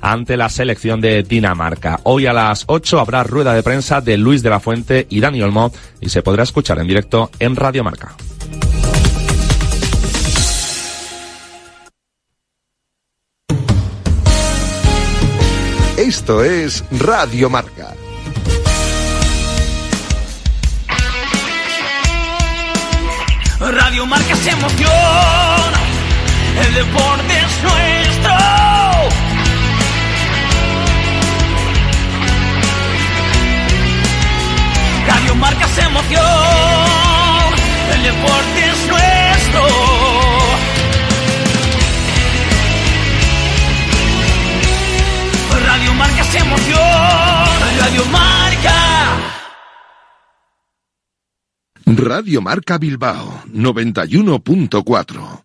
ante la selección de Dinamarca. Hoy a las 8 habrá rueda de prensa de Luis de la Fuente y Dani Olmo y se podrá escuchar en directo en Radio Marca. Esto es Radio Marca. Radio Marca es emoción, el deporte es nuestro. Radio Marca es emoción, el deporte es nuestro. Radio Marca es emoción, Radio Marca. Radio Marca Bilbao 91.4.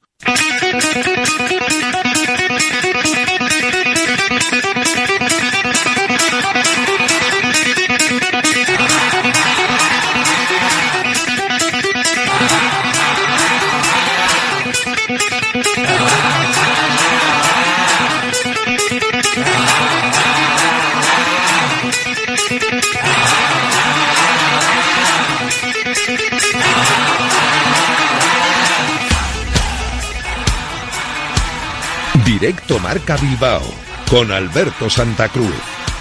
Directo Marca Bilbao con Alberto Santa Cruz.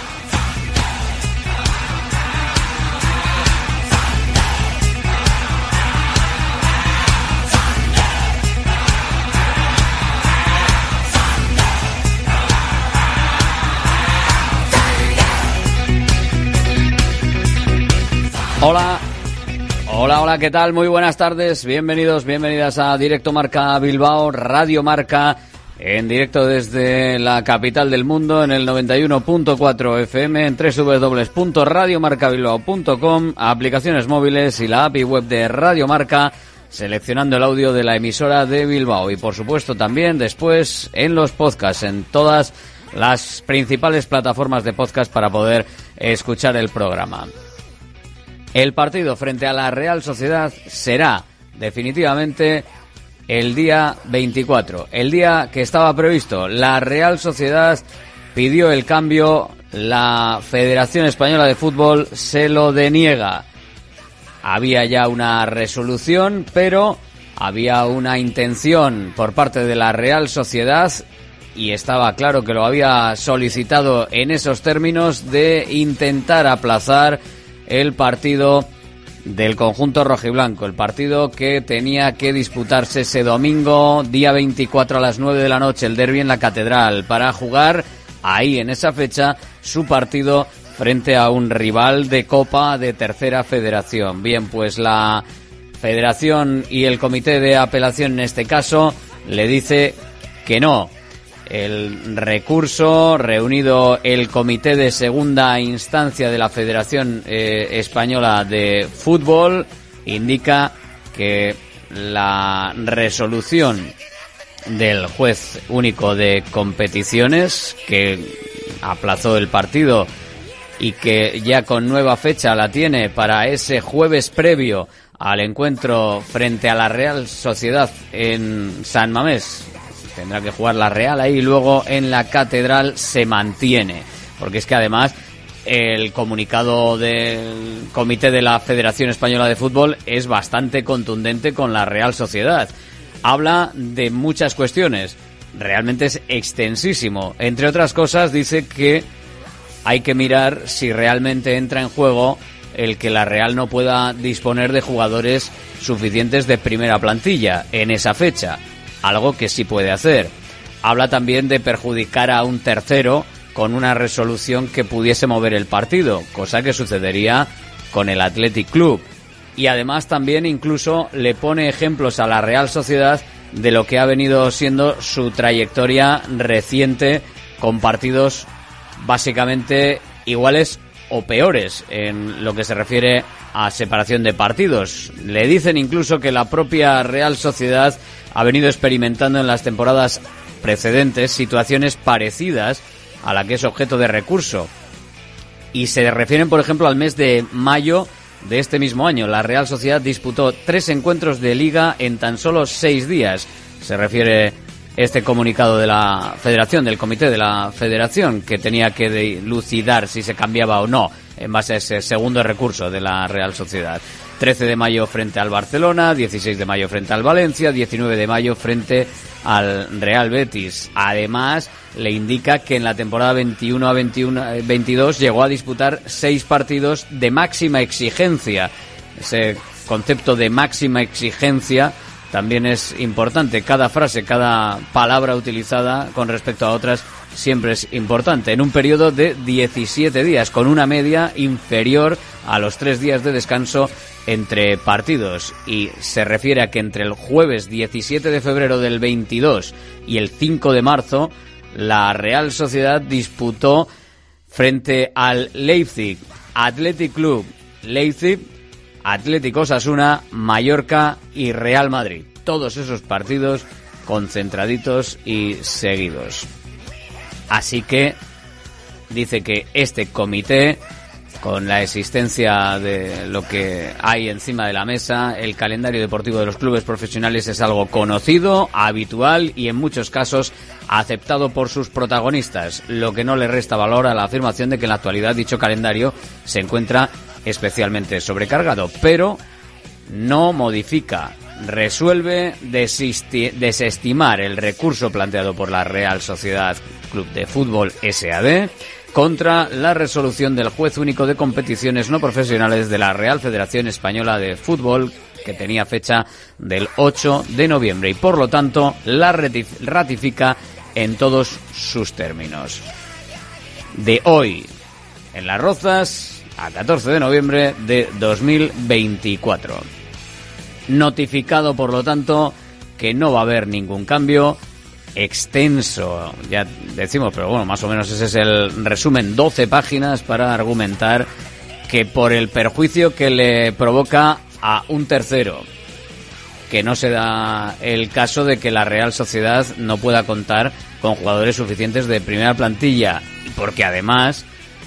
Hola, ¿qué tal? Muy buenas tardes, bienvenidas a Directo Marca Bilbao, Radio Marca, en directo desde la capital del mundo, en el 91.4 FM, en www.radiomarcabilbao.com, aplicaciones móviles y la API web de Radio Marca, seleccionando el audio de la emisora de Bilbao y por supuesto también después en los podcasts, en todas las principales plataformas de podcast para poder escuchar el programa. El partido frente a la Real Sociedad será definitivamente el día 24, el día que estaba previsto. La Real Sociedad pidió el cambio, la Federación Española de Fútbol se lo deniega. Había ya una resolución, pero había una intención por parte de la Real Sociedad, y estaba claro que lo había solicitado en esos términos, de intentar aplazar el partido del conjunto rojiblanco, el partido que tenía que disputarse ese domingo, día 24 a las 9 de la noche, el derbi en la Catedral, para jugar ahí en esa fecha su partido frente a un rival de Copa de Tercera Federación. Bien, pues la Federación y el Comité de Apelación en este caso le dice que no. El recurso, reunido el Comité de Segunda Instancia de la Federación Española de Fútbol, indica que la resolución del juez único de competiciones, que aplazó el partido y que ya con nueva fecha la tiene para ese jueves previo al encuentro frente a la Real Sociedad en San Mamés, tendrá que jugar la Real ahí, y luego en la Catedral, se mantiene. Porque es que además el comunicado del Comité de la Federación Española de Fútbol es bastante contundente con la Real Sociedad. Habla de muchas cuestiones, realmente es extensísimo. Entre otras cosas, dice que hay que mirar si realmente entra en juego el que la Real no pueda disponer de jugadores suficientes de primera plantilla en esa fecha. Algo que sí puede hacer. Habla también de perjudicar a un tercero con una resolución que pudiese mover el partido, cosa que sucedería con el Athletic Club. Y además también incluso le pone ejemplos a la Real Sociedad de lo que ha venido siendo su trayectoria reciente, con partidos básicamente iguales o peores en lo que se refiere a separación de partidos. Le dicen incluso que la propia Real Sociedad ha venido experimentando en las temporadas precedentes situaciones parecidas a la que es objeto de recurso. Y se refieren, por ejemplo, al mes de mayo de este mismo año. La Real Sociedad disputó 3 encuentros de Liga en tan solo 6 días. Se refiere este comunicado de la Federación, del Comité de la Federación, que tenía que dilucidar si se cambiaba o no en base a ese segundo recurso de la Real Sociedad. 13 de mayo frente al Barcelona, 16 de mayo frente al Valencia, 19 de mayo frente al Real Betis. Además, le indica que en la temporada 21-22 llegó a disputar 6 partidos de máxima exigencia. Ese concepto de máxima exigencia también es importante. Cada frase, cada palabra utilizada con respecto a otras siempre es importante. En un periodo de 17 días, con una media inferior a los 3 días de descanso entre partidos, y se refiere a que entre el jueves 17 de febrero del 22 y el 5 de marzo la Real Sociedad disputó frente al Leipzig, Athletic Club Leipzig, Atlético Osasuna, Mallorca y Real Madrid. Todos esos partidos concentraditos y seguidos. Así que dice que este comité, con la existencia de lo que hay encima de la mesa, el calendario deportivo de los clubes profesionales es algo conocido, habitual y en muchos casos aceptado por sus protagonistas, lo que no le resta valor a la afirmación de que en la actualidad dicho calendario se encuentra especialmente sobrecargado, pero no modifica, resuelve desestimar el recurso planteado por la Real Sociedad Club de Fútbol S.A.D. contra la resolución del juez único de competiciones no profesionales de la Real Federación Española de Fútbol, que tenía fecha del 8 de noviembre y por lo tanto la ratifica en todos sus términos. De hoy en Las Rozas a 14 de noviembre de 2024. Notificado, por lo tanto, que no va a haber ningún cambio. Extenso, ya decimos, pero bueno, más o menos ese es el resumen, 12 páginas para argumentar que por el perjuicio que le provoca a un tercero, que no se da el caso de que la Real Sociedad no pueda contar con jugadores suficientes de primera plantilla, y porque además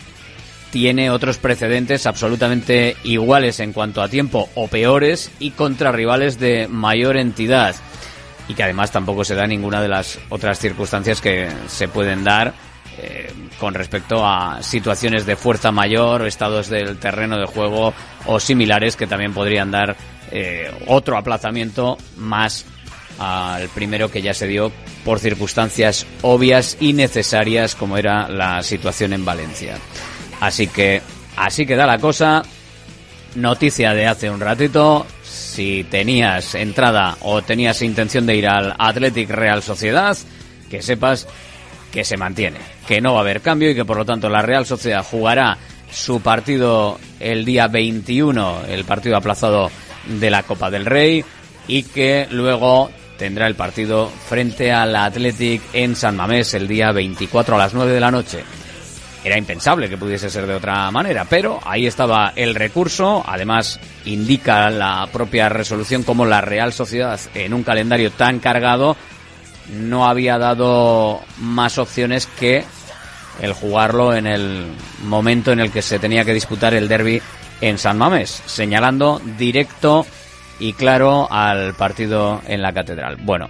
tiene otros precedentes absolutamente iguales en cuanto a tiempo o peores y contra rivales de mayor entidad, y que además tampoco se da ninguna de las otras circunstancias que se pueden dar con respecto a situaciones de fuerza mayor o estados del terreno de juego o similares que también podrían dar otro aplazamiento más al primero que ya se dio por circunstancias obvias y necesarias como era la situación en Valencia. Así que da la cosa. Noticia de hace un ratito: si tenías entrada o tenías intención de ir al Athletic Real Sociedad, que sepas que se mantiene, que no va a haber cambio y que por lo tanto la Real Sociedad jugará su partido el día 21, el partido aplazado de la Copa del Rey, y que luego tendrá el partido frente al Athletic en San Mamés el día 24 a las 9 de la noche. Era impensable que pudiese ser de otra manera, pero ahí estaba el recurso. Además, indica la propia resolución como la Real Sociedad, en un calendario tan cargado, no había dado más opciones que el jugarlo en el momento en el que se tenía que disputar el derbi en San Mamés, señalando directo y claro al partido en la Catedral. Bueno,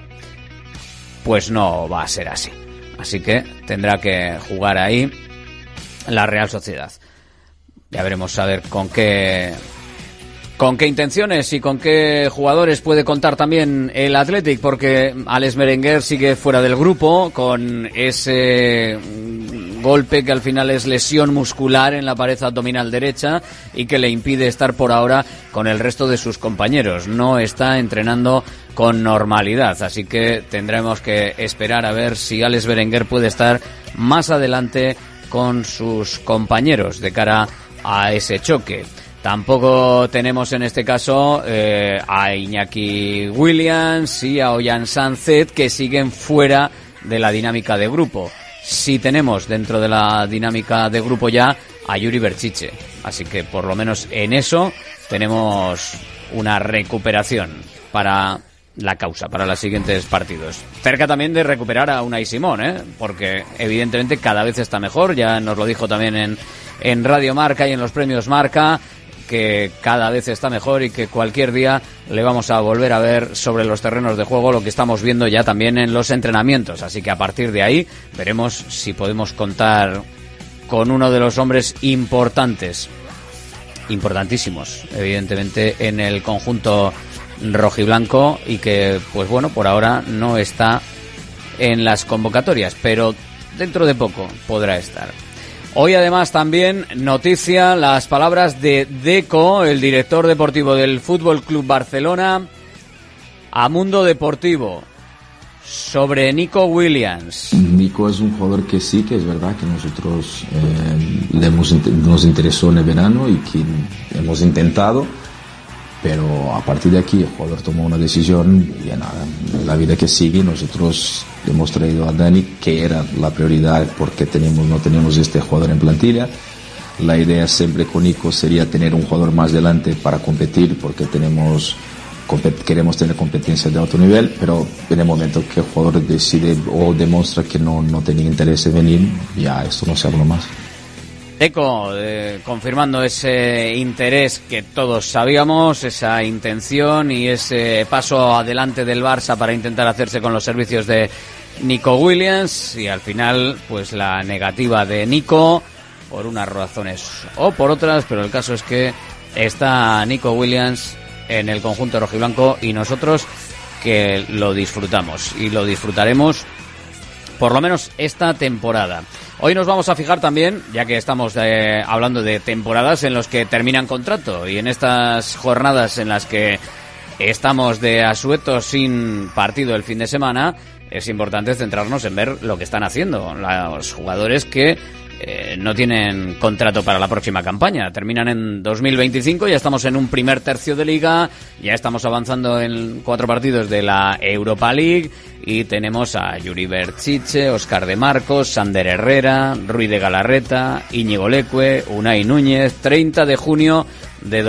pues no va a ser así. Así que tendrá que jugar ahí la Real Sociedad. Ya veremos a ver con qué intenciones y con qué jugadores puede contar también el Athletic, porque Alex Berenguer sigue fuera del grupo con ese golpe que al final es lesión muscular en la pared abdominal derecha y que le impide estar por ahora con el resto de sus compañeros. No está entrenando con normalidad, así que tendremos que esperar a ver si Alex Berenguer puede estar más adelante con sus compañeros de cara a ese choque. Tampoco tenemos en este caso a Iñaki Williams y a Ollán Sánchez, que siguen fuera de la dinámica de grupo. Sí tenemos dentro de la dinámica de grupo ya a Yuri Berchiche, así que por lo menos en eso tenemos una recuperación para la causa, para los siguientes partidos. Cerca también de recuperar a Unai Simón, porque evidentemente cada vez está mejor. Ya nos lo dijo también en Radio Marca y en los premios Marca. que cada vez está mejor y que cualquier día le vamos a volver a ver sobre los terrenos de juego, lo que estamos viendo ya también en los entrenamientos. Así que a partir de ahí veremos si podemos contar con uno de los hombres importantísimos, evidentemente, en el conjunto rojiblanco, y que, pues bueno, por ahora no está en las convocatorias, pero dentro de poco podrá estar. Hoy además también noticia las palabras de Deco, el director deportivo del Fútbol Club Barcelona, a Mundo Deportivo, sobre Nico Williams. Nico es un jugador que sí, que es verdad que nosotros nos interesó en el verano y que hemos intentado, pero a partir de aquí el jugador tomó una decisión y nada, la vida que sigue. Nosotros hemos traído a Dani, que era la prioridad porque no tenemos este jugador en plantilla. La idea siempre con Nico sería tener un jugador más delante para competir, porque queremos tener competencia de alto nivel, pero en el momento que el jugador decide o demuestra que no tenía interés en venir, ya esto no se habla más. Deco confirmando ese interés que todos sabíamos, esa intención y ese paso adelante del Barça para intentar hacerse con los servicios de Nico Williams, y al final pues la negativa de Nico por unas razones o por otras, pero el caso es que está Nico Williams en el conjunto rojiblanco y nosotros que lo disfrutamos y lo disfrutaremos por lo menos esta temporada. Hoy nos vamos a fijar también, ya que estamos hablando de temporadas en los que terminan contrato, y en estas jornadas en las que estamos de asueto sin partido el fin de semana, es importante centrarnos en ver lo que están haciendo los jugadores que no tienen contrato para la próxima campaña. Terminan en 2025, ya estamos en un primer tercio de liga, ya estamos avanzando en 4 partidos de la Europa League y tenemos a Yuri Berchiche, Óscar de Marcos, Sander Herrera, Rui de Galarreta, Íñigo Leque, Unai Núñez. 30 de junio de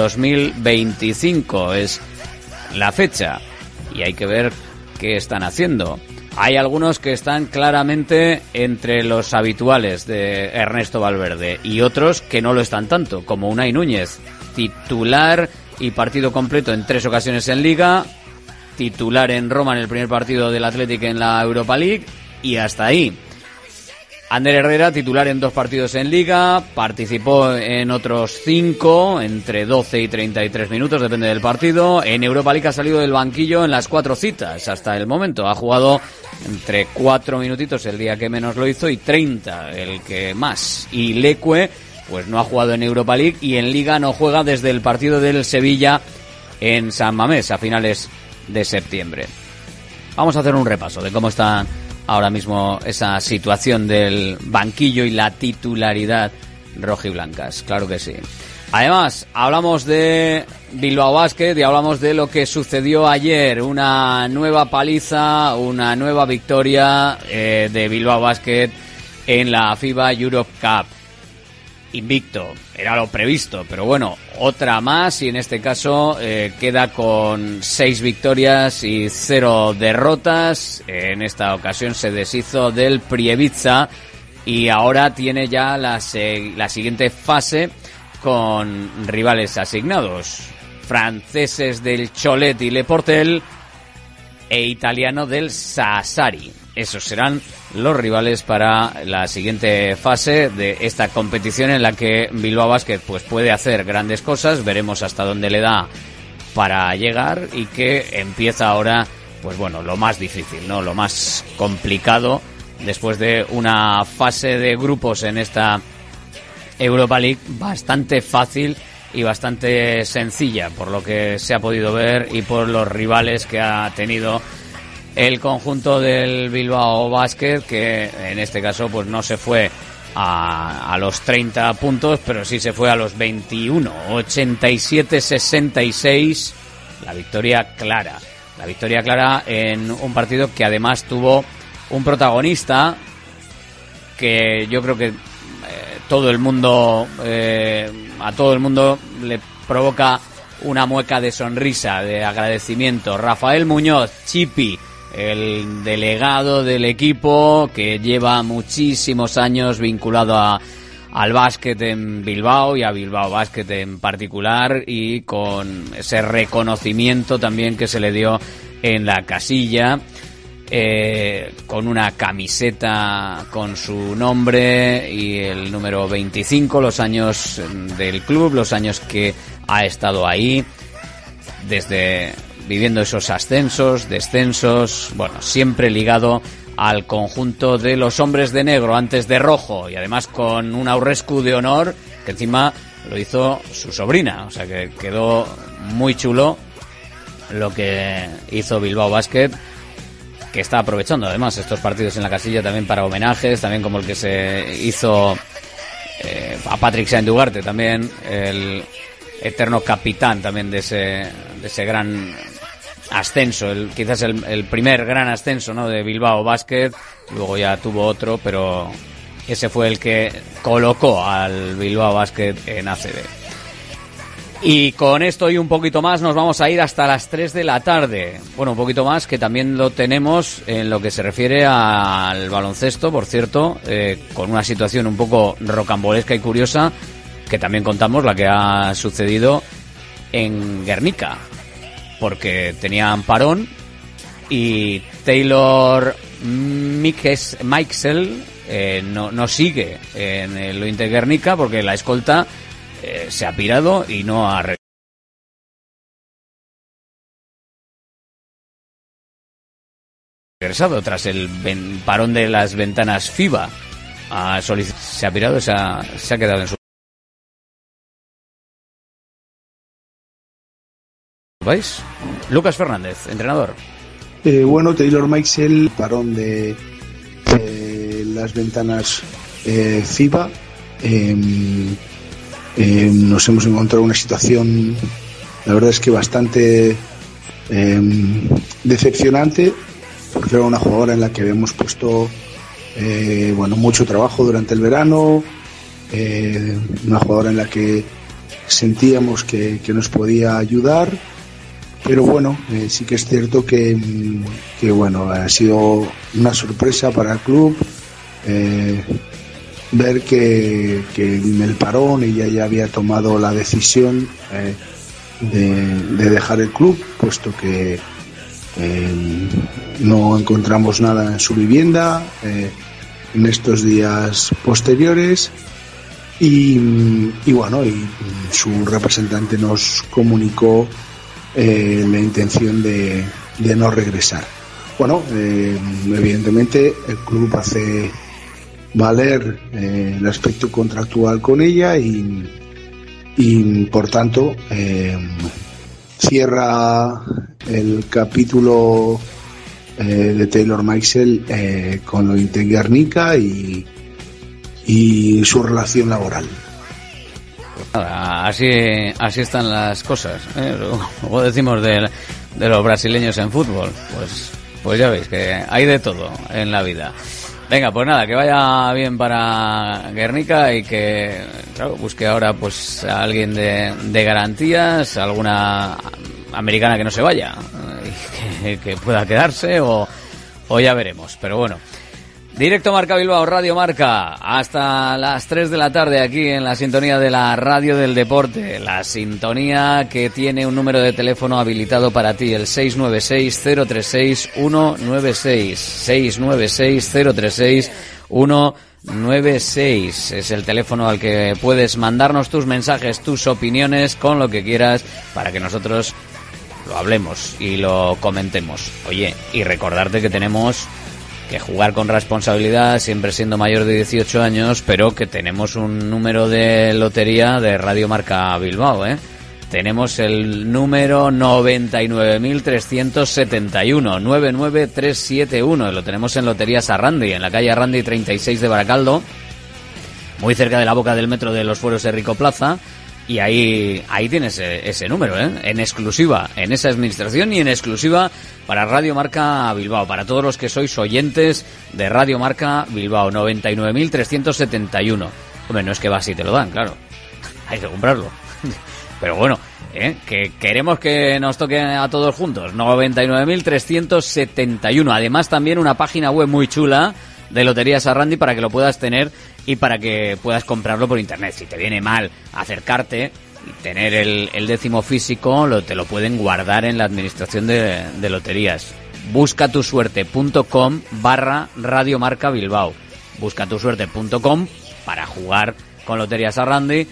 2025 es la fecha y hay que ver qué están haciendo. Hay algunos que están claramente entre los habituales de Ernesto Valverde y otros que no lo están tanto, como Unai Núñez, titular y partido completo en 3 ocasiones en Liga, titular en Roma en el primer partido del Athletic en la Europa League y hasta ahí. Ander Herrera, titular en 2 partidos en Liga, participó en otros 5, entre 12 y 33 minutos, depende del partido. En Europa League ha salido del banquillo en las 4 citas hasta el momento. Ha jugado entre 4 minutitos el día que menos lo hizo y 30 el que más. Y Leque, pues no ha jugado en Europa League y en Liga no juega desde el partido del Sevilla en San Mamés a finales de septiembre. Vamos a hacer un repaso de cómo está ahora mismo esa situación del banquillo y la titularidad rojiblancas, claro que sí. Además, hablamos de Bilbao Basket y hablamos de lo que sucedió ayer, una nueva paliza, una nueva victoria de Bilbao Basket en la FIBA Europe Cup. Invicto, era lo previsto, pero bueno, otra más y en este caso queda con 6 victorias y 0 derrotas. En esta ocasión se deshizo del Prievidza y ahora tiene ya la siguiente fase con rivales asignados: franceses del Cholet y Le Portel e italiano del Sassari. Esos serán los rivales para la siguiente fase de esta competición en la que Bilbao Basket pues puede hacer grandes cosas. Veremos hasta dónde le da para llegar y que empieza ahora, pues bueno, lo más difícil, ¿no? Lo más complicado después de una fase de grupos en esta Europa League bastante fácil y bastante sencilla por lo que se ha podido ver y por los rivales que ha tenido el conjunto del Bilbao Basket, que en este caso pues no se fue a los 30 puntos, pero sí se fue a los 21, 87-66, la victoria clara en un partido que además tuvo un protagonista que yo creo que todo el mundo a todo el mundo le provoca una mueca de sonrisa, de agradecimiento. Rafael Muñoz, Chipi, el delegado del equipo que lleva muchísimos años vinculado a al básquet en Bilbao y a Bilbao Basket en particular, y con ese reconocimiento también que se le dio en la casilla, con una camiseta con su nombre y el número 25, los años del club, los años que ha estado ahí, desde viviendo esos ascensos, descensos, bueno, siempre ligado al conjunto de los hombres de negro, antes de rojo, y además con un aurrescu de honor que encima lo hizo su sobrina, o sea que quedó muy chulo lo que hizo Bilbao Basket, que está aprovechando además estos partidos en la casilla también para homenajes, también como el que se hizo a Patrick Sainz Ugarte, también el eterno capitán también de ese gran ascenso, quizás el primer gran ascenso, ¿no?, de Bilbao Basket. Luego ya tuvo otro, pero ese fue el que colocó al Bilbao Basket en ACB. Y con esto y un poquito más nos vamos a ir hasta las 3 de la tarde. Bueno, un poquito más, que también lo tenemos en lo que se refiere al baloncesto, por cierto, con una situación un poco rocambolesca y curiosa, que también contamos la que ha sucedido en Guernica, porque tenían parón y Taylor Mikesel no sigue en el Inter Guernica porque la escolta se ha pirado y no ha regresado tras el parón de las ventanas FIBA. Se ha pirado, se ha quedado en su país. Lucas Fernández, entrenador. Bueno, Taylor Mikesel, parón de las ventanas FIBA. Nos hemos encontrado una situación, la verdad es que bastante decepcionante, porque era una jugadora en la que habíamos puesto mucho trabajo durante el verano, una jugadora en la que sentíamos que nos podía ayudar, pero bueno, sí que es cierto que ha sido una sorpresa para el club ver que en el parón ella ya había tomado la decisión de dejar el club, puesto que no encontramos nada en su vivienda en estos días posteriores, y su representante nos comunicó la intención de no regresar. Bueno, evidentemente el club hace valer el aspecto contractual con ella y por tanto cierra el capítulo de Taylor Mikesel con lo Inter Guernica y su relación laboral. Así están las cosas, ¿eh? Luego decimos de los brasileños en fútbol, pues ya veis que hay de todo en la vida. Venga, pues nada, que vaya bien para Guernica y que, claro, busque ahora pues a alguien de garantías, alguna americana que no se vaya, que pueda quedarse o ya veremos, pero bueno. Directo Marca Bilbao, Radio Marca, hasta las 3 de la tarde aquí en la sintonía de la Radio del Deporte, la sintonía que tiene un número de teléfono habilitado para ti, el 696-036-196, 696-036-196, es el teléfono al que puedes mandarnos tus mensajes, tus opiniones, con lo que quieras, para que nosotros lo hablemos y lo comentemos. Oye, y recordarte que tenemos que jugar con responsabilidad, siempre siendo mayor de 18 años, pero que tenemos un número de lotería de Radio Marca Bilbao, ¿eh? Tenemos el número 99.371, 99371, lo tenemos en Loterías Arrandi, en la calle Arrandi 36 de Baracaldo, muy cerca de la boca del metro de los Fueros de Rico Plaza. Y ahí tienes ese número, ¿eh? En exclusiva en esa administración y en exclusiva para Radio Marca Bilbao, para todos los que sois oyentes de Radio Marca Bilbao, 99.371. Hombre, no es que vas y te lo dan, claro, hay que comprarlo. Pero bueno, que queremos que nos toque a todos juntos, 99.371. Además también una página web muy chula de Loterías Arrandi para que lo puedas tener y para que puedas comprarlo por internet. Si te viene mal acercarte y tener el décimo físico, te lo pueden guardar en la administración de loterías. Buscatusuerte.com/Radio Marca Bilbao. Buscatusuerte.com para jugar con Loterías Arrandi.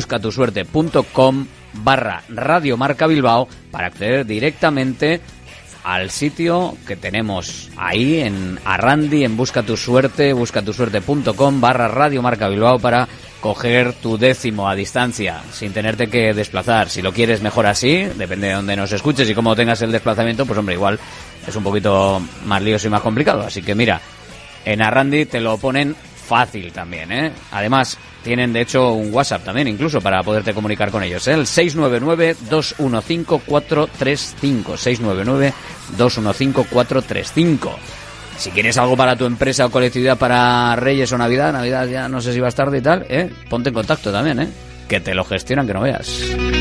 Buscatusuerte.com/Radio Marca Bilbao para acceder directamente al sitio que tenemos ahí en Arrandi, en Busca tu Suerte, buscatusuerte.com/Radio Marca Bilbao para coger tu décimo a distancia, sin tenerte que desplazar. Si lo quieres mejor así, depende de dónde nos escuches y cómo tengas el desplazamiento, pues hombre, igual es un poquito más lioso y más complicado. Así que mira, en Arrandi te lo ponen fácil también, ¿eh? Además, tienen de hecho un WhatsApp también, incluso para poderte comunicar con ellos, ¿eh? El 699-215-435. 699-215-435. Si quieres algo para tu empresa o colectividad para Reyes o Navidad ya no sé si vas tarde y tal, ponte en contacto también, que te lo gestionan, que no veas.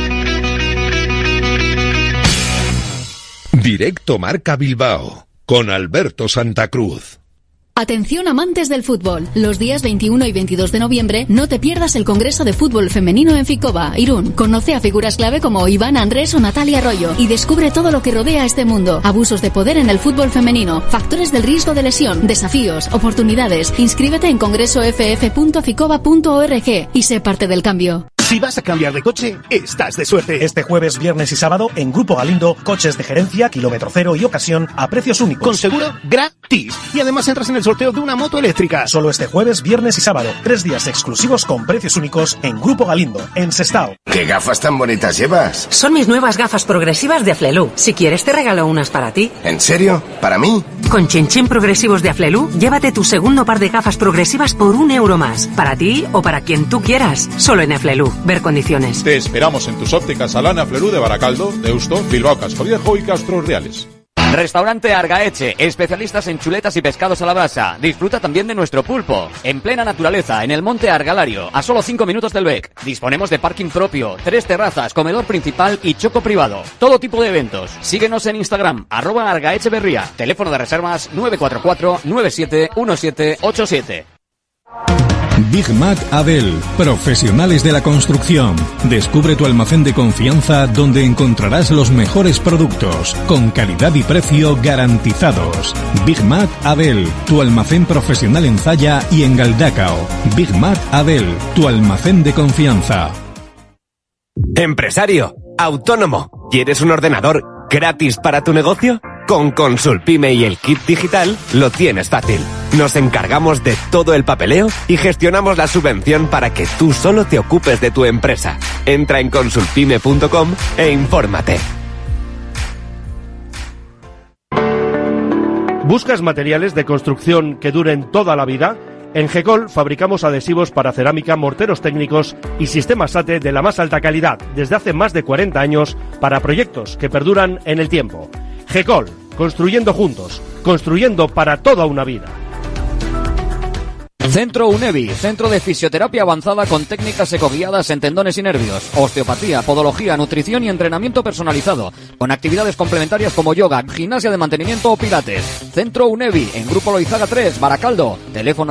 Directo Marca Bilbao con Alberto Santa Cruz. Atención amantes del fútbol, los días 21 y 22 de noviembre no te pierdas el Congreso de Fútbol Femenino en Ficoba, Irún. Conoce a figuras clave como Iván Andrés o Natalia Arroyo y descubre todo lo que rodea este mundo. Abusos de poder en el fútbol femenino, factores del riesgo de lesión, desafíos, oportunidades. Inscríbete en congresoff.ficoba.org y sé parte del cambio. Si vas a cambiar de coche, estás de suerte. Este jueves, viernes y sábado, en Grupo Galindo, coches de gerencia, kilómetro cero y ocasión a precios únicos. Con seguro gratis. Y además entras en el sorteo de una moto eléctrica. Solo este jueves, viernes y sábado. 3 días exclusivos con precios únicos en Grupo Galindo, en Sestao. ¿Qué gafas tan bonitas llevas? Son mis nuevas gafas progresivas de Aflelu. Si quieres, te regalo unas para ti. ¿En serio? ¿Para mí? Con Chinchín Progresivos de Aflelu, llévate tu segundo par de gafas progresivas por €1 más. Para ti o para quien tú quieras. Solo en Aflelu. Ver condiciones. Te esperamos en tus ópticas Alana Aflelu de Baracaldo, Deusto, Bilbao Casco Viejo y Castro Reales. Restaurante Argaeche, especialistas en chuletas y pescados a la brasa. Disfruta también de nuestro pulpo. En plena naturaleza, en el monte Argalario, a solo 5 minutos del Bec. Disponemos de parking propio, 3 terrazas, comedor principal y choco privado. Todo tipo de eventos. Síguenos en Instagram, @argaecheberría. Teléfono de reservas 944-971787. Big Mac Abel, profesionales de la construcción. Descubre tu almacén de confianza donde encontrarás los mejores productos, con calidad y precio garantizados. Big Mac Abel, tu almacén profesional en Zalla y en Galdacao. Big Mac Abel, tu almacén de confianza. Empresario, autónomo, ¿quieres un ordenador gratis para tu negocio? Con Consulpime y el kit digital lo tienes fácil. Nos encargamos de todo el papeleo y gestionamos la subvención para que tú solo te ocupes de tu empresa. Entra en consulpime.com e infórmate. ¿Buscas materiales de construcción que duren toda la vida? En GECOL fabricamos adhesivos para cerámica, morteros técnicos y sistemas SATE de la más alta calidad desde hace más de 40 años para proyectos que perduran en el tiempo. GECOL, construyendo juntos, construyendo para toda una vida. Centro UNEVI, centro de fisioterapia avanzada con técnicas ecoguiadas en tendones y nervios, osteopatía, podología, nutrición y entrenamiento personalizado, con actividades complementarias como yoga, gimnasia de mantenimiento o pilates. Centro UNEVI, en Grupo Loizaga 3, Baracaldo, teléfono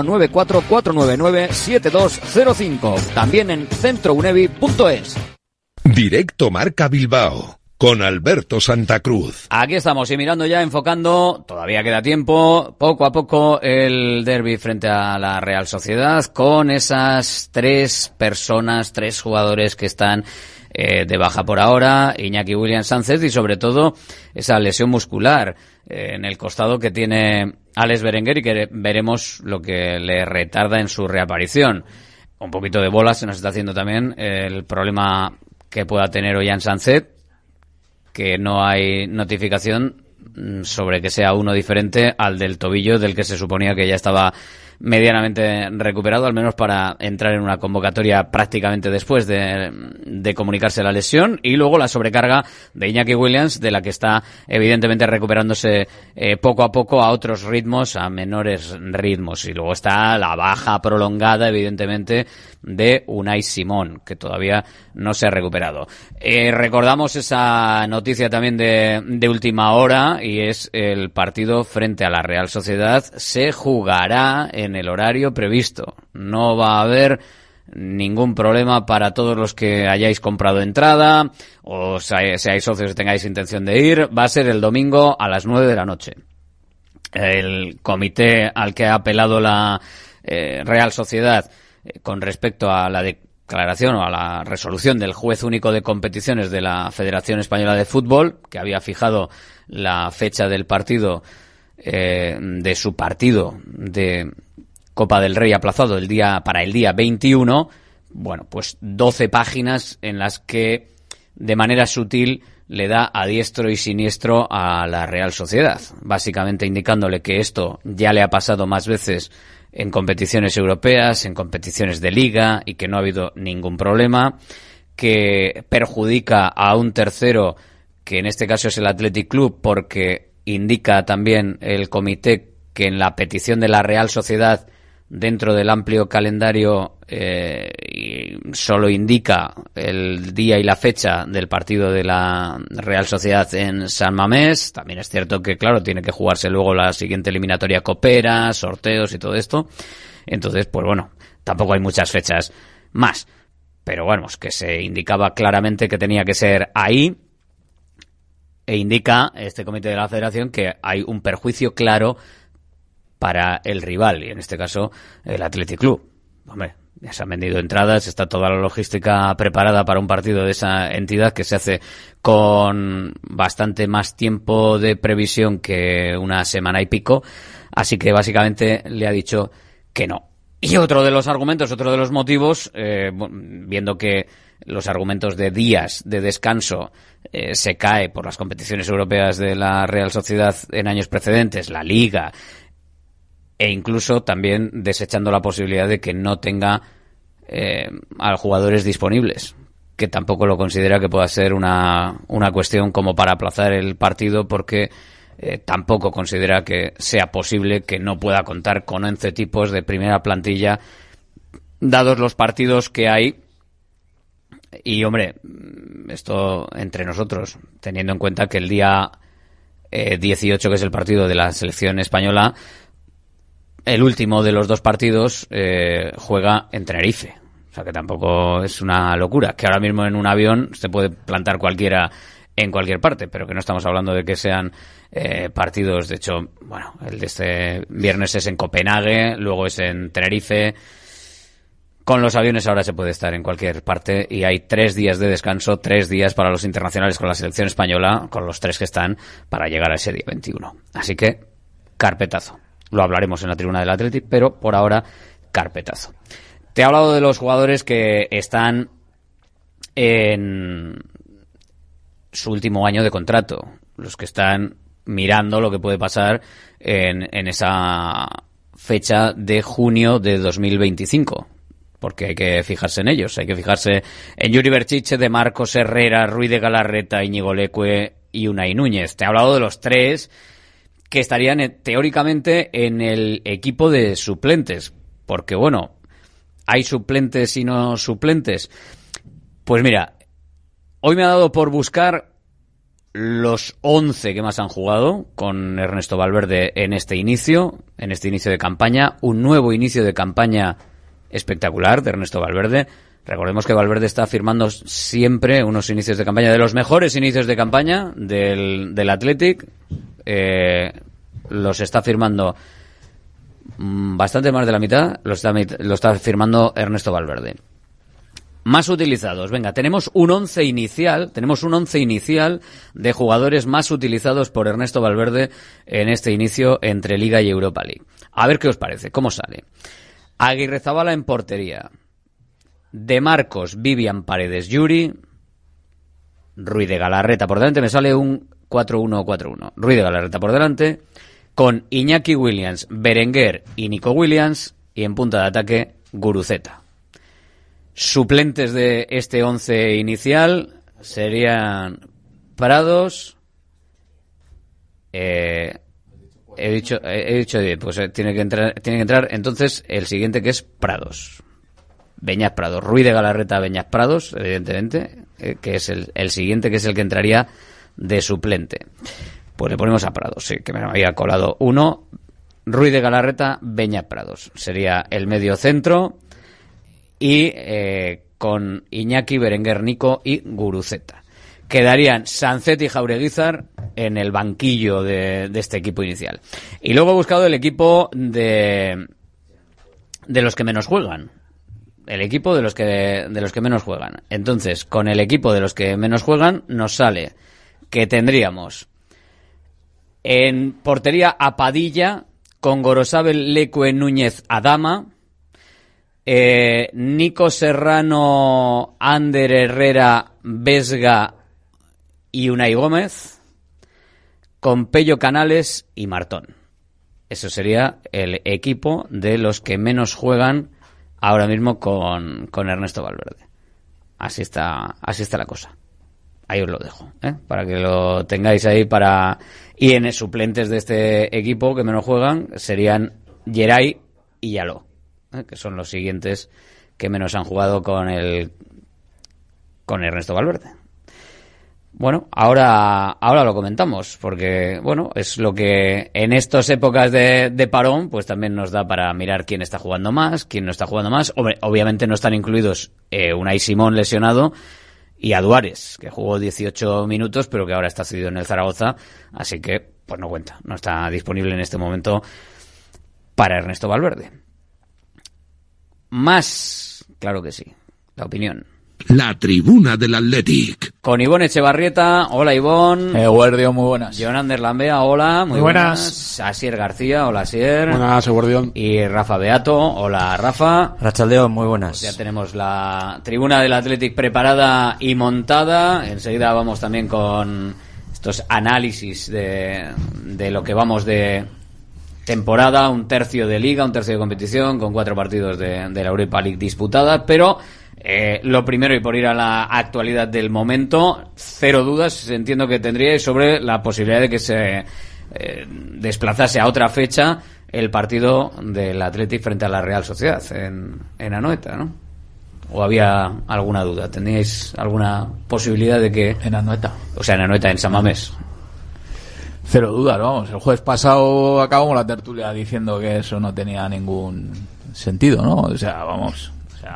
944997205, también en centrounevi.es. Directo Marca Bilbao con Alberto Santa Cruz. Aquí estamos y mirando ya, enfocando, todavía queda tiempo, poco a poco el derbi frente a la Real Sociedad con esas 3 jugadores que están de baja por ahora, Iñaki Williams Sánchez y sobre todo esa lesión muscular en el costado que tiene Alex Berenguer y que veremos lo que le retarda en su reaparición. Un poquito de bola se nos está haciendo también el problema que pueda tener Ollán Sánchez, que no hay notificación sobre que sea uno diferente al del tobillo del que se suponía que ya estaba medianamente recuperado, al menos para entrar en una convocatoria prácticamente después de comunicarse la lesión, y luego la sobrecarga de Iñaki Williams, de la que está evidentemente recuperándose poco a poco a otros ritmos, a menores ritmos, y luego está la baja prolongada evidentemente de Unai Simón, que todavía no se ha recuperado. Recordamos esa noticia también de última hora, y es el partido frente a la Real Sociedad se jugará en el horario previsto. No va a haber ningún problema para todos los que hayáis comprado entrada o seáis socios y tengáis intención de ir. Va a ser el domingo a las 9 de la noche. El comité al que ha apelado la Real Sociedad con respecto a la declaración o a la resolución del juez único de competiciones de la Federación Española de Fútbol, que había fijado la fecha del partido, de su partido de Copa del Rey aplazado para el día 21, bueno, pues 12 páginas en las que de manera sutil le da a diestro y siniestro a la Real Sociedad, básicamente indicándole que esto ya le ha pasado más veces en competiciones europeas, en competiciones de liga, y que no ha habido ningún problema, que perjudica a un tercero, que en este caso es el Athletic Club, porque indica también el comité que en la petición de la Real Sociedad, dentro del amplio calendario, solo indica el día y la fecha del partido de la Real Sociedad en San Mamés. También es cierto que, claro, tiene que jugarse luego la siguiente eliminatoria copera, sorteos y todo esto. Entonces, pues bueno, tampoco hay muchas fechas más. Pero bueno, que se indicaba claramente que tenía que ser ahí. E indica este comité de la Federación que hay un perjuicio claro para el rival, y en este caso el Athletic Club. Hombre, ya se han vendido entradas, está toda la logística preparada para un partido de esa entidad, que se hace con bastante más tiempo de previsión que una semana y pico, así que básicamente le ha dicho que no. Y otro de los argumentos, otro de los motivos, viendo que los argumentos de días de descanso se cae por las competiciones europeas de la Real Sociedad en años precedentes, la Liga, e incluso también desechando la posibilidad de que no tenga a jugadores disponibles, que tampoco lo considera que pueda ser una cuestión como para aplazar el partido, porque tampoco considera que sea posible que no pueda contar con 11 tipos de primera plantilla, dados los partidos que hay. Y hombre, esto entre nosotros, teniendo en cuenta que el día 18, que es el partido de la selección española, el último de los dos partidos juega en Tenerife. O sea que tampoco es una locura. Que ahora mismo en un avión se puede plantar cualquiera en cualquier parte, pero que no estamos hablando de que sean partidos. De hecho, bueno, el de este viernes es en Copenhague, luego es en Tenerife. Con los aviones ahora se puede estar en cualquier parte, y hay 3 días de descanso, 3 días para los internacionales con la selección española, con los 3 que están, para llegar a ese día 21. Así que, carpetazo. Lo hablaremos en la tribuna del Athletic, pero por ahora, carpetazo. Te he hablado de los jugadores que están en su último año de contrato, los que están mirando lo que puede pasar en esa fecha de junio de 2025. Porque hay que fijarse en ellos, hay que fijarse en Yuri Berchiche, de Marcos Herrera, Ruiz de Galarreta, Íñigo Leque y Unai Núñez. Te he hablado de los 3 que estarían teóricamente en el equipo de suplentes, porque bueno, ¿hay suplentes y no suplentes? Pues mira, hoy me ha dado por buscar los 11 que más han jugado con Ernesto Valverde en este inicio de campaña, un nuevo inicio de campaña espectacular de Ernesto Valverde. Recordemos que Valverde está firmando siempre unos inicios de campaña, de los mejores inicios de campaña del Athletic. Los está firmando bastante más de la mitad, lo está firmando Ernesto Valverde. Más utilizados, venga, tenemos un 11 inicial de jugadores más utilizados por Ernesto Valverde en este inicio entre Liga y Europa League. A ver qué os parece, cómo sale. Aguirrezabala en portería, De Marcos, Vivian, Paredes, Yuri, Ruiz de Galarreta por delante. Me sale un 4-1-4-1. Ruiz de Galarreta por delante, con Iñaki Williams, Berenguer y Nico Williams, y en punta de ataque Guruceta. Suplentes de este 11 inicial serían Prados. He dicho, pues tiene que entrar entonces el siguiente, que es Prados. Beñat Prados, Ruiz de Galarreta, Beñat Prados, evidentemente, que es el siguiente, que es el que entraría de suplente. Pues le ponemos a Prados, sí, que me había colado uno. Ruiz de Galarreta, Beñat Prados. Sería el medio centro, y con Iñaki, Berenguer, Nico y Guruceta. Quedarían Sancet y Jaureguizar en el banquillo de este equipo inicial. Y luego he buscado el equipo de los que menos juegan. El equipo de los que menos juegan. Entonces, con el equipo de los que menos juegan, nos sale que tendríamos en portería a Padilla, con Gorosabel, Lecue, Núñez, Adama, Nico Serrano, Ander Herrera, Vesga y Unai Gómez, con Pello Canales y Martón. Eso sería el equipo de los que menos juegan ahora mismo con Ernesto Valverde. Así está la cosa. Ahí os lo dejo, para que lo tengáis ahí y en suplentes de este equipo que menos juegan serían Geray y Yaló, que son los siguientes que menos han jugado con Ernesto Valverde. Bueno, ahora lo comentamos, porque bueno, es lo que en estas épocas de parón, pues también nos da para mirar quién está jugando más, quién no está jugando más. Obviamente no están incluidos Unai Simón lesionado y Aduares, que jugó 18 minutos, pero que ahora está cedido en el Zaragoza, así que pues no cuenta, no está disponible en este momento para Ernesto Valverde. Más, claro que sí, la opinión. La tribuna del Athletic. Con Ivonne Echevarrieta. Hola, Ivonne. Guardión, muy buenas. Jonander Lambea, hola. Muy buenas. Asier García, hola, Asier. Buenas, Guardión. Y Rafa Beato, hola, Rafa. Rachaldeón, muy buenas. Ya tenemos la tribuna del Athletic preparada y montada. Enseguida vamos también con estos análisis de lo que vamos de temporada, un tercio de liga, un tercio de competición, con 4 partidos de la Europa League disputada, pero lo primero, y por ir a la actualidad del momento, 0 dudas entiendo que tendríais sobre la posibilidad de que se desplazase a otra fecha el partido del Athletic frente a la Real Sociedad en Anoeta, ¿no? ¿O había alguna duda? ¿Teníais alguna posibilidad de que... En Anoeta. O sea, en Anoeta, en San Mamés. 0 dudas, vamos. El jueves pasado acabamos la tertulia diciendo que eso no tenía ningún sentido, ¿no? O sea, vamos...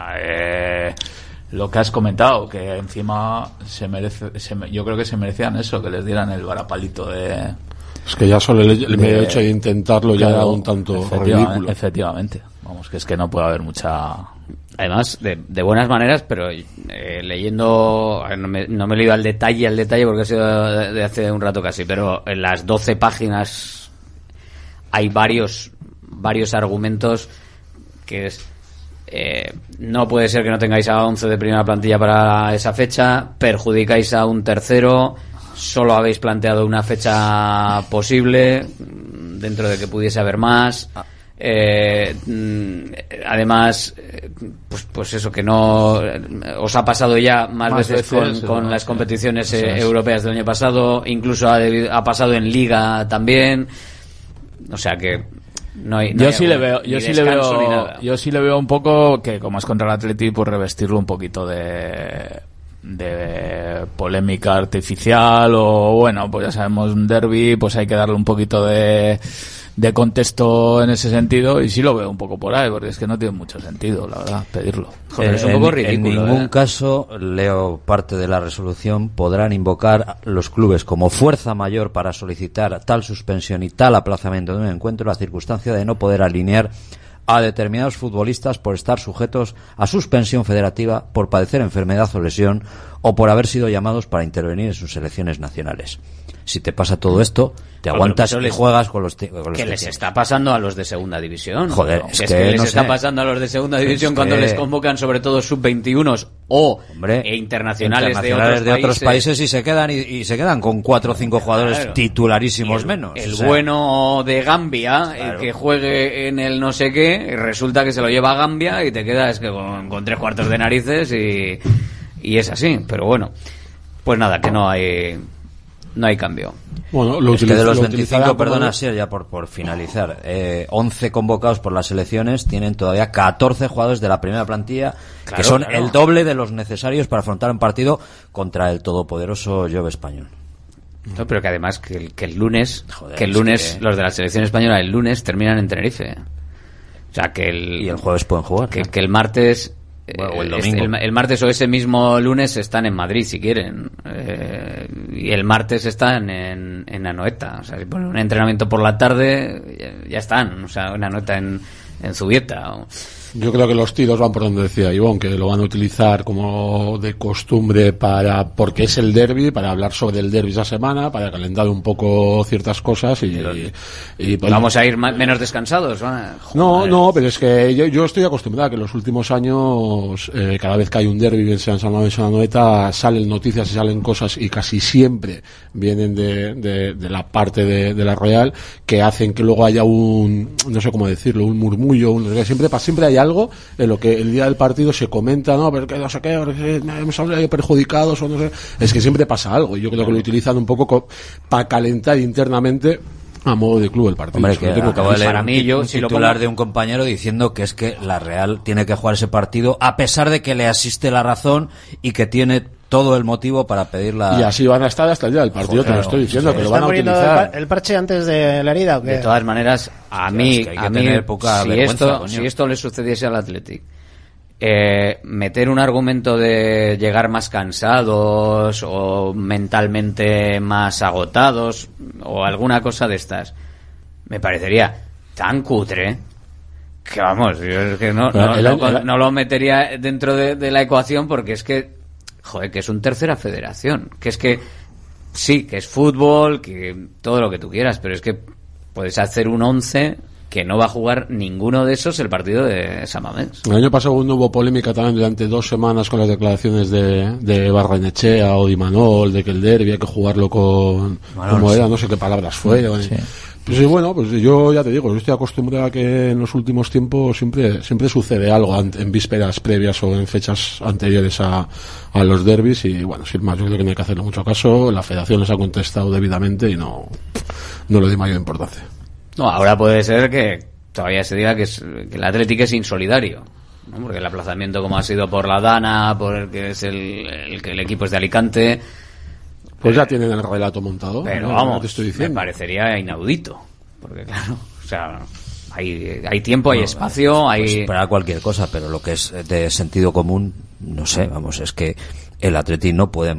lo que has comentado, que encima yo creo que se merecían eso, que les dieran el varapalito de... Es que ya solo el medio hecho de intentarlo ya era un tanto ridículo. Efectivamente, vamos, que es que no puede haber mucha... Además, de buenas maneras, pero leyendo, no me he leído al detalle porque ha sido de hace un rato casi, pero en las 12 páginas hay varios argumentos que es... no puede ser que no tengáis a 11 de primera plantilla para esa fecha, perjudicáis a un tercero, solo habéis planteado una fecha posible dentro de que pudiese haber más. Además, pues eso, que no os ha pasado ya más veces con las competiciones europeas del año pasado, incluso ha pasado en Liga también, o sea que yo sí le veo un poco que, como es contra el Atleti, pues revestirlo un poquito de polémica artificial, o bueno, pues ya sabemos, un derbi, pues hay que darle un poquito de contexto en ese sentido, y sí lo veo un poco por ahí, porque es que no tiene mucho sentido, la verdad, pedirlo. Joder, es un poco ridículo. En ningún caso, leo parte de la resolución, podrán invocar los clubes como fuerza mayor para solicitar tal suspensión y tal aplazamiento de un encuentro la circunstancia de no poder alinear a determinados futbolistas por estar sujetos a suspensión federativa, por padecer enfermedad o lesión, o por haber sido llamados para intervenir en sus selecciones nacionales. Si te pasa todo esto, te aguantas y juegas con los que les está pasando a los de segunda división. Joder, es que les está pasando a los de segunda división cuando les convocan, sobre todo sub-21 o internacionales de otros países y se quedan con 4 o 5 jugadores titularísimos menos. El bueno de Gambia, el que juegue en el no sé qué, resulta que se lo lleva a Gambia y te quedas con 3 cuartos de narices y es así. Pero bueno, pues nada, que no hay cambio. Bueno, es que de los 25, perdona, sí, ya por finalizar, 11 convocados por las selecciones, tienen todavía 14 jugadores de la primera plantilla, que son el doble de los necesarios para afrontar un partido contra el todopoderoso Jove español. No, pero que además que el lunes, los de la selección española el lunes terminan en Tenerife. O sea, y el jueves pueden jugar. Que el martes... o el domingo. El martes o ese mismo lunes están en Madrid si quieren, y el martes están en Anoeta. O sea, si ponen un entrenamiento por la tarde ya están, o sea, en Anoeta en Zubieta. Yo creo que los tiros van por donde decía Ivonne, que lo van a utilizar como de costumbre porque es el derbi, para hablar sobre el derbi esa semana, para calentar un poco ciertas cosas y pues, vamos a ir menos descansados. No, pero es que yo estoy acostumbrado a que en los últimos años, cada vez que hay un derbi, bien sea en San Mamés o en Anoeta, salen noticias y salen cosas, y casi siempre vienen de la parte de la Royal, que hacen que luego haya no sé cómo decirlo, un murmullo, siempre hay algo en lo que el día del partido se comenta, no, pero que no sé qué, hemos salido perjudicados o no sé, es que siempre pasa algo, y yo creo que lo utilizan un poco para calentar internamente a modo de club el partido. Hombre, que acabo de leer un titular de un compañero diciendo que es que la Real tiene que jugar ese partido a pesar de que le asiste la razón y que tiene todo el motivo para pedirla. Y así van a estar hasta el día del partido. Te lo estoy diciendo, que lo van a utilizar. ¿El parche antes de la herida o qué? De todas maneras, a mí si esto le sucediese al Athletic, meter un argumento de llegar más cansados o mentalmente más agotados o alguna cosa de estas, me parecería tan cutre que vamos, yo es que no lo metería dentro de la ecuación, porque es que que es un tercera federación, que es que sí, que es fútbol, que todo lo que tú quieras, pero es que puedes hacer un 11 que no va a jugar ninguno de esos el partido de San Mamés. El año pasado hubo polémica también durante 2 semanas con las declaraciones de Barrenechea o de Imanol, de que el derbi hay que jugarlo como era, no sé qué palabras fue. Sí. Pues bueno, pues yo ya te digo, yo estoy acostumbrado a que en los últimos tiempos siempre sucede algo en vísperas previas o en fechas anteriores a los derbis, y bueno, sin más, yo creo que no hay que hacerle mucho caso. La federación les ha contestado debidamente y no le doy mayor importancia. No, ahora puede ser que todavía se diga que el Atlético es insolidario, ¿no? Porque el aplazamiento, como ha sido por la Dana, por el que es el equipo es de Alicante, pues ya tienen el relato montado. Pero ¿no? vamos, te estoy diciendo. Me parecería inaudito, porque claro, o sea, hay tiempo, hay espacio, hay... Pues para cualquier cosa, pero lo que es de sentido común, no sé, vamos, es que el Atleti no puede...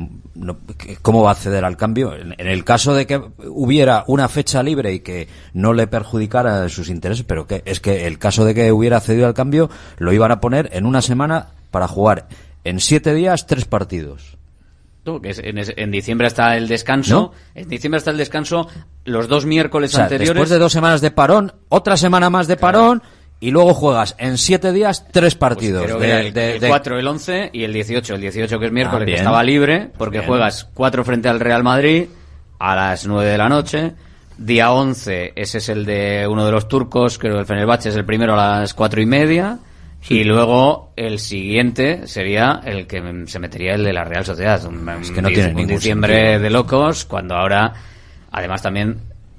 ¿Cómo va a acceder al cambio? En el caso de que hubiera una fecha libre y que no le perjudicara sus intereses, pero es que el caso de que hubiera accedido al cambio, lo iban a poner en una semana para jugar en 7 días 3 partidos. Que en diciembre está el descanso, ¿no? En diciembre está el descanso los 2 miércoles anteriores. Después de 2 semanas de parón, otra semana más de parón, y luego juegas en 7 días 3 partidos. Pues el 4, el 11 y el 18. El 18, que es miércoles, que estaba libre, porque bien. Juegas 4 frente al Real Madrid a las 9 de la noche. Día 11, ese es el de uno de los turcos, creo que el Fenerbahce es el primero a las 4:30. Sí. Y luego el siguiente sería el que se metería el de la Real Sociedad. Es que no tiene ningún diciembre sentido. De locos, cuando ahora, además también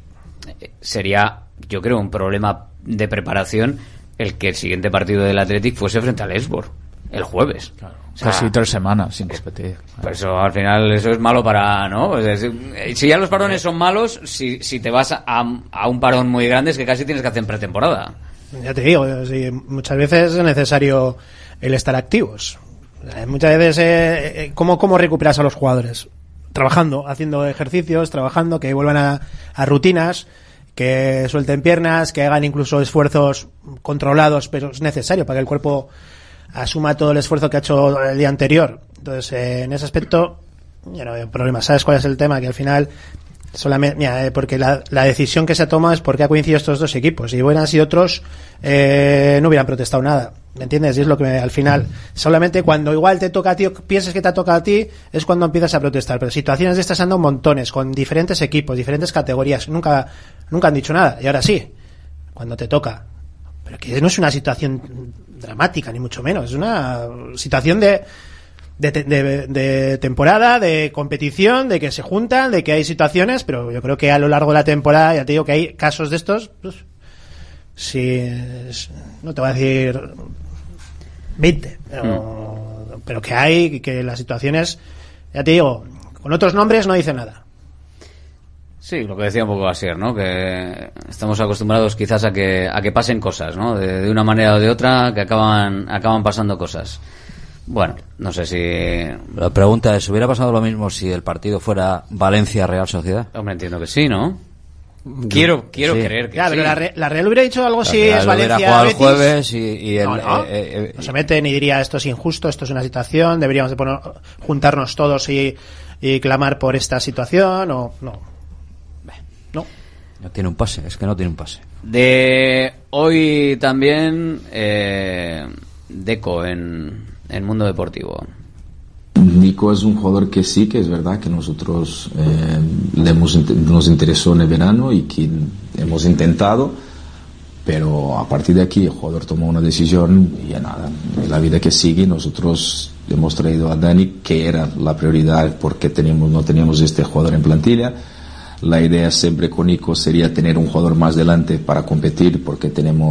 sería, yo creo, un problema de preparación el que el siguiente partido del Athletic fuese frente al Elfsborg el jueves. Claro. O sea, casi 3 semanas sin competir. Por eso al final eso es malo para, ¿no? Es decir, si ya los parones son malos, si te vas a un parón muy grande, es que casi tienes que hacer en pretemporada. Ya te digo, sí, muchas veces es necesario el estar activos. Muchas veces, ¿cómo recuperas a los jugadores? Trabajando, haciendo ejercicios, trabajando, que vuelvan a rutinas, que suelten piernas, que hagan incluso esfuerzos controlados, pero es necesario para que el cuerpo asuma todo el esfuerzo que ha hecho el día anterior. Entonces, en ese aspecto, ya no hay problema. ¿Sabes cuál es el tema? Que al final... solamente, mira, porque la decisión que se toma es porque ha coincidido estos 2 equipos. Si hubieran sido otros, no hubieran protestado nada. ¿Me entiendes? Y es lo que al final, solamente cuando igual te toca a ti, piensas que te ha tocado a ti, es cuando empiezas a protestar. Pero situaciones de estas han dado montones, con diferentes equipos, diferentes categorías. Nunca han dicho nada. Y ahora sí, cuando te toca. Pero que no es una situación dramática, ni mucho menos. Es una situación de temporada, de competición, de que se juntan, de que hay situaciones, pero yo creo que a lo largo de la temporada, ya te digo que hay casos de estos, pues, sí, no te voy a decir 20, pero que hay, que las situaciones, ya te digo, con otros nombres no dicen nada. Sí, lo que decía un poco Asier, ¿no? Que estamos acostumbrados quizás a que pasen cosas, ¿no? De una manera o de otra, que acaban pasando cosas. Bueno, no sé si... La pregunta es, ¿hubiera pasado lo mismo si el partido fuera Valencia-Real Sociedad? Hombre, entiendo que sí, ¿no? Quiero creer que claro, sí. Pero la Real hubiera dicho algo si es Valencia jugado Betis. El jueves y el, no se mete ni diría esto es injusto, esto es una situación, deberíamos de juntarnos todos y clamar por esta situación o no. No tiene un pase, es que no tiene un pase. De hoy también Deco en Mundo Deportivo. Nico es un jugador que sí, que es verdad que nosotros nos interesó en el verano y que hemos intentado, pero a partir de aquí el jugador tomó una decisión y ya nada, en la vida que sigue nosotros hemos traído a Dani, que era la prioridad porque no teníamos este jugador en plantilla. La idea siempre con Nico sería tener un jugador más delante para competir porque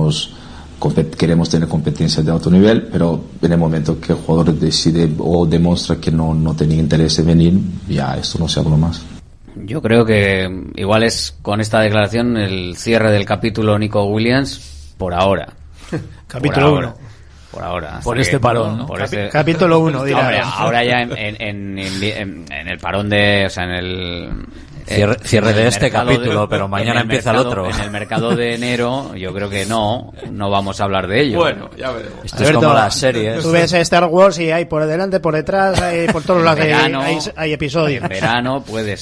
queremos tener competencia de alto nivel, pero en el momento que el jugador decide o demuestra que no tenía interés en venir, ya esto no se habló más. Yo creo que igual es con esta declaración el cierre del capítulo Nico Williams por ahora. Capítulo 1. Por ahora. Por este parón, ¿no? Capítulo 1, dirá. Ahora ya en el parón de... O sea, en el... Cierre de este capítulo, pero mañana empieza el otro. En el mercado de enero, yo creo que no vamos a hablar de ello. Bueno, ya veremos. Esto Alberto, es como las series. Tú ves Star Wars y hay por delante, por detrás, hay por todos lados hay episodios. En verano puede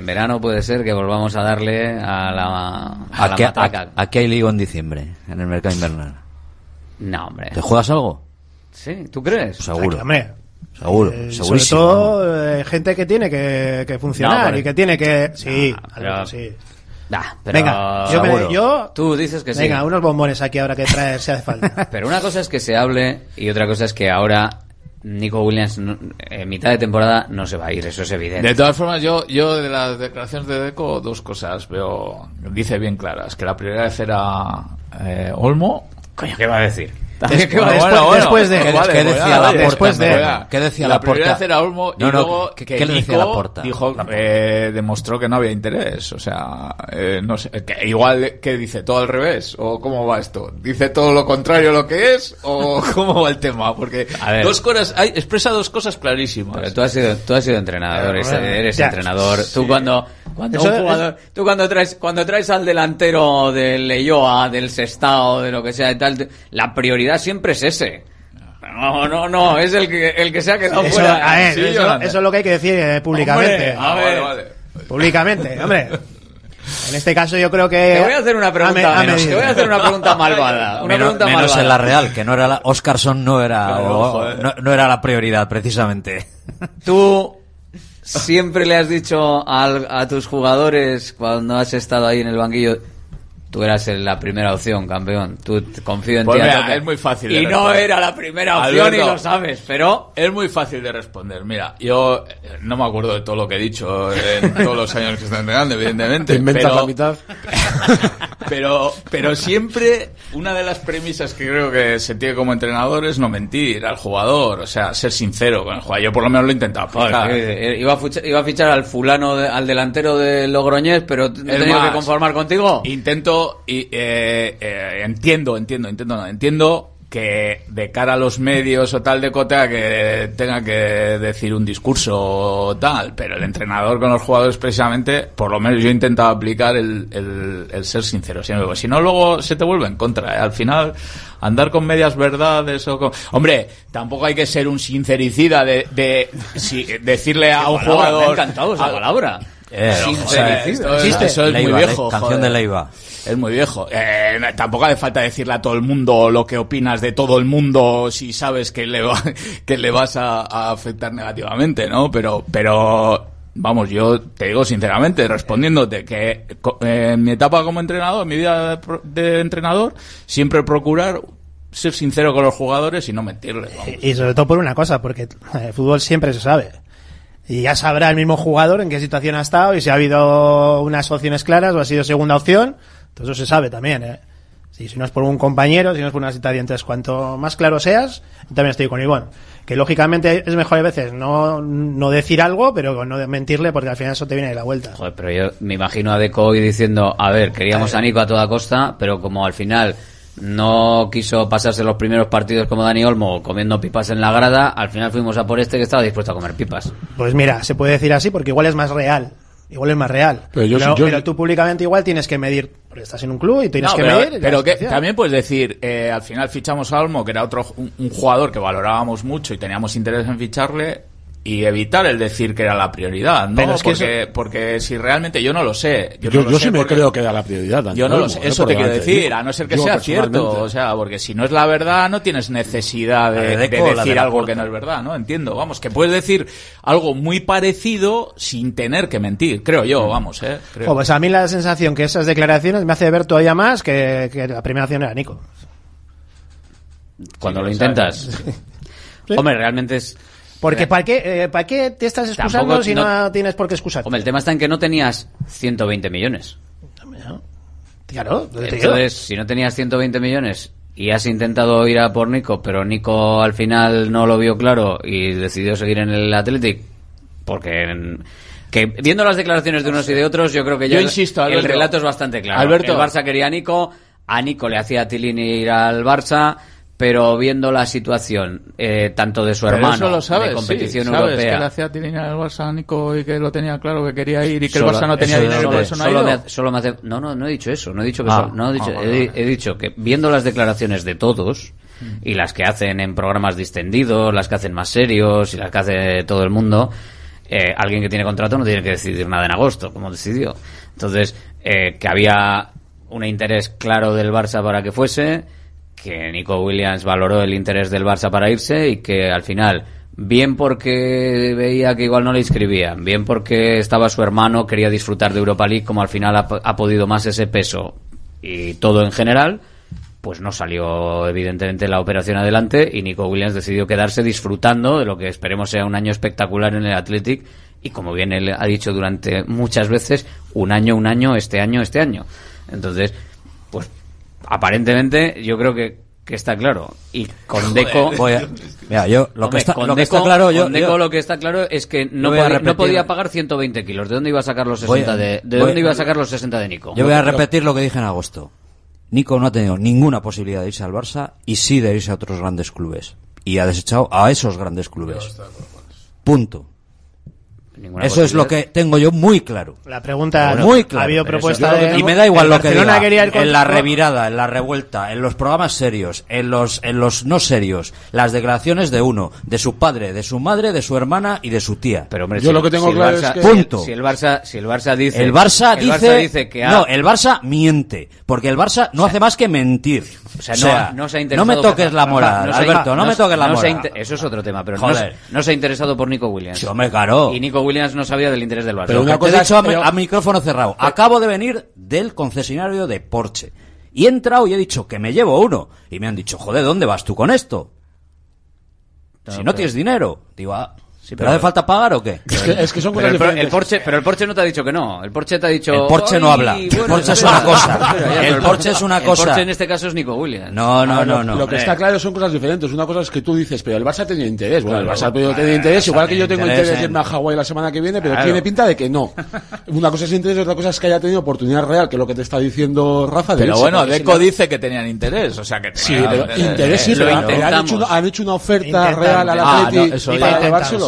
ser que volvamos a darle a la mataca. Aquí hay lío en diciembre, en el mercado invernal. No, hombre. ¿Te juegas algo? Sí, ¿tú crees? Seguro. Hombre. Segurísimo. Sobre todo gente que tiene que funcionar y que tiene que... Sí, pero, sí. Pero venga, yo tú dices que sí. Venga, unos bombones aquí ahora que traer si hace falta. Pero una cosa es que se hable y otra cosa es que ahora Nico Williams en mitad de temporada no se va a ir, eso es evidente. De todas formas, yo de las declaraciones de Deco dos cosas veo, dice bien claras, que la prioridad era Olmo. Coño, ¿qué va a decir? Después de ¿Qué decía Laporta? ¿Qué decía la Laporta? prioridad era Olmo y luego ¿qué le decía Laporta? Dijo, demostró que no había interés, o sea, no sé, que igual que dice todo al revés o cómo va esto, dice todo lo contrario a lo que es o cómo va el tema, porque expresa dos cosas clarísimas. Pero tú has sido entrenador, eres entrenador. Sí. Tú cuando un jugador, tú cuando traes al delantero del Leioa, del Sestao, de lo que sea y tal, la prioridad siempre es ese. No, es el que se ha quedado fuera. Eso es lo que hay que decir públicamente. Hombre, vale. Públicamente, hombre. En este caso yo creo que... Te voy a hacer una pregunta te voy a hacer una pregunta malvada. Menos en la Real, que no era Óscarson no era la prioridad, precisamente. Tú siempre le has dicho a tus jugadores cuando has estado ahí en el banquillo, tú eras la primera opción, campeón. Tú confío en ti. Mira, es muy fácil de responder. No era la primera opción, Alberto, y lo sabes, pero... Es muy fácil de responder. Mira, yo no me acuerdo de todo lo que he dicho en todos los años que estoy entrenando, evidentemente. Te inventas la mitad. Pero siempre una de las premisas que creo que se tiene como entrenador es no mentir al jugador, o sea, ser sincero con el jugador. Yo por lo menos lo he intentado aplicar. Iba a fichar al fulano, al delantero de Logroñés, pero ¿no he tenido que conformar contigo? Intento y entiendo que de cara a los medios o tal de Cotea que tenga que decir un discurso o tal, pero el entrenador con los jugadores precisamente, por lo menos yo he intentado aplicar el ser sincero siempre, si no luego se te vuelve en contra, Al final andar con medias verdades hombre, tampoco hay que ser un sincericida de decirle a un jugador... Me ha encantado esa palabra. Eso es Leiva, muy viejo. Canción de Leiva. Es muy viejo. Tampoco hace falta decirle a todo el mundo lo que opinas de todo el mundo si sabes que le vas a afectar negativamente, ¿no? Pero vamos, yo te digo sinceramente, respondiéndote, que en mi etapa como entrenador, en mi vida de entrenador, siempre procurar ser sincero con los jugadores y no mentirles. Vamos. Y sobre todo por una cosa, porque el fútbol siempre se sabe. Y ya sabrá el mismo jugador en qué situación ha estado y si ha habido unas opciones claras o ha sido segunda opción. Entonces eso se sabe también, ¿eh? Si no es por un compañero, si no es por una situación, entonces cuanto más claro seas, también estoy con Ivonne. Que lógicamente es mejor a veces no decir algo, pero no mentirle, porque al final eso te viene de la vuelta. Joder, pero yo me imagino a Deco hoy diciendo, a ver, queríamos a Nico a toda costa, pero como al final no quiso pasarse los primeros partidos como Dani Olmo comiendo pipas en la grada, al final fuimos a por este que estaba dispuesto a comer pipas. Pues mira, se puede decir así porque igual es más real. Igual es más real. Pero tú públicamente igual tienes que medir, porque estás en un club y tienes que medir. Pero que también puedes decir, al final fichamos a Olmo, que era un jugador que valorábamos mucho y teníamos interés en ficharle, y evitar el decir que era la prioridad, ¿no? Pero es que porque si realmente yo no lo sé. Yo sí me creo que era la prioridad. Yo no lo sé, eso te quiero decir, a no ser que sea cierto. O sea, porque si no es la verdad, no tienes necesidad de decir algo que no es verdad, ¿no? Entiendo, vamos, que puedes decir algo muy parecido sin tener que mentir, creo yo, vamos, creo. Pues a mí la sensación que esas declaraciones me hace ver todavía más que la primera acción era Nico. Cuando lo intentas. ¿Sí? Hombre, realmente es... Porque ¿para qué te estás excusando tampoco, si no tienes por qué excusarte? Hombre, el tema está en que no tenías 120 millones. Claro. Entonces, si no tenías 120 millones y has intentado ir a por Nico, pero Nico al final no lo vio claro y decidió seguir en el Athletic, porque que viendo las declaraciones de unos y de otros, yo creo que ya el relato es bastante claro. Alberto, el Barça quería a Nico le hacía a Tilini ir al Barça, pero viendo la situación tanto de su hermano, de competición europea, que le hacía Tilini al Barça a Nico y que lo tenía claro que quería ir y que el Barça no tenía dinero, por eso no ha ido. No he dicho eso, no he dicho que he dicho que viendo las declaraciones de todos y las que hacen en programas distendidos, las que hacen más serios y las que hace todo el mundo, alguien que tiene contrato no tiene que decidir nada en agosto, como decidió. Entonces, que había un interés claro del Barça para que fuese, que Nico Williams valoró el interés del Barça para irse y que al final, bien porque veía que igual no le inscribían, bien porque estaba su hermano, quería disfrutar de Europa League, como al final ha podido más ese peso y todo en general, pues no salió evidentemente la operación adelante y Nico Williams decidió quedarse disfrutando de lo que esperemos sea un año espectacular en el Athletic y, como bien él ha dicho durante muchas veces, un año, este año. Entonces, pues aparentemente yo creo que está claro. Y con Deco lo que está claro es que no podía pagar 120 kilos. ¿De dónde iba a sacar los 60 dónde iba a sacar los 60 de Nico? Yo voy a repetir lo que dije en agosto. Nico no ha tenido ninguna posibilidad de irse al Barça y sí de irse a otros grandes clubes. Y ha desechado a esos grandes clubes. Punto. Eso es lo que tengo yo muy claro. La pregunta, muy claro. Ha habido propuesta de... Y me da igual lo que diga. En la revirada, en la revuelta, en los programas serios, en los no serios, las declaraciones de uno, de su padre, de su madre, de su hermana y de su tía. Pero hombre, yo lo que tengo claro es que... Punto. Si el Barça dice... El Barça dice que... No, el Barça miente. Porque el Barça no hace más que mentir. O sea, no se ha interesado... No me toques la moral, Alberto, no me toques la moral. Eso es otro tema, pero joder, no se ha interesado por Nico Williams. Sí, hombre, claro. Y Nico Williams no sabía del interés del Barça. Pero te he dicho a micrófono cerrado. Acabo de venir del concesionario de Porsche. Y he entrado y he dicho que me llevo uno. Y me han dicho, joder, ¿dónde vas tú con esto? Si no tienes dinero. Digo, sí, ¿pero hace falta pagar o qué? Es que son cosas diferentes. Pero el Porsche no te ha dicho que no. El Porsche te ha dicho... El Porsche no habla. El Porsche es una cosa. El Porsche es una cosa. El Porsche en este caso es Nico Williams. No. Lo que está claro son cosas diferentes. Una cosa es que tú dices, pero el Barça tenía interés. Bueno, el Barça ha podido tener interés. Igual que yo tengo interés en irme a Hawái la semana que viene, pero tiene pinta de que no. Una cosa es interés, otra cosa es que haya tenido oportunidad real, que es lo que te está diciendo Rafa. Pero bueno, Deco dice que tenían interés. O sea que... Sí, pero interés sí, pero han hecho una oferta real al Atleti para llevárselo.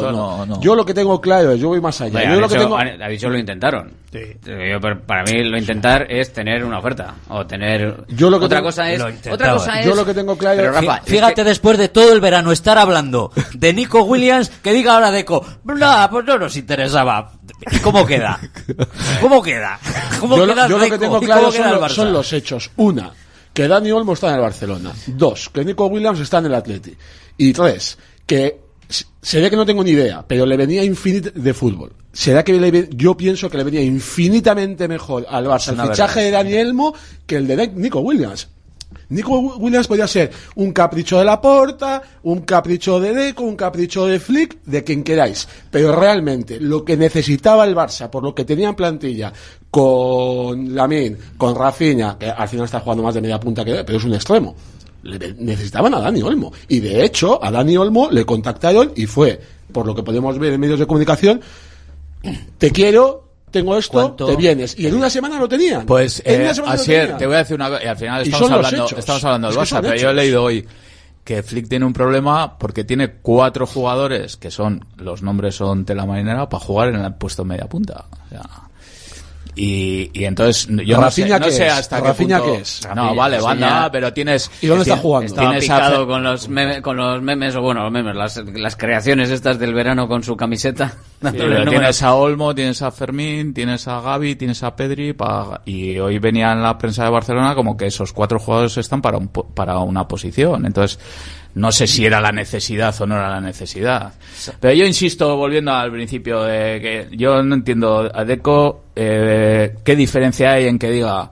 no. Yo lo que tengo claro es, yo voy más allá. Bueno, ha dicho lo intentaron. Sí. Para mí lo intentar es tener una oferta o tener otra cosa es yo lo que tengo claro. Pero, Rafa, fíjate después de todo el verano estar hablando de Nico Williams, que diga ahora Deco, nada, pues no nos interesaba. ¿Y cómo queda? ¿Cómo queda? Yo lo que tengo claro son los hechos. Una, que Dani Olmo está en el Barcelona. 2, que Nico Williams está en el Atleti. Y 3, que se ve que no tengo ni idea, pero le venía de fútbol. ¿Será que yo pienso que le venía infinitamente mejor al Barça el fichaje de Dani Olmo que el de Nico Williams? Nico Williams podía ser un capricho de Laporta, un capricho de Deco, un capricho de Flick, de quien queráis. Pero realmente lo que necesitaba el Barça, por lo que tenía en plantilla, con Lamine, con Rafinha, que al final está jugando más de media punta pero es un extremo, necesitaban a Dani Olmo. Y de hecho, a Dani Olmo le contactaron y fue, por lo que podemos ver en medios de comunicación, te quiero... tengo esto, ¿cuánto? Te vienes. Y en una semana lo tenían. Pues, Asier, te voy a decir una cosa, y al final estamos hablando del Barça, pero yo he leído hoy que Flick tiene un problema porque tiene 4 jugadores que los nombres son tela marinera para jugar en el puesto media punta. O sea, y entonces yo no sé hasta qué punto. ¿Qué es? No, vale, banda, pero tienes. ¿Y dónde está jugando? Estaba picado con los memes, o bueno, los memes, las creaciones estas del verano con su camiseta. Tienes a Olmo, tienes a Fermín, tienes a Gavi, tienes a Pedri, y hoy venía en la prensa de Barcelona como que esos 4 jugadores están para una posición. Entonces, no sé si era la necesidad o no era la necesidad. Pero yo insisto, volviendo al principio, de que yo no entiendo a Deco, qué diferencia hay en que diga,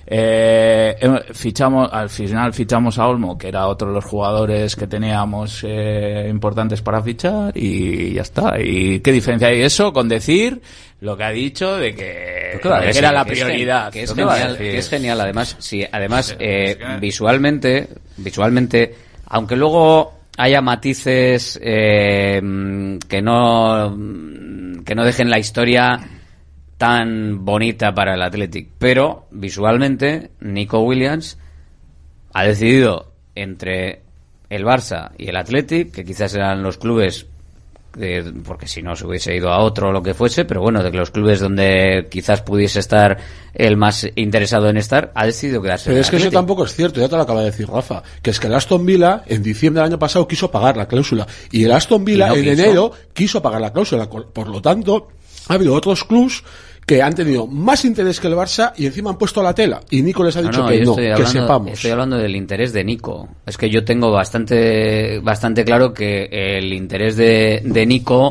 al final fichamos a Olmo, que era otro de los jugadores que teníamos importantes para fichar, y ya está. ¿Y qué diferencia hay eso con decir lo que ha dicho de que era la prioridad? Que es genial, además, sí, visualmente, aunque luego haya matices que no dejen la historia tan bonita para el Athletic, pero visualmente Nico Williams ha decidido entre el Barça y el Athletic, que quizás eran los clubes, porque si no se hubiese ido a otro o lo que fuese, pero bueno, de que los clubes donde quizás pudiese estar el más interesado en estar, ha decidido quedarse. Pero es que eso tampoco es cierto, ya te lo acaba de decir Rafa, que es que el Aston Villa en diciembre del año pasado quiso pagar la cláusula, y el Aston Villa en enero quiso pagar la cláusula, por lo tanto ha habido otros clubs que han tenido más interés que el Barça y encima han puesto la tela, y Nico les ha dicho que sepamos. Estoy hablando del interés de Nico. Es que yo tengo bastante claro que el interés de Nico,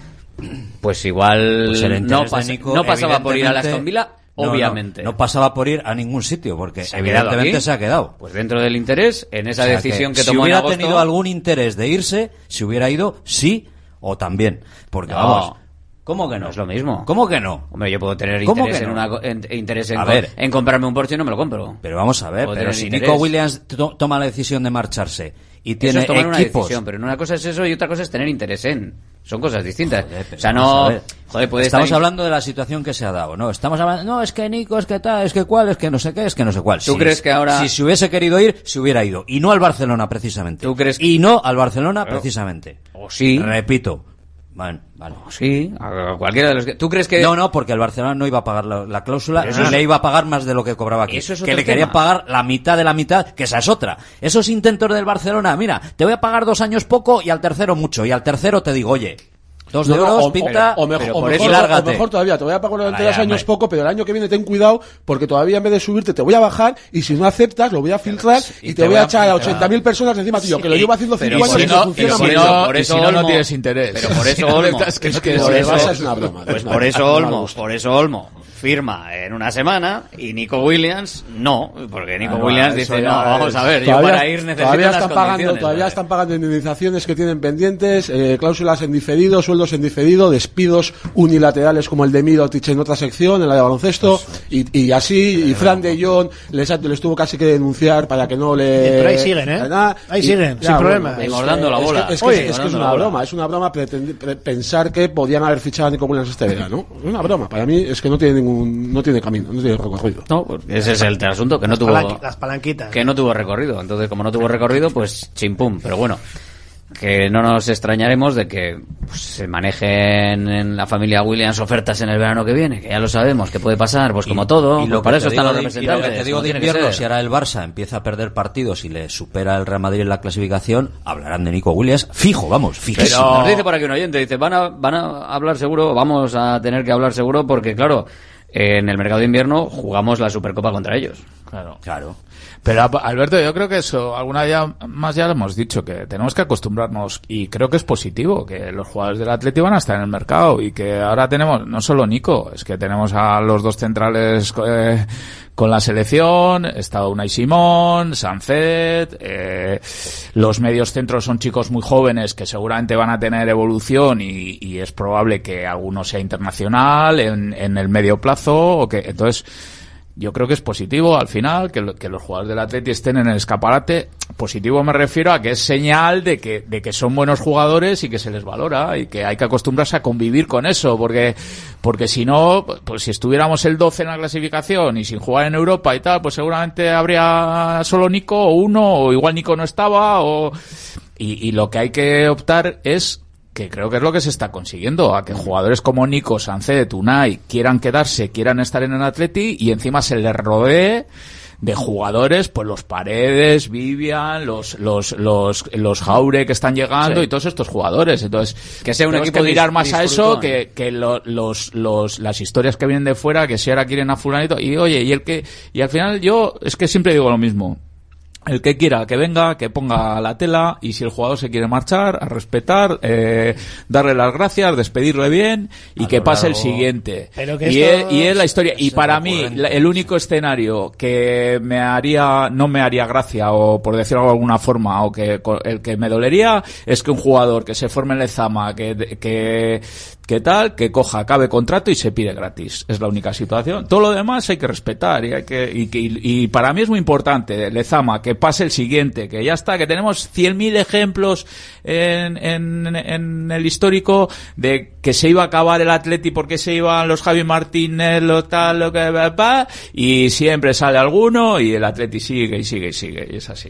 pues igual no pasaba por ir a la Aston Villa, obviamente. No pasaba por ir a ningún sitio, porque evidentemente se ha quedado. Pues dentro del interés, en esa decisión que tomó en agosto, si hubiera tenido algún interés de irse, si hubiera ido, sí o también. Porque vamos... ¿Cómo que no? No es lo mismo. ¿Cómo que no? Hombre, yo puedo tener interés en comprarme un Porche y no me lo compro. Pero vamos a ver, pero si Nico Williams toma la decisión de marcharse y tiene eso es tomar equipos... una decisión, pero una cosa es eso y otra cosa es tener interés en... Son cosas distintas. O sea, no... Estamos hablando de la situación que se ha dado, ¿no? Estamos hablando... No, es que Nico, es que tal, es que cuál, es que no sé qué, es que no sé cuál. ¿Tú crees que ahora... Si se hubiese querido ir, se hubiera ido. Y no al Barcelona, precisamente. ¿Tú crees que... Y no al Barcelona, precisamente. O sí. Repito. Vale. Sí, a cualquiera de los que... ¿Tú crees que...? No, porque el Barcelona no iba a pagar la cláusula y le iba a pagar más de lo que cobraba aquí. Eso es que le quería pagar la mitad de la mitad, que esa es otra. Esos intentos del Barcelona, mira, te voy a pagar 2 años poco y al tercero mucho. Y al tercero te digo, oye... 2 euros, pinta, o mejor todavía, te voy a pagar durante 2 años poco, pero el año que viene ten cuidado, porque todavía en vez de subirte te voy a bajar, y si no aceptas lo voy a filtrar y te voy a echar a 80.000 personas encima tuyo, que lo llevo haciendo 5 años y no funciona. Por eso no tienes interés. Pero por eso Olmo, es una broma. Pues por eso Olmo firma en una semana y Nico Williams no, porque Nico Williams dice, no, vamos a ver, yo para ir necesito las condiciones. Todavía están pagando indemnizaciones que tienen pendientes, cláusulas en diferido, sueldos en diferido, despidos unilaterales como el de Mirotic en otra sección, en la de baloncesto, y así, y Fran de Jong les tuvo casi que denunciar para que no le... Pero ahí siguen, ahí siguen, sin problema. Engordando la bola. Es que es una broma pensar que podían haber fichado a Nico Williams este verano. Es una broma, para mí es que no tiene camino, no tiene recorrido. No, pues ese es el asunto, que no tuvo las palanquitas. Que no tuvo recorrido. Entonces, como no tuvo recorrido, pues chimpum. Pero bueno, que no nos extrañaremos de que pues se manejen en la familia Williams ofertas en el verano que viene, que ya lo sabemos, que puede pasar, pues como todo, y lo para que eso te están digo los representantes. Y lo que te digo de invierno, si ahora el Barça empieza a perder partidos y le supera el Real Madrid en la clasificación, hablarán de Nico Williams, fijo, vamos, fijísimo. Pero nos dice por aquí un oyente, dice, van a hablar seguro, vamos a tener que hablar seguro, porque claro, en el mercado de invierno jugamos la Supercopa contra ellos. Claro. Pero Alberto, yo creo que eso alguna vez más ya lo hemos dicho, que tenemos que acostumbrarnos, y creo que es positivo que los jugadores del Atleti van a estar en el mercado, y que ahora tenemos no solo Nico, es que tenemos a los dos centrales con la selección, está Unai Simón, Sancet, los medios centros son chicos muy jóvenes que seguramente van a tener evolución, y es probable que alguno sea internacional en el medio plazo, o que entonces yo creo que es positivo al final que los jugadores del Atleti estén en el escaparate. Positivo me refiero a que es señal de que son buenos jugadores y que se les valora, y que hay que acostumbrarse a convivir con eso, porque si no, pues si estuviéramos el 12 en la clasificación y sin jugar en Europa y tal, pues seguramente habría solo Nico o uno, o igual Nico no estaba, y lo que hay que optar es, que creo que es lo que se está consiguiendo, a que jugadores como Nico, Sancet, Unai quieran quedarse, quieran estar en el Atleti, y encima se les rodee de jugadores, pues los Paredes, Vivian, los Jaure que están llegando, y todos estos jugadores. Entonces, que sea un equipo que mirar más a eso, disfrutón. que las historias que vienen de fuera, que si ahora quieren a fulanito, y oye, y al final yo es que siempre digo lo mismo. El que quiera que venga, que ponga la tela, y si el jugador se quiere marchar, a respetar, darle las gracias, despedirle bien, y que pase el siguiente. Y es la historia. Y para mí, el único escenario que no me haría gracia, o por decirlo de alguna forma, o el que me dolería, es que un jugador que se forme en Lezama, que coja, acabe contrato y se pide gratis. Es la única situación. Todo lo demás hay que respetar, y para mí es muy importante, Lezama, que pase el siguiente, que ya está, que tenemos 100.000 ejemplos en el histórico de que se iba a acabar el Atleti porque se iban los Javi Martínez, y siempre sale alguno, y el Atleti sigue, y es así.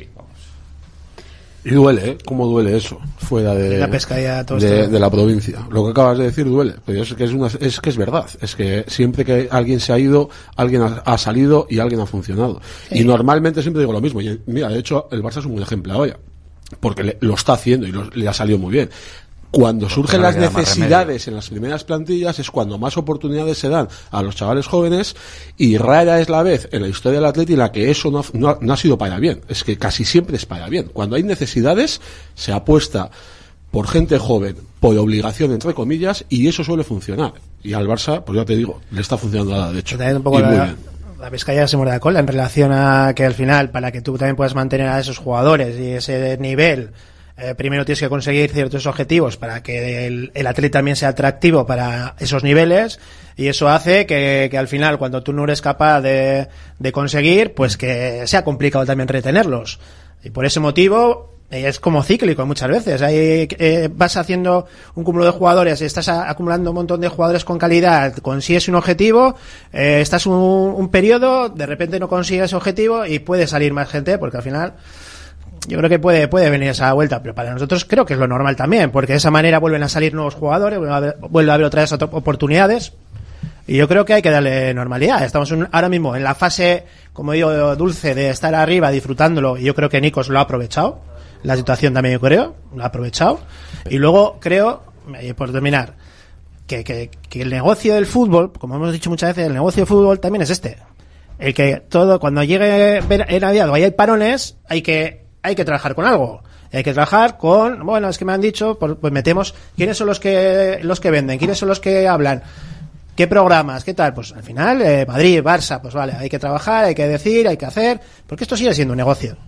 Y duele, ¿eh? ¿Cómo duele eso? Fuera de la pescadilla, de la provincia. Lo que acabas de decir duele, pero es que es verdad. Es que siempre que alguien se ha ido, alguien ha salido y alguien ha funcionado. Sí. Y normalmente siempre digo lo mismo. Y mira, de hecho, el Barça es un buen ejemplo ahora, porque lo está haciendo y le ha salido muy bien. Cuando surgen las necesidades en las primeras plantillas es cuando más oportunidades se dan a los chavales jóvenes, y rara es la vez en la historia del Atleti en la que eso no ha sido para bien. Es que casi siempre es para bien. Cuando hay necesidades se apuesta por gente joven, por obligación entre comillas, y eso suele funcionar. Y al Barça, pues ya te digo, le está funcionando nada, de hecho. Un poco la pescadilla se muerde la cola en relación a que al final, para que tú también puedas mantener a esos jugadores y ese nivel, primero tienes que conseguir ciertos objetivos para que el atleta también sea atractivo para esos niveles, y eso hace que al final, cuando tú no eres capaz de conseguir, pues que sea complicado también retenerlos. Y por ese motivo es como cíclico muchas veces. Ahí vas haciendo un cúmulo de jugadores, estás acumulando un montón de jugadores con calidad, consigues un objetivo, estás un periodo, de repente no consigues ese objetivo y puede salir más gente, porque al final yo creo que puede venir esa vuelta, pero para nosotros creo que es lo normal también, porque de esa manera vuelven a salir nuevos jugadores, vuelve a haber otras oportunidades, y yo creo que hay que darle normalidad. Estamos ahora mismo en la fase, como digo, dulce de estar arriba, disfrutándolo, y yo creo que Nikos lo ha aprovechado, la situación también yo creo, lo ha aprovechado, y luego creo, por terminar, que el negocio del fútbol, como hemos dicho muchas veces, el negocio del fútbol también es el que todo, cuando llegue Navidad o hay parones, hay que trabajar con algo. Hay que trabajar con, bueno, es que me han dicho, pues metemos, ¿quiénes son los que venden? ¿Quiénes son los que hablan? ¿Qué programas? ¿Qué tal? Pues al final, Madrid, Barça, pues vale, hay que trabajar, hay que decir, hay que hacer, porque esto sigue siendo un negocio.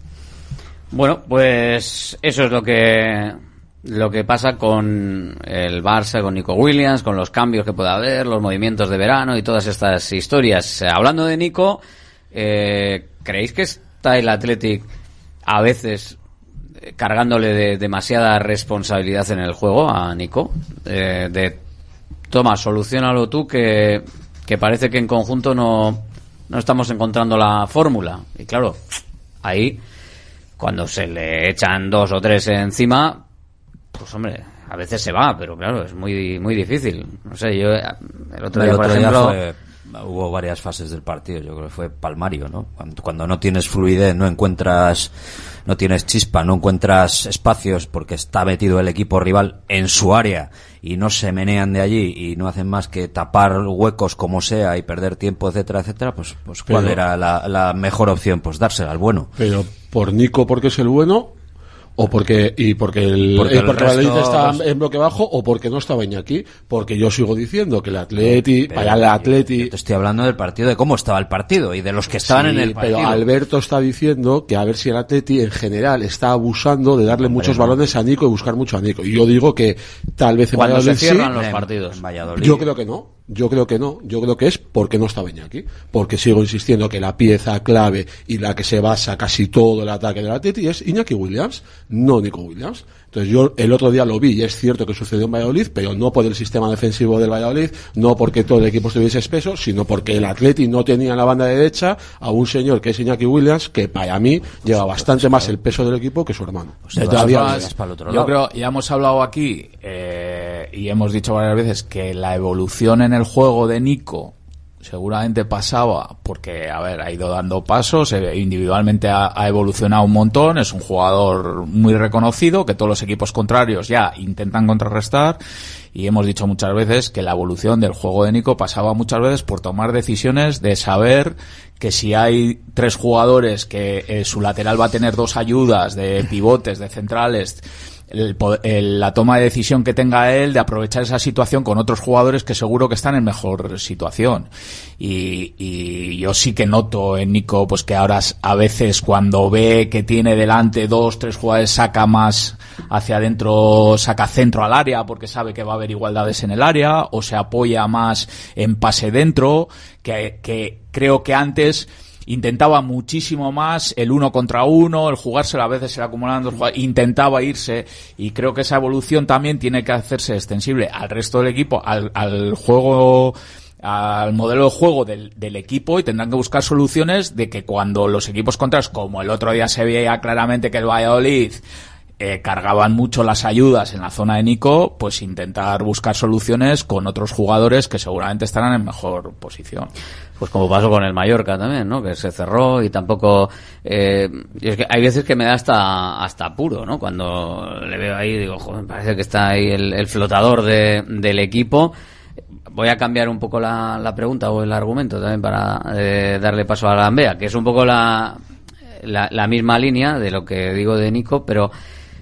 Bueno, pues eso es lo que pasa con el Barça, con Nico Williams, con los cambios que pueda haber, los movimientos de verano y todas estas historias. Hablando de Nico, ¿creéis que está el Athletic a veces cargándole de demasiada responsabilidad en el juego a Nico? Toma, soluciónalo tú, que parece que en conjunto no estamos encontrando la fórmula. Y claro, ahí, cuando se le echan 2 o 3 encima, pues hombre, a veces se va, pero claro, es muy muy difícil. No sé, yo el otro día, por ejemplo, hubo varias fases del partido, yo creo que fue palmario, ¿no? Cuando no tienes fluidez, no tienes chispa, no encuentras espacios porque está metido el equipo rival en su área y no se menean de allí y no hacen más que tapar huecos como sea y perder tiempo, etcétera, etcétera, pues ¿cuál era la mejor opción? Pues dársela al bueno. Pero por Nico, porque es el bueno, o porque el Valladolid está en bloque bajo, o porque no estaba Iñaki, porque yo sigo diciendo que el Atleti, yo te estoy hablando del partido, de cómo estaba el partido y de los que estaban en el partido. Pero Alberto está diciendo que a ver si el Atleti en general está abusando de darle muchos balones a Nico y buscar mucho a Nico. Y yo digo que tal vez en Valladolid se cierran los partidos. En Valladolid. Yo creo que no. Yo creo que es porque no estaba Iñaki, porque sigo insistiendo que la pieza clave y la que se basa casi todo el ataque del Atleti es Iñaki Williams, no Nico Williams. Entonces yo el otro día lo vi y es cierto que sucedió en Valladolid, pero no por el sistema defensivo del Valladolid, no porque todo el equipo estuviese espeso, sino porque el Atleti no tenía en la banda derecha a un señor que es Iñaki Williams, que para mí lleva bastante más el peso del equipo que su hermano. Yo creo, ya hemos hablado aquí y hemos dicho varias veces que la evolución en el juego de Nico seguramente pasaba porque, a ver, ha ido dando pasos, individualmente ha evolucionado un montón, es un jugador muy reconocido, que todos los equipos contrarios ya intentan contrarrestar, y hemos dicho muchas veces que la evolución del juego de Nico pasaba muchas veces por tomar decisiones de saber que si hay 3 jugadores que su lateral va a tener 2 ayudas de pivotes, de centrales, la toma de decisión que tenga él de aprovechar esa situación con otros jugadores que seguro que están en mejor situación. Y yo sí que noto en Nico pues que ahora a veces cuando ve que tiene delante 2, 3 jugadores saca más hacia adentro, saca centro al área porque sabe que va a haber igualdades en el área, o se apoya más en pase dentro, que creo que antes intentaba muchísimo más el 1 contra 1, el jugárselo, a veces era acumulando, intentaba irse, y creo que esa evolución también tiene que hacerse extensible al resto del equipo, al juego, al modelo de juego del equipo, y tendrán que buscar soluciones de que cuando los equipos contrarios, como el otro día se veía claramente que el Valladolid cargaban mucho las ayudas en la zona de Nico, pues intentar buscar soluciones con otros jugadores que seguramente estarán en mejor posición. Pues como pasó con el Mallorca también, ¿no? Que se cerró y tampoco... es que hay veces que me da hasta apuro, ¿no? Cuando le veo ahí, digo, joder, parece que está ahí el flotador del equipo. Voy a cambiar un poco la pregunta o el argumento también para darle paso a la Gambea, que es un poco la misma línea de lo que digo de Nico, pero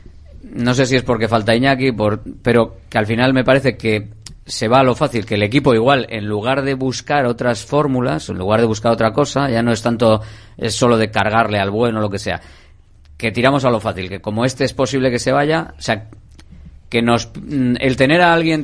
no sé si es porque falta Iñaki, pero que al final me parece que se va a lo fácil, que el equipo igual, en lugar de buscar otras fórmulas, en lugar de buscar otra cosa, ya no es tanto, es solo de cargarle al bueno, lo que sea, que tiramos a lo fácil, que como es posible que se vaya, o sea, que el tener a alguien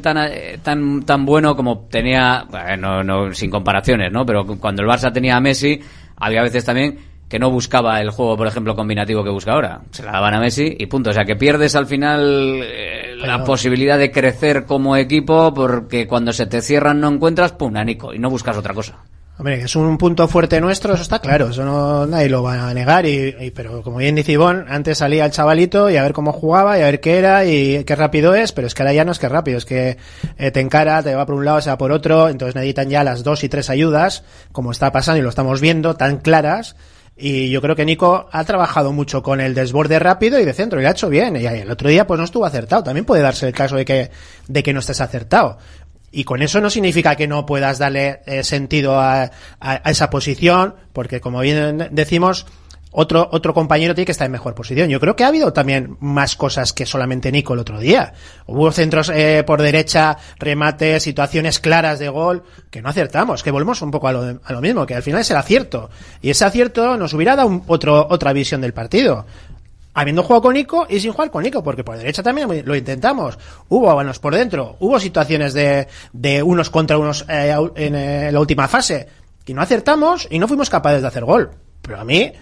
tan bueno como tenía, bueno, no sin comparaciones, ¿no? Pero cuando el Barça tenía a Messi, había veces también que no buscaba el juego, por ejemplo, combinativo que busca ahora. Se la daban a Messi y punto. O sea, que pierdes al final la posibilidad de crecer como equipo, porque cuando se te cierran no encuentras, pum, a Nico, y no buscas otra cosa. Hombre, es un punto fuerte nuestro, eso está claro, eso nadie lo va a negar, pero como bien dice Ivonne, antes salía el chavalito y a ver cómo jugaba y a ver qué era y qué rápido es, pero es que ahora ya no es que rápido, es que te encara, te va por un lado, se va por otro, entonces necesitan ya las 2 y 3 ayudas, como está pasando y lo estamos viendo, tan claras. Y yo creo que Nico ha trabajado mucho con el desborde rápido y de centro, y lo ha hecho bien. Y el otro día pues no estuvo acertado. También puede darse el caso de que no estés acertado. Y con eso no significa que no puedas darle sentido a esa posición, porque como bien decimos, otro compañero tiene que estar en mejor posición. Yo creo que ha habido también más cosas que solamente Nico el otro día. Hubo centros por derecha, remates, situaciones claras de gol, que no acertamos, que volvemos un poco a lo mismo, que al final es el acierto. Y ese acierto nos hubiera dado otra visión del partido. Habiendo jugado con Nico y sin jugar con Nico, porque por derecha también lo intentamos. Hubo buenos por dentro, hubo situaciones de unos contra unos en la última fase, y no acertamos y no fuimos capaces de hacer gol. Pero a mí,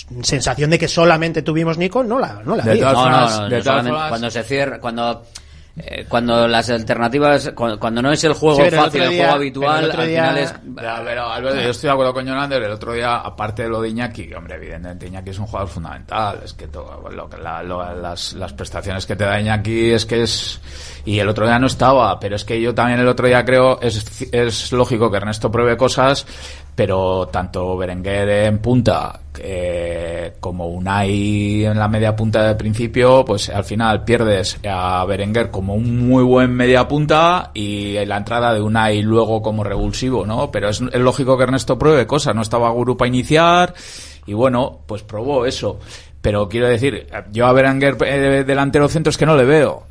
sensación de que solamente tuvimos Nico, no la vi. De todas formas, cuando se cierra, cuando cuando las alternativas, cuando no es el juego fácil, el juego habitual, al final es... Pero, Alberto, yo estoy de acuerdo con Jonander. El otro día, aparte de lo de Iñaki, que hombre, evidentemente Iñaki es un jugador fundamental, es que todo las prestaciones que te da Iñaki y el otro día no estaba, pero es que yo también el otro día creo, es lógico que Ernesto pruebe cosas, pero tanto Berenguer en punta como Unai en la media punta de principio, pues al final pierdes a Berenguer como un muy buen media punta y la entrada de Unai luego como revulsivo, ¿no? Pero es lógico que Ernesto pruebe cosas. No estaba Guru para iniciar y bueno, pues probó eso. Pero quiero decir, yo a Berenguer delantero centro es que no le veo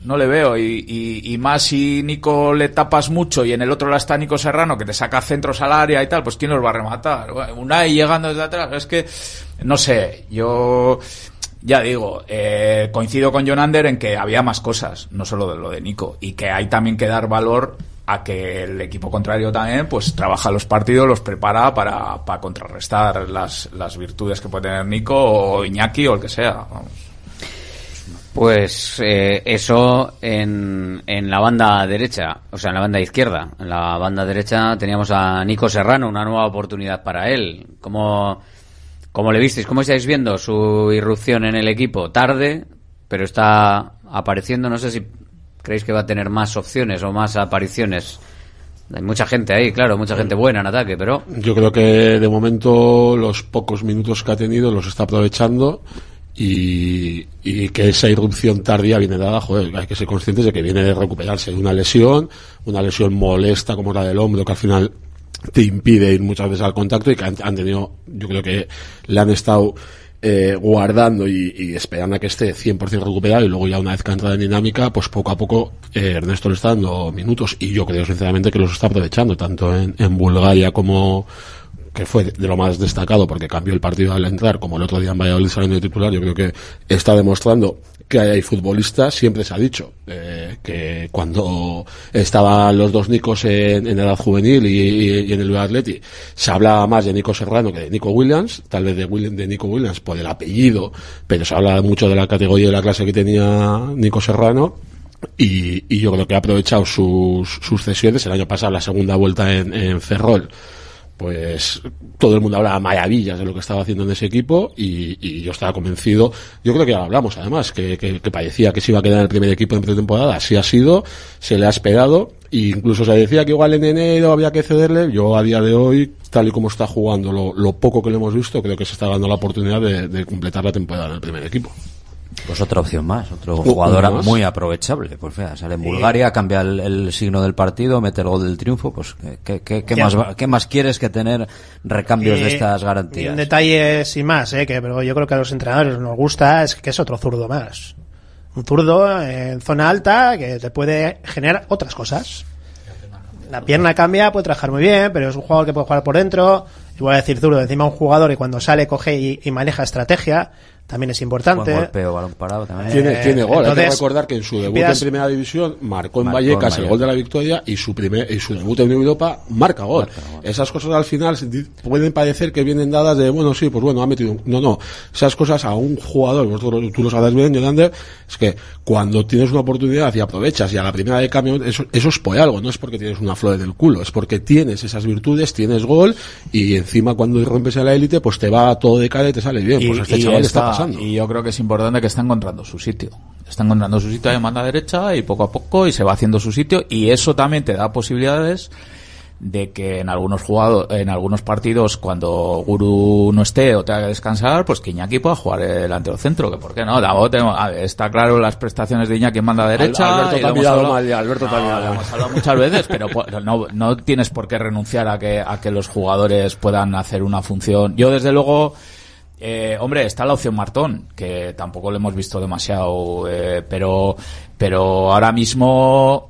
y más si Nico le tapas mucho y en el otro lado está Nico Serrano que te saca centros al área y tal, pues ¿quién los va a rematar? Bueno, Unai llegando desde atrás, es que no sé, yo ya digo, coincido con Jonander en que había más cosas, no solo de lo de Nico, y que hay también que dar valor a que el equipo contrario también pues trabaja los partidos, los prepara para contrarrestar las virtudes que puede tener Nico o Iñaki o el que sea, vamos. Pues eso en la banda derecha, o sea, en la banda izquierda. En la banda derecha teníamos a Nico Serrano, una nueva oportunidad para él. ¿Cómo le visteis? ¿Cómo estáis viendo su irrupción en el equipo? Tarde, pero está apareciendo. No sé si creéis que va a tener más opciones o más apariciones. Hay mucha gente ahí, claro, mucha gente buena en ataque, pero... Yo creo que de momento los pocos minutos que ha tenido los está aprovechando y que esa irrupción tardía viene dada, hay que ser conscientes de que viene de recuperarse de una lesión molesta como la del hombro, que al final te impide ir muchas veces al contacto y que han tenido, yo creo que le han estado guardando y esperando a que esté 100% recuperado y luego ya una vez que ha entrado en dinámica, pues poco a poco Ernesto le está dando minutos y yo creo sinceramente que los está aprovechando tanto en Bulgaria como que fue de lo más destacado porque cambió el partido al entrar, como el otro día en Valladolid saliendo de titular. Yo creo que está demostrando que hay futbolistas. Siempre se ha dicho que cuando estaban los dos Nicos en edad juvenil y en el Atleti se hablaba más de Nico Serrano que de Nico Williams, tal vez de Nico Williams por el apellido, pero se habla mucho de la categoría y de la clase que tenía Nico Serrano. Y yo creo que ha aprovechado sus cesiones. El año pasado, la segunda vuelta en Ferrol, pues todo el mundo hablaba maravillas de lo que estaba haciendo en ese equipo y yo estaba convencido. Yo creo que ya lo hablamos además, que parecía que se iba a quedar en el primer equipo en pretemporada. Así ha sido, se le ha esperado e incluso se decía que igual en enero había que cederle. Yo a día de hoy, tal y como está jugando, lo poco que lo hemos visto, creo que se está dando la oportunidad de completar la temporada en el primer equipo. Pues otra opción más, otro jugador muy aprovechable. Pues fíjate, sale en Bulgaria, cambia el signo del partido, mete el gol del triunfo. Pues ¿qué más quieres que tener recambios de estas garantías? Un detalle sin más, pero yo creo que a los entrenadores nos gusta, es que es otro zurdo más. Un zurdo en zona alta que te puede generar otras cosas. La pierna cambia, puede trabajar muy bien, pero es un jugador que puede jugar por dentro. Y voy a decir zurdo, encima un jugador y cuando sale coge y maneja estrategia. También es importante. Buen golpeo, balón parado también. Tiene gol. Entonces, hay que recordar que en su debut en Primera División marcó en Vallecas el gol de la victoria y su debut en Europa marca gol. Esas cosas al final pueden parecer que vienen dadas de, ha metido No. Esas cosas a un jugador, tú lo sabes bien, Jonander, es que cuando tienes una oportunidad y aprovechas y a la primera de cambio, eso es por algo, no es porque tienes una flor del culo, es porque tienes esas virtudes, tienes gol y encima cuando rompes a la élite, pues te va todo de cara y te sale bien. Pues este chaval está pasando. Y yo creo que es importante que está encontrando su sitio. Está encontrando su sitio en banda derecha y poco a poco y se va haciendo su sitio y eso también te da posibilidades de que en algunos partidos cuando Guru no esté o tenga que descansar, pues que Iñaki pueda jugar el delantero centro, que por qué no. Está claro las prestaciones de Iñaki en banda derecha. Alberto también hemos hablado muchas veces, pero no tienes por qué renunciar a que los jugadores puedan hacer una función. Yo desde luego está la opción Martón, que tampoco lo hemos visto demasiado, pero ahora mismo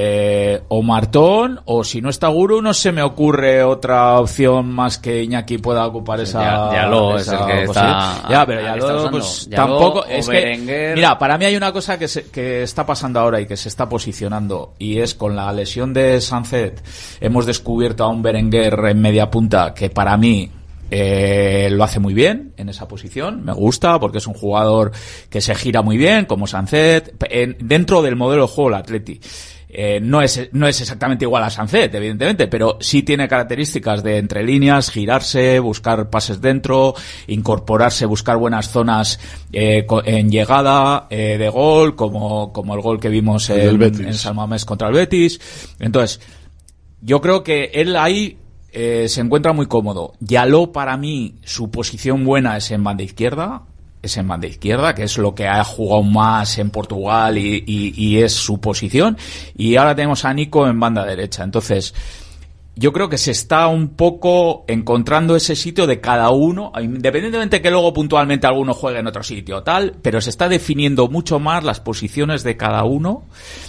o Martón o si no está Guru no se me ocurre otra opción más que Iñaki pueda ocupar esa es el que está pero Yaló pues tampoco es que mira, para mí hay una cosa que está pasando ahora y que se está posicionando y es con la lesión de Sánchez hemos descubierto a un Berenguer en media punta que para mí lo hace muy bien en esa posición, me gusta porque es un jugador que se gira muy bien, como Sancet, dentro del modelo de juego del Atleti. No es exactamente igual a Sancet, evidentemente, pero sí tiene características de entre líneas, girarse, buscar pases dentro, incorporarse, buscar buenas zonas en llegada de gol, como el gol que vimos en San Mamés contra el Betis. Entonces, yo creo que él ahí se encuentra muy cómodo. Yaló, para mí, su posición buena es en banda izquierda, que es lo que ha jugado más en Portugal y es su posición, y ahora tenemos a Nico en banda derecha. Entonces, yo creo que se está un poco encontrando ese sitio de cada uno, independientemente que luego puntualmente alguno juegue en otro sitio o tal, pero se está definiendo mucho más las posiciones de cada uno,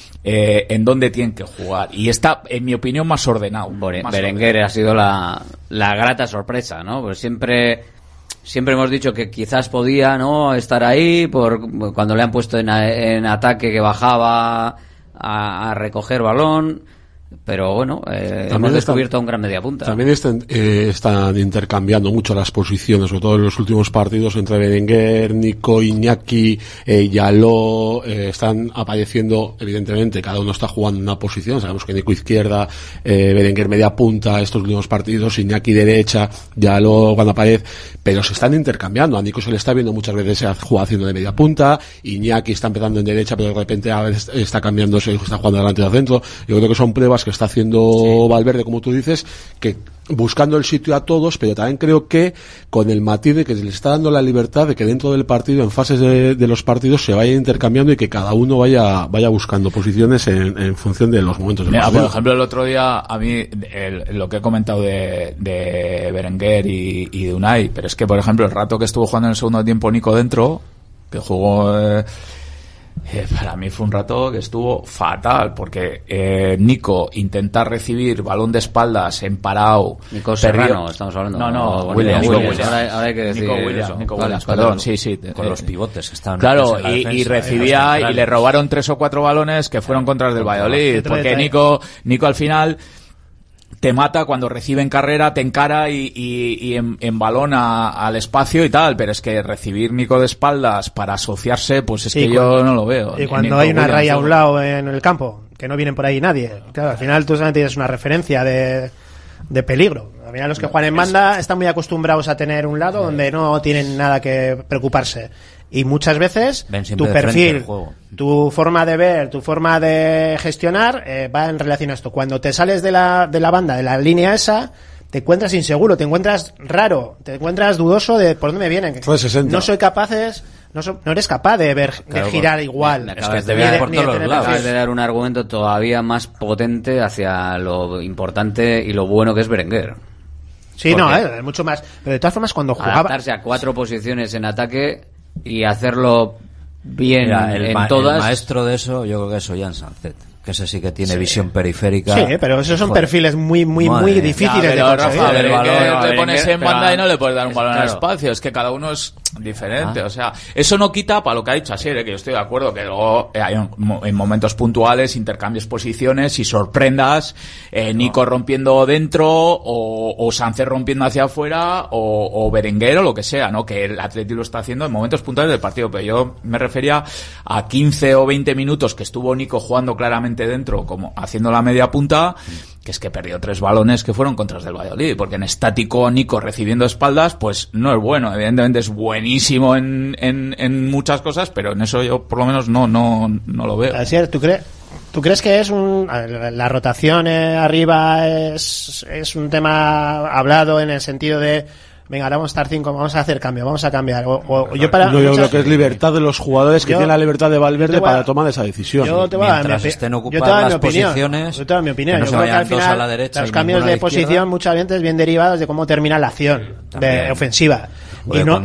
en dónde tienen que jugar, y está, en mi opinión, más ordenado. Berenguer ha sido la grata sorpresa, ¿no? Pues siempre hemos dicho que quizás podía, ¿no?, estar ahí por cuando le han puesto en ataque, que bajaba a recoger balón. Pero bueno, hemos descubierto un gran mediapunta. También están intercambiando mucho las posiciones, sobre todo en los últimos partidos, entre Berenguer, Nico, Iñaki, Yaló. Están apareciendo, evidentemente, cada uno está jugando en una posición. Sabemos que Nico izquierda, Berenguer media punta estos últimos partidos, Iñaki derecha, Yaló cuando aparece, pero se están intercambiando. A Nico se le está viendo muchas veces haciendo de media punta, Iñaki está empezando en derecha, pero de repente a veces está cambiándose y está jugando delante del centro. Yo creo que son pruebas que está haciendo Valverde, como tú dices, que buscando el sitio a todos, pero también creo que con el matiz de que se le está dando la libertad de que dentro del partido, en fases de los partidos, se vaya intercambiando y que cada uno vaya buscando posiciones en función de los momentos del partido. Por ejemplo, el otro día, a mí, lo que he comentado de Berenguer y de Unai, pero es que, por ejemplo, el rato que estuvo jugando en el segundo tiempo Nico dentro, que jugó... para mí fue un rato que estuvo fatal, porque Nico intentar recibir balón de espaldas en parado. Nico Serrano, estamos hablando. No, Williams. Ahora hay que decir Nico Williams, perdón, sí. Con los pivotes que estaban. Claro, y recibía y le robaron 3 o 4 balones que fueron contra el del Valladolid, porque Nico al final te mata cuando recibe en carrera, te encara y en balón al espacio y tal, pero es que recibir Nico de espaldas para asociarse, pues es que yo no lo veo. Y cuando hay una raya a un lado en el campo, que no vienen por ahí nadie, claro, al final tú solamente tienes una referencia de peligro. Al final los que juegan en banda están muy acostumbrados a tener un lado donde no tienen nada que preocuparse. Y muchas veces tu perfil, tu forma de ver, tu forma de gestionar va en relación a esto. Cuando te sales de la banda, de la línea esa, te encuentras inseguro, te encuentras raro, te encuentras dudoso de por dónde me vienen. No soy capaces, no eres capaz de ver, claro, de girar igual. Acabas de dar un argumento todavía más potente hacia lo importante y lo bueno que es Berenguer. Sí, no, es mucho más. Pero de todas formas, cuando jugaba... Adaptarse a 4 posiciones en ataque y hacerlo bien. Mira, en todas. El maestro de eso, yo creo que es Jan Sancet, que ese sí que tiene visión periférica. Sí, pero esos son perfiles muy difíciles de conseguir. Rafa, te pones en banda y no le puedes dar un balón al espacio, es que cada uno es diferente, o sea, eso no quita para lo que ha dicho Asier, que yo estoy de acuerdo, que luego hay en momentos puntuales intercambios posiciones y sorprendas, Nico rompiendo dentro o Sánchez rompiendo hacia afuera o Berenguer o lo que sea, ¿no? Que el Atleti lo está haciendo en momentos puntuales del partido, pero yo me refería a 15 o 20 minutos que estuvo Nico jugando claramente dentro, como haciendo la media punta, que es que perdió 3 balones que fueron contra el del Valladolid, porque en estático Nico recibiendo espaldas, pues no es bueno, evidentemente es buenísimo en muchas cosas, pero en eso yo por lo menos no lo veo. Así es, ¿tú crees que es la rotación arriba es un tema hablado en el sentido de venga, ahora vamos a estar 5, vamos a hacer cambio, vamos a cambiar? Yo creo que es libertad de los jugadores que tienen la libertad de Valverde para tomar esa decisión. Mientras estén ocupadas las posiciones, yo te voy a mi opinión. Que no yo se creo que al vayan dos final a la derecha los y cambios de posición posición muchas veces vienen derivados de cómo termina la acción de ofensiva. Y no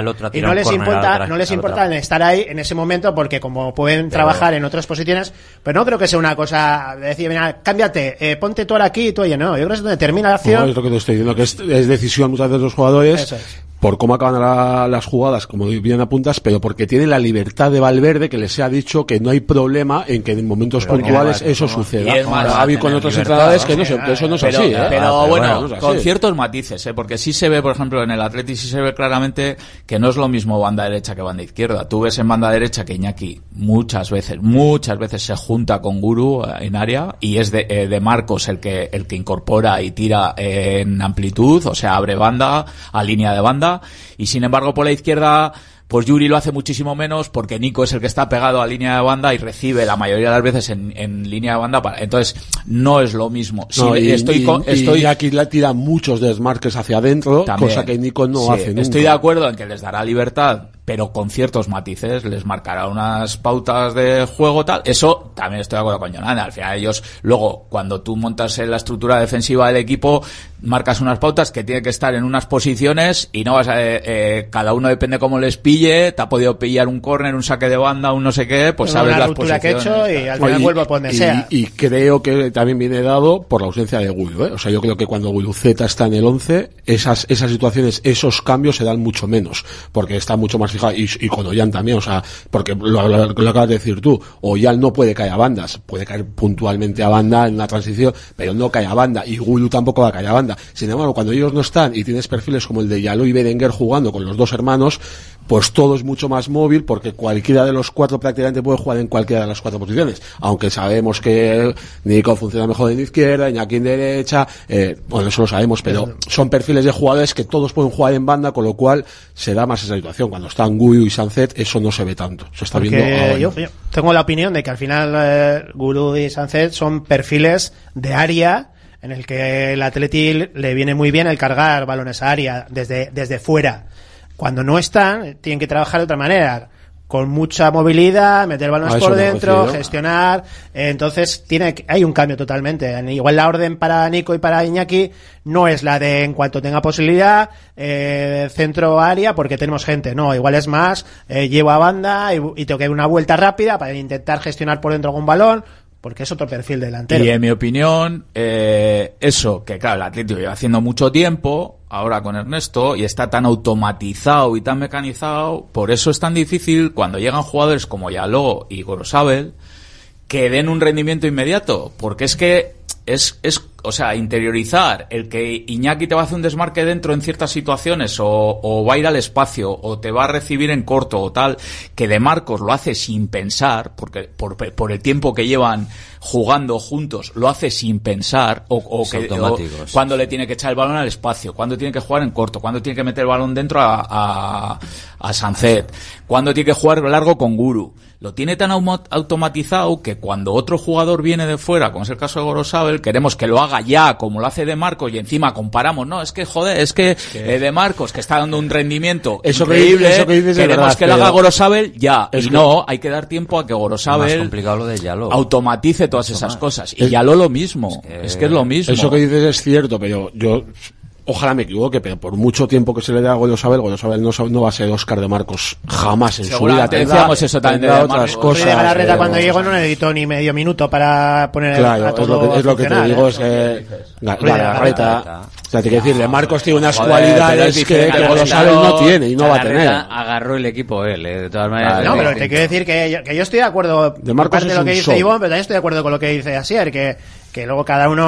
les importa estar ahí en ese momento, porque como pueden trabajar en otras posiciones, pero no creo que sea una cosa de decir, mira, cámbiate, ponte tú ahora aquí y tú allá. No, yo creo que es donde termina la acción. No, es lo que te estoy diciendo, que es decisión muchas veces de los jugadores. por cómo acaban las jugadas, como bien apuntas, pero porque tiene la libertad de Valverde, que les ha dicho que no hay problema en que en momentos puntuales eso suceda. Ha habido con otros entrenadores que eso no es así. Pero bueno, con ciertos matices, porque sí se ve, por ejemplo, en el Atleti sí se ve claramente que no es lo mismo banda derecha que banda izquierda. Tú ves en banda derecha que Iñaki muchas veces se junta con Guru en área, y es de Marcos el que incorpora y tira en amplitud, o sea, abre banda a línea de banda, y sin embargo por la izquierda pues Yuri lo hace muchísimo menos, porque Nico es el que está pegado a línea de banda y recibe la mayoría de las veces en línea de banda. Entonces no es lo mismo. Y aquí la tira muchos desmarques hacia adentro, también, cosa que Nico no hace nunca. Estoy de acuerdo en que les dará libertad, pero con ciertos matices, les marcará unas pautas de juego, tal. Eso también estoy de acuerdo con Jonathan. Al final ellos, luego, cuando tú montas la estructura defensiva del equipo, marcas unas pautas que tienen que estar en unas posiciones, y no vas a, cada uno depende cómo les pille, te ha podido pillar un córner, un saque de banda, un no sé qué, pues sabes las posiciones. Que he hecho y al final vuelvo a donde sea. Y creo que también viene dado por la ausencia de Gulu, O sea, yo creo que cuando Guruceta está en el 11, esas situaciones, esos cambios se dan mucho menos, porque está mucho más fijado, y con Ollán también, o sea, porque lo acabas de decir tú, Ollán no puede caer a bandas, puede caer puntualmente a banda en una transición, pero no cae a banda, y Gulu tampoco va a caer a banda. Sin embargo, cuando ellos no están y tienes perfiles como el de Yaló y Berenguer jugando con los dos hermanos, pues todo es mucho más móvil, porque cualquiera de los cuatro prácticamente puede jugar en cualquiera de las cuatro posiciones, aunque sabemos que Nico funciona mejor en izquierda, Iñaki en derecha, bueno, eso lo sabemos, pero son perfiles de jugadores que todos pueden jugar en banda, con lo cual se da más esa situación. Cuando están Guyu y Sancet, eso no se ve tanto, se está viendo ahora. Yo tengo la opinión de que al final Guru y Sancet son perfiles de área, en el que el Atleti le viene muy bien el cargar balones a área desde fuera. Cuando no están, tienen que trabajar de otra manera, con mucha movilidad, meter balones por dentro, gestionar. Entonces hay un cambio totalmente. Igual la orden para Nico y para Iñaki no es la de en cuanto tenga posibilidad, centro área, porque tenemos gente. No, igual es más, llevo a banda y tengo que dar una vuelta rápida para intentar gestionar por dentro algún balón, porque es otro perfil delantero. Y en mi opinión, eso, que claro, el Atlético lleva haciendo mucho tiempo, ahora con Ernesto, y está tan automatizado y tan mecanizado, por eso es tan difícil cuando llegan jugadores como Yaló y Gorosabel que den un rendimiento inmediato, porque es que o sea, interiorizar el que Iñaki te va a hacer un desmarque dentro en ciertas situaciones, o va a ir al espacio, o te va a recibir en corto o tal, que De Marcos lo hace sin pensar, porque por el tiempo que llevan jugando juntos, lo hace sin pensar, o cuando le tiene que echar el balón al espacio, cuando tiene que jugar en corto, cuando tiene que meter el balón dentro a Sancet, cuando tiene que jugar largo con Guru. Lo tiene tan automatizado que cuando otro jugador viene de fuera, como es el caso de Gorosabel, queremos que lo haga ya, como lo hace De Marcos, y encima comparamos, no, es que De Marcos, que está dando un rendimiento increíble, queremos que lo haga Gorosabel ya, y no, hay que dar tiempo a que Gorosabel automatice todas esas cosas. Y Yaló lo mismo, es que es lo mismo. Eso que dices es cierto, pero yo... Ojalá me equivoque, pero por mucho tiempo que se le dé a Gorosabel no va a ser Óscar De Marcos jamás en su vida. Decíamos eso también de otras cosas. De Galarreta cuando llegó no necesitó ni medio minuto para poner claro, a todo es lo que te digo, es que Galarreta, o sea, te quiero decir, De Marcos tiene unas cualidades que Gorosabel no tiene y no va a tener. Agarró el equipo él, de todas maneras. No, pero te quiero decir que yo estoy de acuerdo de Marcos con lo que dice Ivonne, pero también estoy de acuerdo con lo que dice Asier, que luego cada uno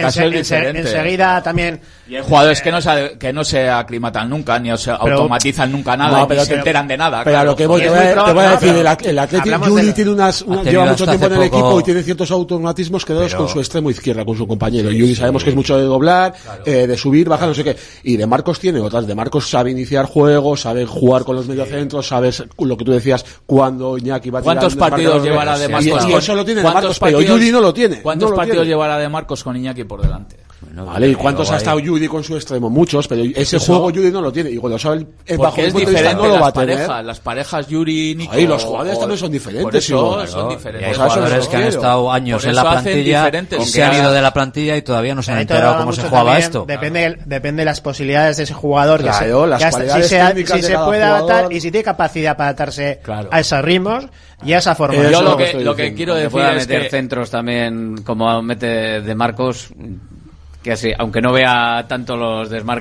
enseguida también... Y hay jugadores que no se aclimatan nunca, ni se automatizan nunca nada, ni se enteran de nada. Pero a lo que voy, te voy a decir, el Atlético Yuri tiene lleva mucho tiempo en el equipo y tiene ciertos automatismos creados con su extremo izquierda, con su compañero. Yuri sabemos que es mucho de doblar, de subir, bajar, no sé qué. Y De Marcos tiene otras. De Marcos sabe iniciar juegos, sabe jugar con los mediocentros, sabes lo que tú decías, cuando Iñaki va a tirar. ¿Cuántos partidos llevará De Marcos? Y eso lo tiene De Marcos, pero Yuri no lo tiene. ¿Cuántos partidos llevará De Marcos con Iñaki por delante? Vale, ¿y cuántos ha estado Yudi con su extremo? Muchos, pero ese juego Yudi no lo tiene. Y cuando sabe bajo el punto de vista no lo va a tener. Las parejas Yuri y Nico. Ahí los jugadores también son diferentes. Por eso son diferentes. Hay jugadores que han estado años en la plantilla, se han ido de la plantilla y todavía no se han enterado cómo se jugaba esto. Depende de las posibilidades de ese jugador. Claro, las cualidades técnicas si se puede adaptar y si tiene capacidad para adaptarse a esos ritmos y a esa forma. Yo lo que quiero decir es que meter centros también, como mete De Marcos. que así, aunque no vea tanto los desmarques o las jugadas hacia adentro. Yo no hacía más que Williams. centrar todos los viernes, no había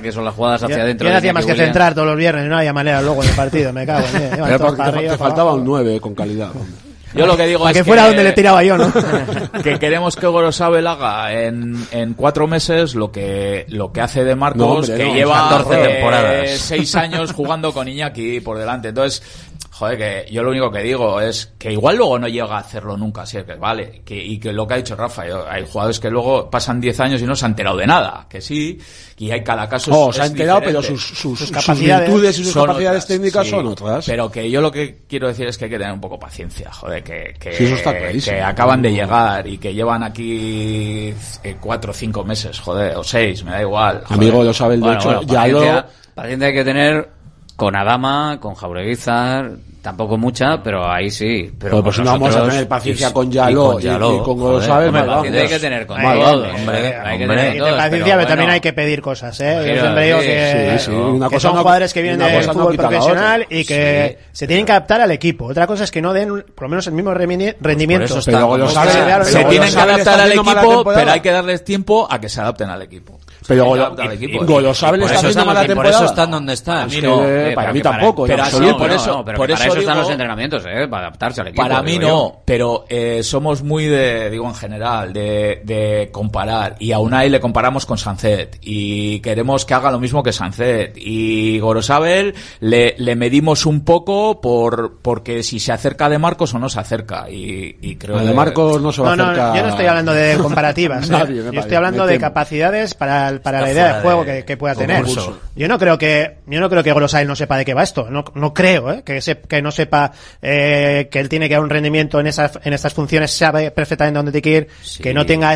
manera luego del partido, me cago en Pero porque te faltaba un 9 con calidad. Yo lo que digo para es que fuera donde le tiraba yo, ¿no? Que queremos que Gorosabel haga en 4 meses lo que hace de Marcos, lleva 14 temporadas. 6 años jugando con Iñaki por delante. Entonces, joder, que yo lo único que digo es que igual luego no llega a hacerlo nunca, sí, que vale, y que lo que ha dicho Rafa, hay jugadores que luego pasan 10 años y no se han enterado de nada, que sí, y hay cada caso se ha enterado, pero sus virtudes y sus capacidades técnicas son otras. Pero que yo lo que quiero decir es que hay que tener un poco paciencia, joder, que eso está clarísimo. Que acaban de llegar y que llevan aquí 4 o 5 meses, joder, o 6, me da igual. Joder. Amigo, lo sabe el de hecho, paciencia hay que tener con Adama, con Jaureguizar, tampoco mucha, pero ahí sí. Pero pues no vamos a tener paciencia con Yaló y con Gorosabel. Paciencia hay que tener con todo. Hay que tener todo. Paciencia, pero también hay que pedir cosas, ¿eh? Yo siempre digo que son jugadores que vienen del fútbol profesional y que se tienen que adaptar al equipo. Otra cosa es que no den por lo menos el mismo rendimiento. Se tienen que adaptar al equipo, pero hay que darles tiempo a que se adapten al equipo. Pero Gorosabel está haciendo mala temporada. Por eso están donde están. Para mí tampoco. Pero por eso están los entrenamientos, para adaptarse al equipo. Para mí no, pero somos muy en general, de comparar. Y a Unai le comparamos con Sancet. Y queremos que haga lo mismo que Sancet. Y Gorosabel le medimos un poco porque si se acerca de Marcos o no se acerca. Y creo de Marcos no se va a acercar. Yo no estoy hablando de comparativas. Yo estoy hablando de capacidades para la idea de juego que pueda tener. Yo no creo que Gorosabel no sepa de qué va esto. No creo, que no sepa que él tiene que dar un rendimiento en estas funciones, sabe perfectamente dónde tiene que ir, que no tenga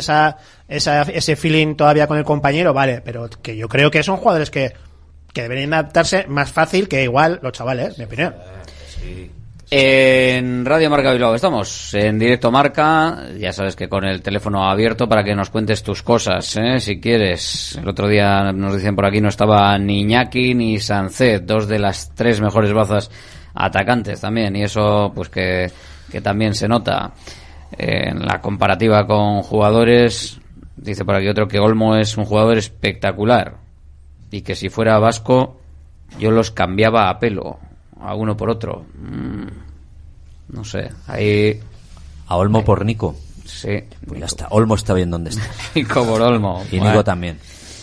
ese feeling todavía con el compañero, vale, pero que yo creo que son jugadores que deberían adaptarse más fácil que igual los chavales, mi opinión. En Radio Marca Bilbao estamos en directo Marca, ya sabes que con el teléfono abierto para que nos cuentes tus cosas, si quieres. El otro día nos dicen por aquí no estaba ni Iñaki ni Sancet, 2 de las 3 mejores bazas atacantes también, y eso pues que también se nota en la comparativa con jugadores. Dice por aquí otro que Olmo es un jugador espectacular y que si fuera vasco yo los cambiaba a pelo, a uno por otro. No sé, ahí a Olmo por Nico. Sí, pues ya está. Olmo está bien donde está. Nico por Olmo. Y Nico también.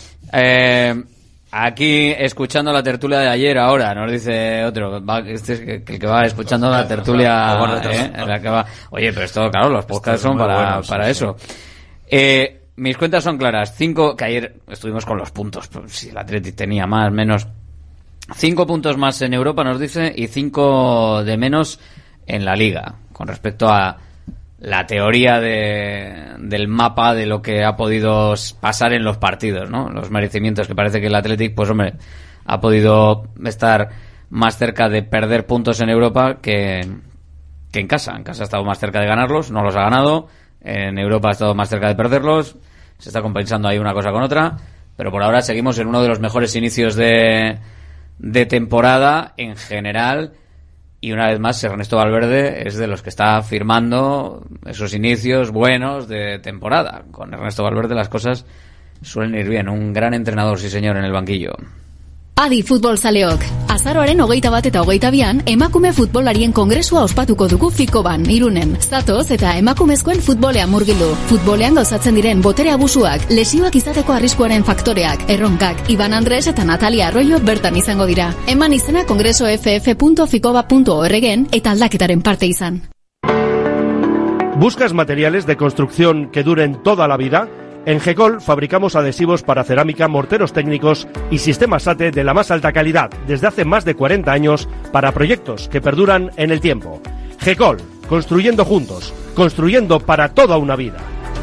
Aquí escuchando la tertulia de ayer ahora, nos dice otro, este es el que va escuchando la tertulia, la que va. Oye, pero esto, claro, los podcasts son para eso. Mis cuentas son claras. 5, que ayer estuvimos con los puntos, pues, si el Athletic tenía más, menos. 5 puntos más en Europa, nos dice, y 5 de menos en la Liga, con respecto a la teoría del mapa de lo que ha podido pasar en los partidos, ¿no? Los merecimientos, que parece que el Athletic, pues hombre, ha podido estar más cerca de perder puntos en Europa que en casa. En casa ha estado más cerca de ganarlos, no los ha ganado. En Europa ha estado más cerca de perderlos. Se está compensando ahí una cosa con otra. Pero por ahora seguimos en uno de los mejores inicios de temporada en general. Y una vez más, Ernesto Valverde es de los que está firmando esos inicios buenos de temporada. Con Ernesto Valverde las cosas suelen ir bien. Un gran entrenador, sí señor, en el banquillo. Adi Futbol Zaleok. Azaroaren 21 eta 22an emakume futbolarien kongresua ospatuko dugu Fikoban, Irunen. Zatoz eta emakumezkoen futbolean murgildu. Futbolean gauzatzen diren botere abusuak, lesioak izateko arriskuaren faktoreak, erronkak, Iban Andres eta Natalia Arroyo bertan izango dira. Eman izena kongresoff.fikoba.org eta aldaketaren parte izan. ¿Buscas materiales de construcción que duren toda la vida? En GECOL fabricamos adhesivos para cerámica, morteros técnicos y sistemas SATE de la más alta calidad desde hace más de 40 años para proyectos que perduran en el tiempo. GECOL, construyendo juntos, construyendo para toda una vida.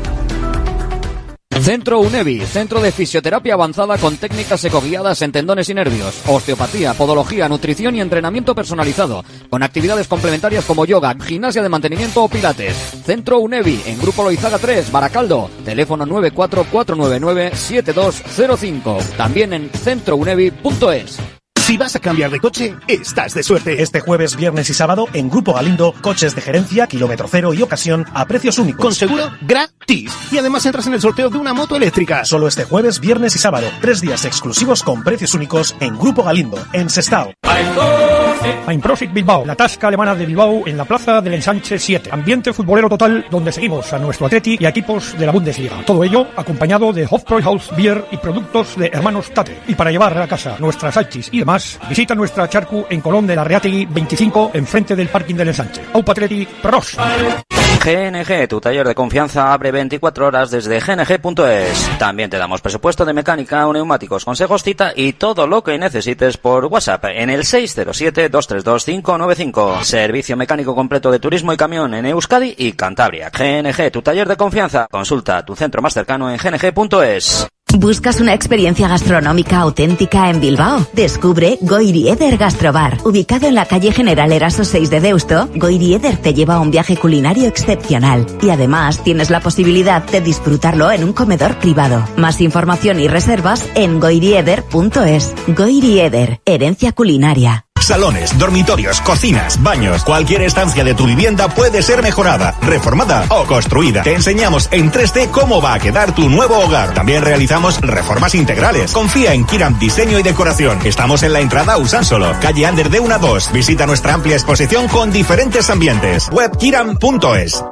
Centro UNEVI, centro de fisioterapia avanzada con técnicas ecoguiadas en tendones y nervios, osteopatía, podología, nutrición y entrenamiento personalizado, con actividades complementarias como yoga, gimnasia de mantenimiento o pilates. Centro UNEVI, en Grupo Loizaga 3, Baracaldo, teléfono 944997205, también en centrounevi.es. Si vas a cambiar de coche, estás de suerte. Este jueves, viernes y sábado, en Grupo Galindo, coches de gerencia, kilómetro cero y ocasión a precios únicos. Con seguro gratis. Y además entras en el sorteo de una moto eléctrica. Solo este jueves, viernes y sábado. 3 días exclusivos con precios únicos en Grupo Galindo, en Sestao. Einprosit Bilbao, la tasca alemana de Bilbao en la plaza del Ensanche 7. Ambiente futbolero total donde seguimos a nuestro Atleti y a equipos de la Bundesliga. Todo ello acompañado de Hofbräuhaus Beer y productos de hermanos Tate. Y para llevar a casa nuestras salchis y demás, visita nuestra charcu en Colón de la Reategui 25, enfrente del parking del Ensanche. Aupa Atleti, pros. GNG, tu taller de confianza, abre 24 horas desde gng.es. También te damos presupuesto de mecánica o neumáticos, consejos, cita y todo lo que necesites por WhatsApp en el 607-232-595. Servicio mecánico completo de turismo y camión en Euskadi y Cantabria. GNG, tu taller de confianza. Consulta tu centro más cercano en gng.es. ¿Buscas una experiencia gastronómica auténtica en Bilbao? Descubre Goirieder Gastrobar. Ubicado en la calle General Eraso 6 de Deusto, Goirieder te lleva a un viaje culinario excepcional. Y además tienes la posibilidad de disfrutarlo en un comedor privado. Más información y reservas en goirieder.es. Goirieder, herencia culinaria. Salones, dormitorios, cocinas, baños, cualquier estancia de tu vivienda puede ser mejorada, reformada o construida. Te enseñamos en 3D cómo va a quedar tu nuevo hogar. También realizamos reformas integrales. Confía en Kiram Diseño y Decoración. Estamos en la entrada Usánsolo, calle Ander de 1 a 2. Visita nuestra amplia exposición con diferentes ambientes. Web kiram.es.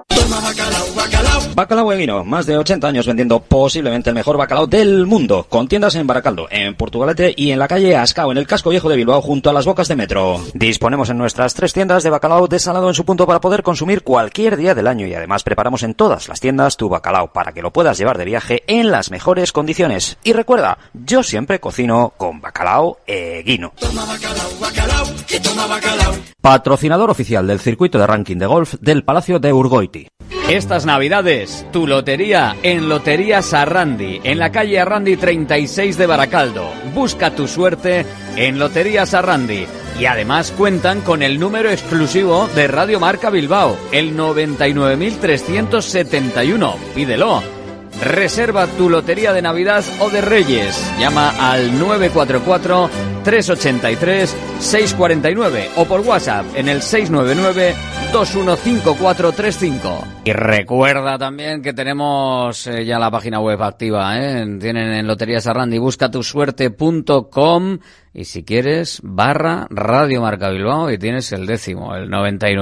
Bacalao Eguino, más de 80 años vendiendo posiblemente el mejor bacalao del mundo, con tiendas en Baracaldo, en Portugalete y en la calle Ascao, en el casco viejo de Bilbao, junto a las bocas de metro. Disponemos en nuestras 3 tiendas de bacalao desalado en su punto para poder consumir cualquier día del año y además preparamos en todas las tiendas tu bacalao para que lo puedas llevar de viaje en las mejores condiciones. Y recuerda, yo siempre cocino con Bacalao Eguino. Toma bacalao, bacalao, que toma bacalao. Patrocinador oficial del circuito de ranking de golf del Palacio de Urgoiti. Estas Navidades, tu lotería en Loterías Arrandi, en la calle Arrandi 36 de Baracaldo. Busca tu suerte en Loterías Arrandi. Y además cuentan con el número exclusivo de Radio Marca Bilbao, el 99.371. Pídelo. Reserva tu lotería de Navidad o de Reyes. Llama al 944-383-649 o por WhatsApp en el 699-215435. Y recuerda también que tenemos ya la página web activa, Tienen en Loterías Arrandi, buscatusuerte.com y si quieres, /Radio Marca Bilbao y tienes el décimo, el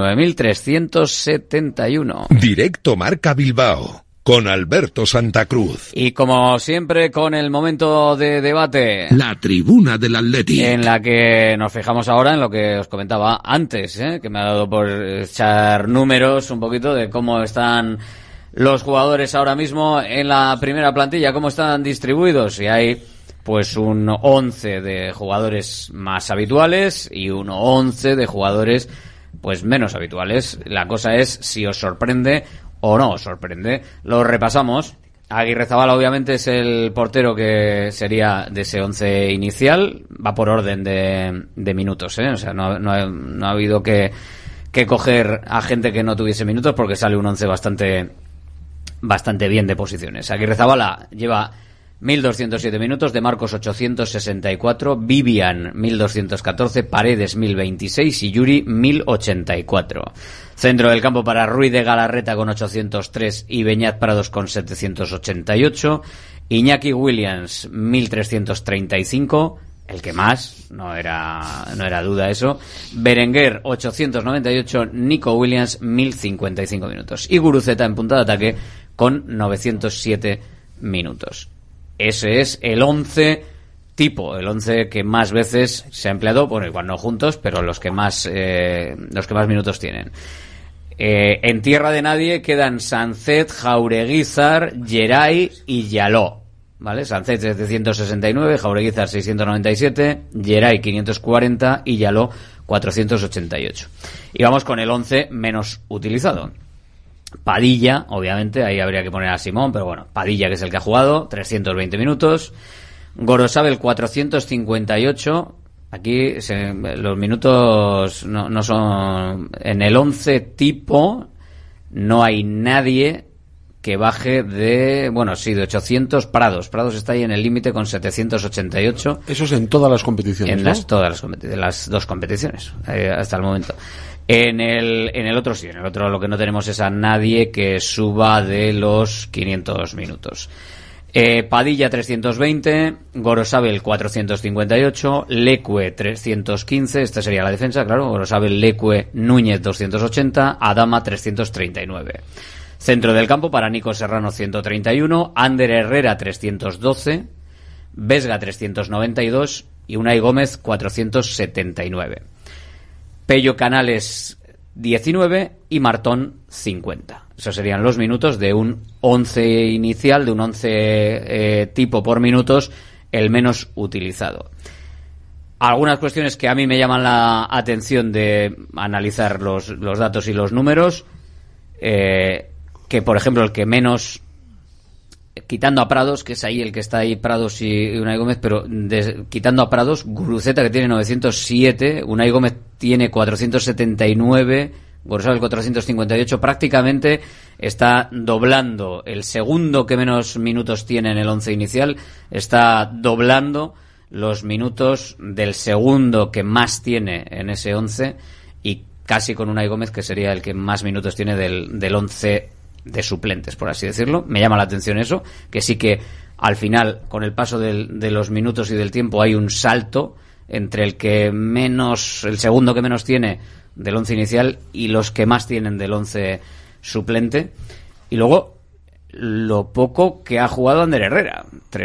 99.371. Directo Marca Bilbao. Con Alberto Santa Cruz. Y como siempre, con el momento de debate. La tribuna del Atleti. En la que nos fijamos ahora en lo que os comentaba antes, que me ha dado por echar números un poquito de cómo están los jugadores ahora mismo en la primera plantilla, cómo están distribuidos. Y hay pues un 11 de jugadores más habituales y un 11 de jugadores pues menos habituales. La cosa es si os sorprende o no os sorprende. Lo repasamos. Aguirrezabala obviamente es el portero que sería de ese 11 inicial. Va por orden de minutos, O sea, no ha habido que coger a gente que no tuviese minutos porque sale un 11 bastante bien de posiciones. Aguirrezabala lleva 1.207 minutos, de Marcos 864, Vivian 1.214, Paredes 1.026 y Yuri 1.084. Centro del campo para Ruiz de Galarreta con 803 y Beñat Prados con 788. Iñaki Williams 1.335, el que más, no era duda eso. Berenguer 898, Nico Williams 1.055 minutos. Y Guruceta en punta de ataque con 907 minutos. Ese es el 11 tipo, el 11 que más veces se ha empleado, bueno, igual no juntos, pero los que más minutos tienen. En tierra de nadie quedan Sancet, Jaureguizar, Geray y Yaló, ¿vale? Sancet 769, Jaureguizar 697, Geray 540 y Yaló 488. Y vamos con el 11 menos utilizado. Padilla, obviamente, ahí habría que poner a Simón, pero bueno, Padilla, que es el que ha jugado, 320 minutos. Gorosabel 458. Aquí los minutos no son... En el 11 tipo no hay nadie que baje de 800 Prados. Prados está ahí en el límite con 788. Eso es en todas las competiciones, en ¿no? las dos competiciones, hasta el momento. En el otro sí, en el otro lo que no tenemos es a nadie que suba de los 500 minutos. Padilla 320, Gorosabel 458, Lecue 315, esta sería la defensa, claro, Gorosabel, Lecue, Núñez 280, Adama 339. Centro del campo para Nico Serrano 131, Ander Herrera 312, Vesga 392 y Unai Gómez 479. Pello Canales 19 y Martón 50. Esos serían los minutos de un 11 inicial, de un 11 tipo por minutos, el menos utilizado. Algunas cuestiones que a mí me llaman la atención de analizar los datos y los números, que por ejemplo el que menos, quitando a Prados, que es ahí el que está ahí, Prados y Unai Gómez, pero quitando a Prados, Guruceta, que tiene 907, Unai Gómez tiene 479, Gorosabel 458, prácticamente está doblando el segundo que menos minutos tiene en el 11 inicial, está doblando los minutos del segundo que más tiene en ese 11, y casi con Unai Gómez, que sería el que más minutos tiene del 11 de suplentes, por así decirlo. Me llama la atención eso, que sí que al final, con el paso de los minutos y del tiempo, hay un salto entre el segundo que menos tiene del 11 inicial y los que más tienen del 11 suplente. Y luego lo poco que ha jugado Ander Herrera,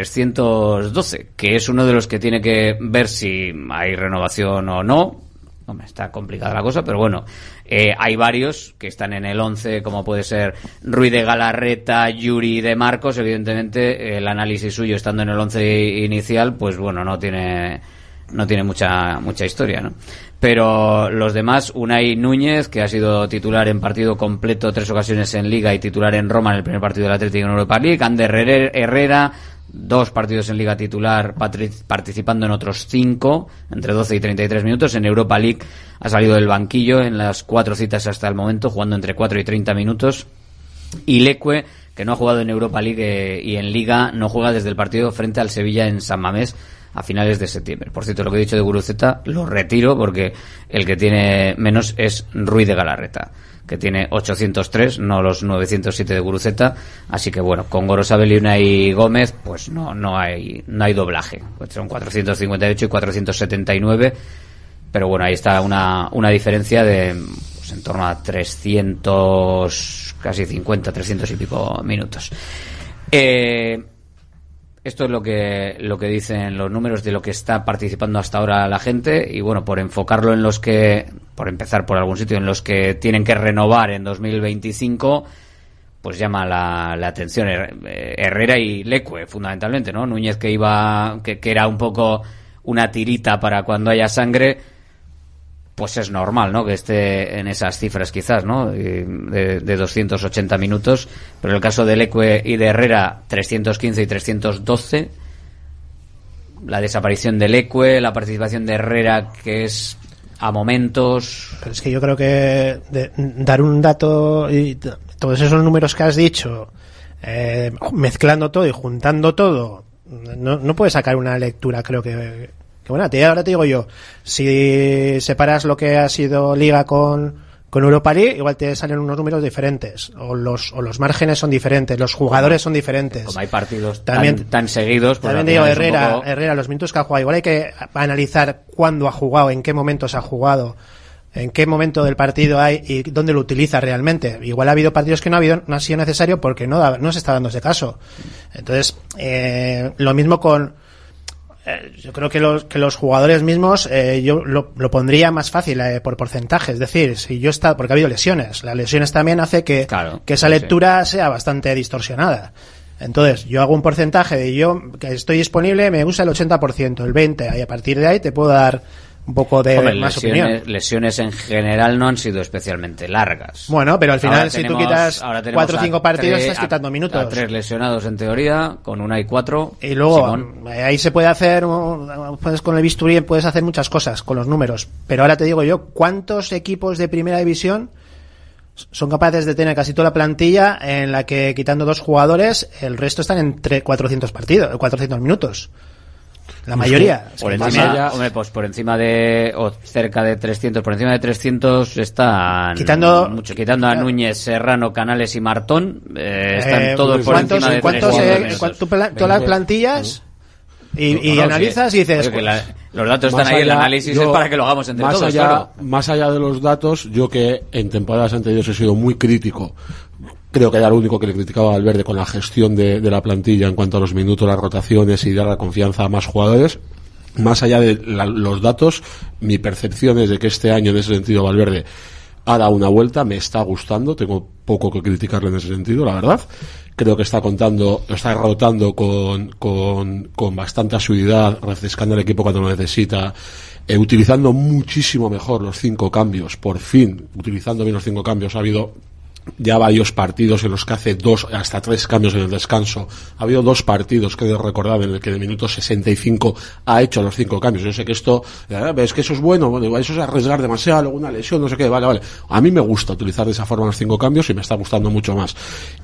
312, que es uno de los que tiene que ver si hay renovación o no. Hombre, está complicada la cosa, pero bueno, hay varios que están en el 11, como puede ser Ruiz de Galarreta, Yuri de Marcos. Evidentemente, el análisis suyo estando en el 11 inicial, pues bueno, no tiene mucha historia, ¿no? Pero los demás, Unai Núñez, que ha sido titular en partido completo 3 ocasiones en Liga y titular en Roma en el primer partido del Atlético en Europa League, Ander Herrera, 2 partidos en Liga titular, participando en otros 5, entre 12 y 33 minutos. En Europa League ha salido del banquillo en las 4 citas hasta el momento, jugando entre 4 y 30 minutos. Y Lecue, que no ha jugado en Europa League y en Liga, no juega desde el partido frente al Sevilla en San Mamés a finales de septiembre. Por cierto, lo que he dicho de Guruceta lo retiro, porque el que tiene menos es Ruiz de Galarreta, que tiene 803, no los 907 de Guruceta. Así que bueno, con Gorosabel y Unai Gómez, pues no hay doblaje. Pues son 458 y 479. Pero bueno, ahí está una diferencia de pues en torno a 300, casi 50, 300 y pico minutos. Esto es lo que dicen los números de lo que está participando hasta ahora la gente. Y bueno, por enfocarlo en los que, por empezar por algún sitio, en los que tienen que renovar en 2025, pues llama la atención Herrera y Lecue, fundamentalmente, ¿no? Núñez, que era un poco una tirita para cuando haya sangre, pues es normal, ¿no?, que esté en esas cifras quizás, ¿no?, de 280 minutos. Pero en el caso de Lecue y de Herrera, 315 y 312. La desaparición de Lecue, la participación de Herrera, que es a momentos. Pero es que yo creo que dar un dato y todos esos números que has dicho, mezclando todo y juntando todo, no puedes sacar una lectura, creo que bueno, ahora te digo yo, si separas lo que ha sido Liga con Europa League, igual te salen unos números diferentes, o los márgenes son diferentes, los jugadores son diferentes. Como hay partidos tan seguidos, pues también digo, Herrera, los minutos que ha jugado, igual hay que analizar cuándo ha jugado, en qué momentos ha jugado, en qué momento del partido hay y dónde lo utiliza realmente. Igual ha habido partidos que no ha sido necesario porque no se está dando ese caso. Entonces, lo mismo con yo creo que los jugadores mismos, yo lo pondría más fácil por porcentaje. Es decir, si yo porque ha habido lesiones. Las lesiones también hace que esa lectura sea bastante distorsionada. Entonces, yo hago un porcentaje de yo que estoy disponible, me gusta el 80%, el 20%, y a partir de ahí te puedo dar un poco de más opinión. Lesiones en general no han sido especialmente largas. Pues pero al final, si tú quitas 4 o 5 partidos, estás quitando minutos. A 3 lesionados en teoría, con una y 4. Y luego, ahí se puede hacer, con el bisturí puedes hacer muchas cosas con los números. Pero ahora te digo yo, ¿cuántos equipos de primera división son capaces de tener casi toda la plantilla en la que, quitando 2 jugadores, el resto están en 400 minutos. La mayoría. Por encima, hombre, pues por encima de, o cerca de 300, por encima de 300 están quitando a Núñez, Serrano, Canales y Martón, están todos por encima de 300. Todas las plantillas y analizas y dices... Los datos están ahí, el análisis es para que lo hagamos entre todos, claro. Más allá de los datos, yo que en temporadas anteriores he sido muy crítico, creo que era el único que le criticaba a Valverde con la gestión de la plantilla en cuanto a los minutos, las rotaciones y dar la confianza a más jugadores. Más allá de los datos, mi percepción es de que este año, en ese sentido, Valverde ha dado una vuelta, me está gustando, tengo poco que criticarle en ese sentido, la verdad. Creo que está rotando con bastante asiduidad, refrescando el equipo cuando lo necesita, utilizando muchísimo mejor los 5 cambios, por fin, utilizando bien los 5 cambios. Ha habido ya varios partidos en los que hace 2 hasta 3 cambios en el descanso. Ha habido 2 partidos, creo recordar, en el que en el minuto 65 ha hecho los 5 cambios. Yo sé que esto, es que eso es bueno, eso es arriesgar demasiado, luego una lesión, no sé qué, vale. A mí me gusta utilizar de esa forma los 5 cambios y me está gustando mucho más.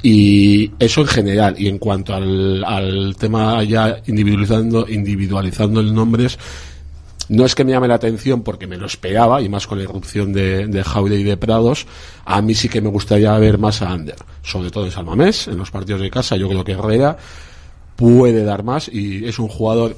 Y eso en general. Y en cuanto al tema ya individualizando el nombres, no es que me llame la atención porque me lo esperaba, y más con la irrupción de Jaude y de Prados. A mí sí que me gustaría ver más a Ander, sobre todo en San Mamés, en los partidos de casa. Yo creo que Herrera puede dar más y es un jugador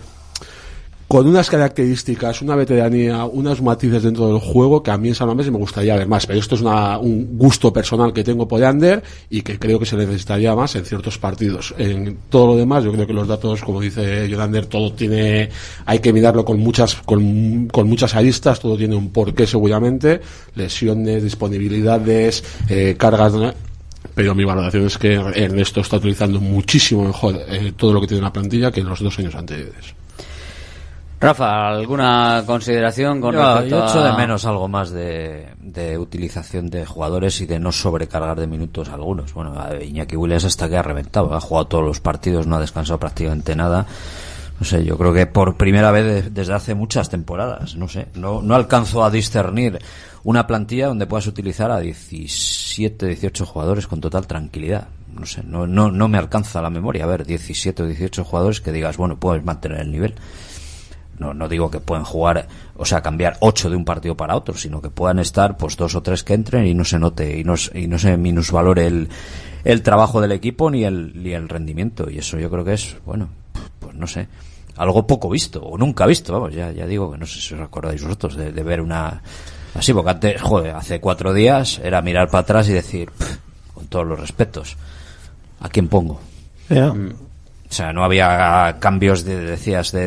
con unas características, una veteranía, unos matices dentro del juego que a mí en San Mamés me gustaría ver más, pero esto es un gusto personal que tengo por Ander y que creo que se necesitaría más en ciertos partidos. En todo lo demás, yo creo que los datos, como dice Ander, todo hay que mirarlo con muchas aristas, todo tiene un porqué seguramente, lesiones, disponibilidades, cargas, pero mi valoración es que Ernesto está utilizando muchísimo mejor todo lo que tiene en la plantilla que en los 2 años anteriores. Rafa, ¿alguna consideración con respecto yo echo de menos algo más de utilización de jugadores y de no sobrecargar de minutos a algunos? Bueno, Iñaki Williams hasta que ha reventado, ha jugado todos los partidos, no ha descansado prácticamente nada. No sé, yo creo que por primera vez desde hace muchas temporadas, no sé, no alcanzo a discernir una plantilla donde puedas utilizar a 17, 18 jugadores con total tranquilidad. No sé, no me alcanza la memoria. A ver, 17 o 18 jugadores que digas, bueno, puedes mantener el nivel. No digo que pueden jugar, o sea, cambiar 8 de un partido para otro, sino que puedan estar pues 2 o 3 que entren y no se note y no se minusvalore el trabajo del equipo ni el rendimiento. Y eso yo creo que es, bueno, pues no sé, algo poco visto o nunca visto. Vamos, ya digo que no sé si os acordáis vosotros de ver una así, porque antes, hace 4 días era mirar para atrás y decir, con todos los respetos, ¿a quién pongo? Yeah. O sea, no había cambios de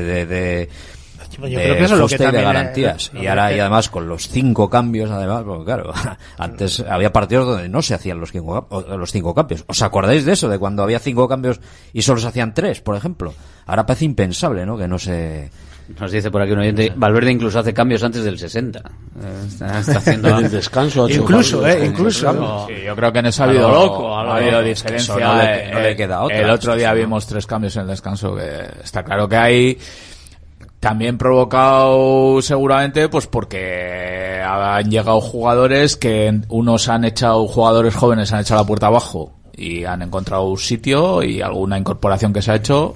yo creo que eso es lo que también de garantías. Y ahora, y además con los 5 cambios, además, porque claro, antes había partidos donde no se hacían los 5 cambios. ¿Os acordáis de eso? De cuando había 5 cambios y solo se hacían 3, por ejemplo. Ahora parece impensable, ¿no? Que no se... Nos dice por aquí un oyente, Valverde incluso hace cambios antes del 60. Está haciendo el descanso. Incluso. Sí, yo creo que en eso ha habido diferencia. No le queda otra. El otro día vimos 3 cambios en el descanso, que está claro que hay... También provocado seguramente pues porque han llegado jugadores que jugadores jóvenes han echado la puerta abajo y han encontrado un sitio y alguna incorporación que se ha hecho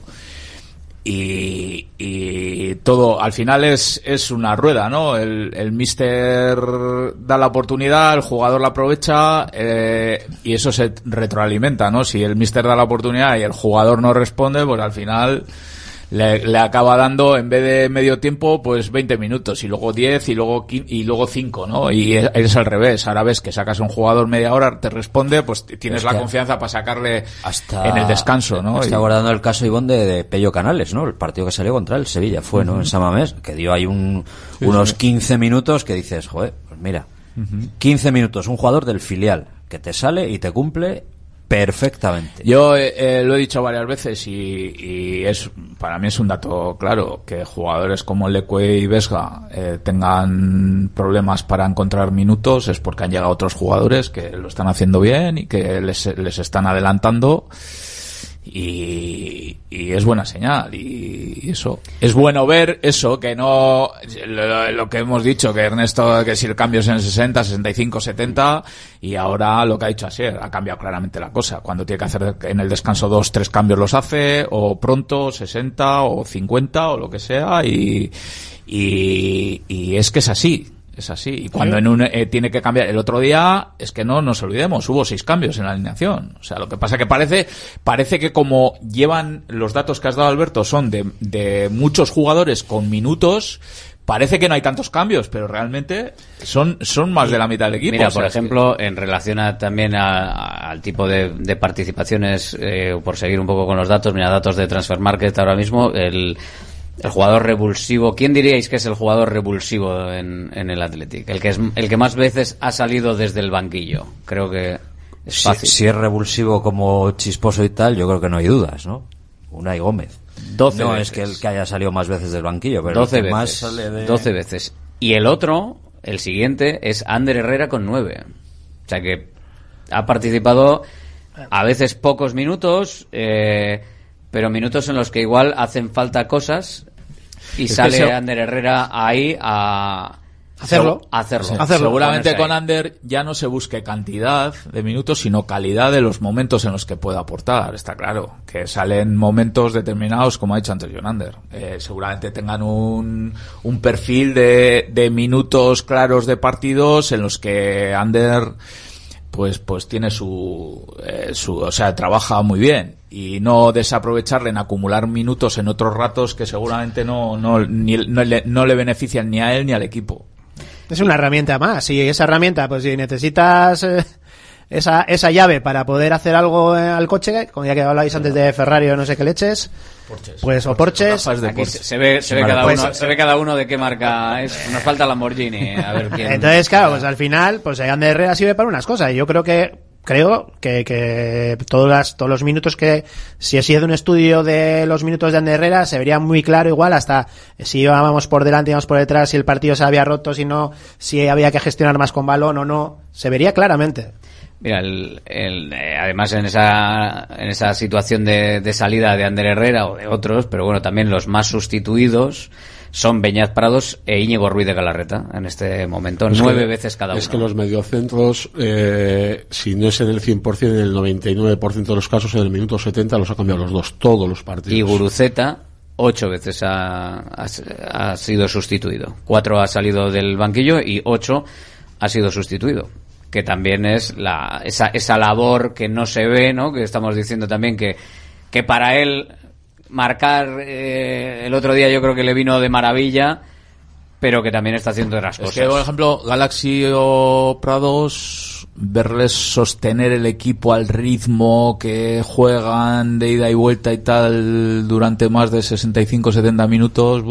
y todo al final es una rueda, ¿no? El míster da la oportunidad, el jugador la aprovecha y eso se retroalimenta, ¿no? Si el míster da la oportunidad y el jugador no responde, pues al final le acaba dando, en vez de medio tiempo, pues 20 minutos, y luego 10, y luego 5, ¿no? Y es al revés. Ahora ves que sacas a un jugador media hora, te responde, pues tienes la confianza para sacarle en el descanso, ¿no? Estoy guardando el caso, Ivonne, de Pello Canales, ¿no? El partido que salió contra el Sevilla fue, ¿no? En San Mamés, que dio ahí unos 15 minutos que dices, joder, pues mira, 15 minutos, un jugador del filial que te sale y te cumple perfectamente. Yo lo he dicho varias veces y para mí es un dato claro que jugadores como Leque y Vesga tengan problemas para encontrar minutos, es porque han llegado otros jugadores que lo están haciendo bien y que les están adelantando y es buena señal, y eso es bueno ver eso, que no lo que hemos dicho, que Ernesto, que si el cambio es en el 60, 65, 70, y ahora lo que ha dicho Asier, ha cambiado claramente la cosa. Cuando tiene que hacer en el descanso 2-3 cambios los hace, o pronto 60 o 50 o lo que sea, y es que es así. Es así. Y cuando tiene que cambiar el otro día, es que no nos olvidemos, hubo 6 cambios en la alineación. O sea, lo que pasa que parece que como llevan los datos que has dado, Alberto, son de muchos jugadores con minutos, parece que no hay tantos cambios, pero realmente son más de la mitad del equipo. Mira, o sea, por ejemplo, en relación también al tipo de participaciones, por seguir un poco con los datos, mira, datos de Transfer Market ahora mismo, el jugador revulsivo, ¿quién diríais que es el jugador revulsivo en el Athletic? El que más veces ha salido desde el banquillo. Creo que es fácil. Si es revulsivo como chisposo y tal, yo creo que no hay dudas, ¿no? Unai Gómez. 12 no veces. Es que el que haya salido más veces del banquillo, pero 12 el que veces. más sale de... 12 veces. Y el otro, el siguiente, es Ander Herrera con 9. O sea que ha participado a veces pocos minutos, pero minutos en los que igual hacen falta cosas y sale Ander Herrera ahí a hacerlo. Seguramente con Ander ya no se busque cantidad de minutos, sino calidad de los momentos en los que pueda aportar. Está claro que salen momentos determinados, como ha dicho antes John Ander. Seguramente tengan un perfil de minutos claros de partidos en los que Ander pues tiene o sea, trabaja muy bien, y no desaprovecharle en acumular minutos en otros ratos que seguramente no le benefician ni a él ni al equipo. Es una herramienta más, y esa herramienta, pues si necesitas esa llave para poder hacer algo al coche, como ya que hablabais antes de Ferrari o no sé qué leches, Porches. Aquí se ve cada uno de qué marca es. Nos falta Lamborghini, a ver quién. Entonces, claro, pues al final, pues Ander Herrera sirve para unas cosas, y yo creo que todos los minutos que, si ha sido un estudio de los minutos de Ander Herrera, se vería muy claro, igual hasta si íbamos por delante, íbamos por detrás, si el partido se había roto, si había que gestionar más con balón o no, se vería claramente. Mira, además en esa situación de salida de Ander Herrera o de otros, pero bueno, también los más sustituidos son Beñat Prados e Íñigo Ruiz de Galarreta en este momento, 9 veces cada uno. Es que los mediocentros, si no es en el 100%, en el 99% de los casos, en el minuto 70 los ha cambiado los dos, todos los partidos. Y Guruceta 8 veces ha sido sustituido. 4 ha salido del banquillo y 8 ha sido sustituido. Que también es esa labor que no se ve, ¿no? Que estamos diciendo también que para él marcar el otro día yo creo que le vino de maravilla, pero que también está haciendo otras cosas. Es que, por ejemplo, Galaxy o Prados, verles sostener el equipo al ritmo que juegan de ida y vuelta y tal durante más de 65-70 minutos,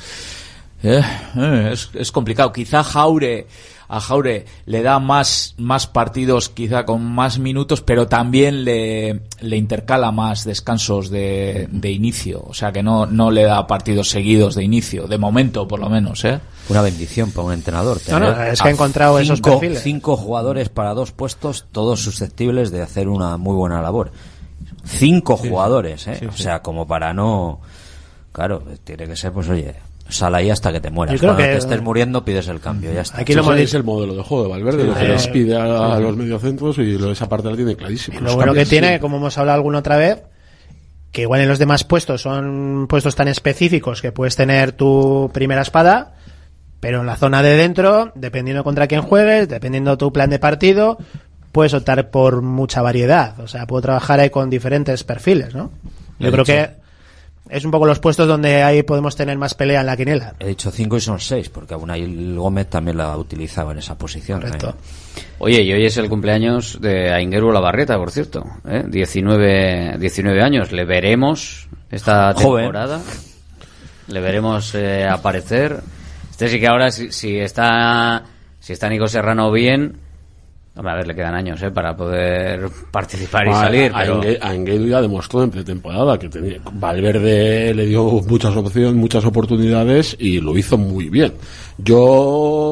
es complicado. Quizá a Jaure le da más partidos, quizá con más minutos, pero también le intercala más descansos de inicio, o sea que no le da partidos seguidos de inicio, de momento por lo menos, Una bendición para un entrenador. Es que ha encontrado esos perfiles. 5 jugadores para 2 puestos, todos susceptibles de hacer una muy buena labor. 5 jugadores, o sea, como para no... Claro, tiene que ser, pues oye... Sal ahí hasta que te mueras. Cuando te estés muriendo pides el cambio, ya está. Aquí es el modelo de juego de Valverde, lo que les pide a los mediocentros, y esa parte la tiene clarísimo. Lo bueno que tiene, como hemos hablado alguna otra vez, que igual en los demás puestos son puestos tan específicos que puedes tener tu primera espada, pero en la zona de dentro, dependiendo contra quién juegues, dependiendo tu plan de partido, puedes optar por mucha variedad. O sea, puedo trabajar ahí con diferentes perfiles, ¿no? Yo creo que es un poco los puestos donde ahí podemos tener más pelea en la quiniela. He dicho 5 y son 6, porque Unai Gómez también la utilizaba en esa posición. Correcto. Oye, y hoy es el cumpleaños de Aingeru Labarreta, por cierto. 19 años. Le veremos esta temporada. Le veremos aparecer. Sí que ahora, si está Nico Serrano bien... Hombre, a ver, le quedan años para poder participar y salir. Pero... Aingeru ya demostró en pretemporada que Valverde le dio muchas opciones, muchas oportunidades, y lo hizo muy bien. Yo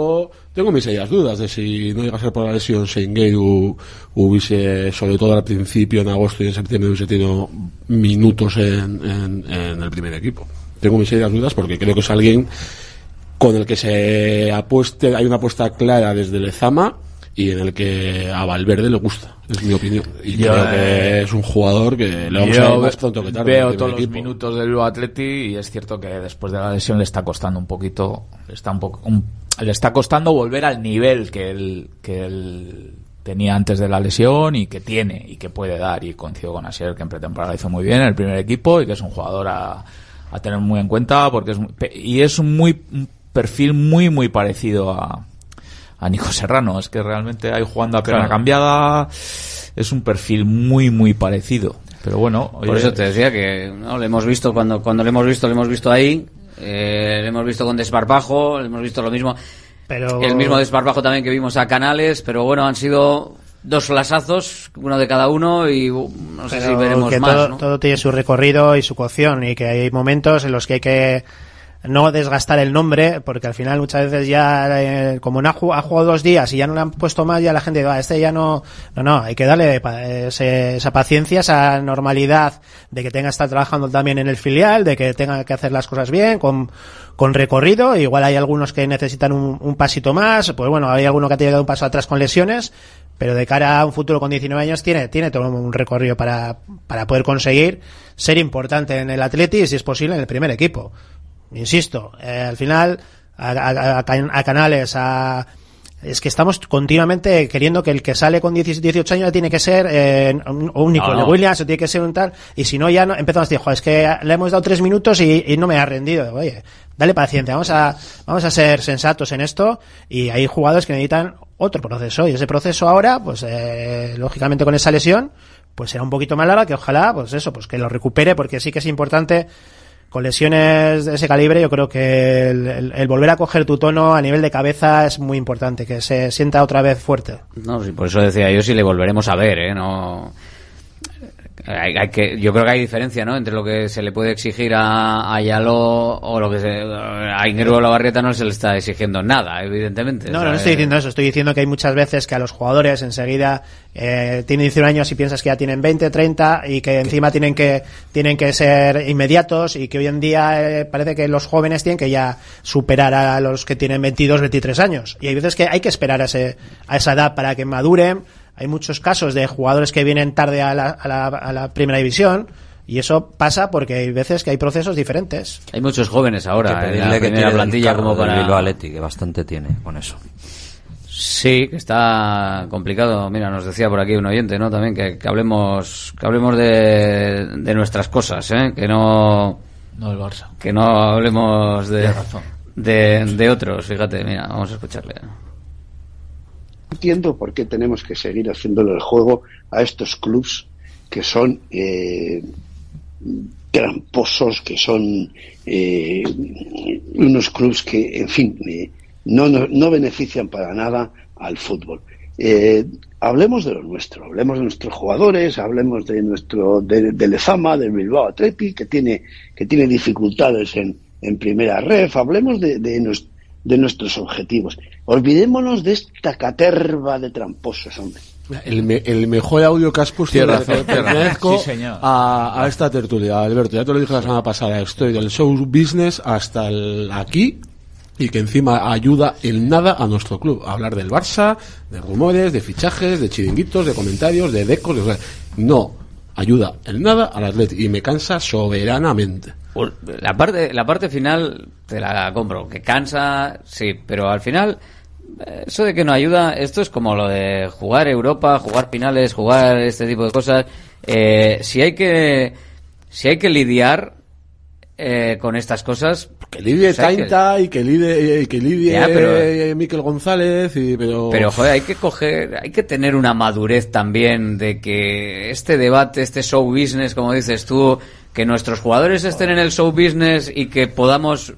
Tengo mis serias dudas de si no llega a ser por la lesión Seingate hubiese, sobre todo al principio, en agosto y en septiembre, hubiese tenido minutos en el primer equipo. Tengo mis serias dudas porque creo que es alguien con el que se apueste, hay una apuesta clara desde Lezama y en el que a Valverde le gusta, es mi opinión. Y creo que es un jugador que le vamos a ver más pronto que tarde. Veo todos los minutos del Bilbao Athletic y es cierto que después de la lesión le está costando un poquito, le está costando volver al nivel que él tenía antes de la lesión y que tiene y que puede dar. Y coincido con Asier que en pretemporada hizo muy bien en el primer equipo y que es un jugador a tener muy en cuenta porque es un perfil muy parecido a Nico Serrano. Es que realmente ahí jugando a pierna cambiada es un perfil muy parecido. Pero bueno, por eso te decía que no le hemos visto cuando le hemos visto ahí, le hemos visto con desparpajo, le hemos visto lo mismo, pero el mismo desparpajo también que vimos a Canales, pero bueno, han sido 2 flasazos, uno de cada uno, y no sé si veremos más, ¿no? Todo tiene su recorrido y su cocción, y que hay momentos en los que hay que no desgastar el nombre, porque al final muchas veces ya como no ha jugado 2 días y ya no le han puesto más, ya la gente dice, este ya no, hay que darle esa paciencia, esa normalidad de que tenga que estar trabajando también en el filial, de que tenga que hacer las cosas bien, con recorrido. Igual hay algunos que necesitan un pasito más, pues bueno, hay alguno que ha tenido un paso atrás con lesiones, pero de cara a un futuro con 19 años tiene todo un recorrido para poder conseguir ser importante en el Atleti y, si es posible, en el primer equipo. Insisto, al final a Canales, es que estamos continuamente queriendo que el que sale con 18 años tiene que ser un Nicole Williams, o tiene que ser un tal, y si no ya empezamos a decir, joder, es que le hemos dado 3 minutos y no me ha rendido. Oye, dale paciencia, vamos a ser sensatos en esto, y hay jugadores que necesitan otro proceso, y ese proceso ahora, pues lógicamente con esa lesión, pues será un poquito más larga, que ojalá, pues eso, pues que lo recupere, porque sí que es importante. Con lesiones de ese calibre, yo creo que el volver a coger tu tono a nivel de cabeza es muy importante, que se sienta otra vez fuerte. No, sí, por eso decía yo, si le volveremos a ver, no. Yo creo que hay diferencia, ¿no?, entre lo que se le puede exigir a Ayaló o lo que a Íñigo Olavarrieta no se le está exigiendo nada, evidentemente. No estoy diciendo eso, estoy diciendo que hay muchas veces que a los jugadores enseguida tienen 19 años y piensas que ya tienen 20, 30 y que encima tienen que ser inmediatos, y que hoy en día parece que los jóvenes tienen que ya superar a los que tienen 22, 23 años, y hay veces que hay que esperar a esa edad para que maduren. Hay muchos casos de jugadores que vienen tarde a la primera división, y eso pasa porque hay veces que hay procesos diferentes. Hay muchos jóvenes ahora en la primera plantilla como para Bilbao Athletic, que bastante tiene con eso. Sí, que está complicado. Mira, nos decía por aquí un oyente, ¿no?, también que hablemos de nuestras cosas, que no del Barça, que no hablemos de otros. Fíjate, mira, vamos a escucharle. Entiendo por qué tenemos que seguir haciéndole el juego a estos clubs que son tramposos, que son unos clubs que, en fin, no benefician para nada al fútbol. Hablemos de lo nuestro, hablemos de nuestros jugadores, hablemos de Lezama, del Bilbao Athletic, que tiene dificultades en primera ref, hablemos de nuestros objetivos. Olvidémonos de esta caterva de tramposos, hombre. El mejor audio que has puesto pertenezco a esta tertulia, Alberto. Ya te lo dije la semana pasada, estoy del show business hasta aquí, y que encima ayuda en nada a nuestro club a hablar del Barça, de rumores, de fichajes, de chiringuitos, de comentarios, de decos, no ayuda en nada al Atleti, y me cansa soberanamente. La parte final te la compro, que cansa, sí, pero al final eso de que no ayuda, esto es como lo de jugar Europa, jugar finales, jugar este tipo de cosas. Si hay que lidiar con estas cosas, que lidie Tainta y que lidie Miquel González, pero joder, hay que tener una madurez también de que este debate, este show business, como dices tú, que nuestros jugadores estén en el show business y que podamos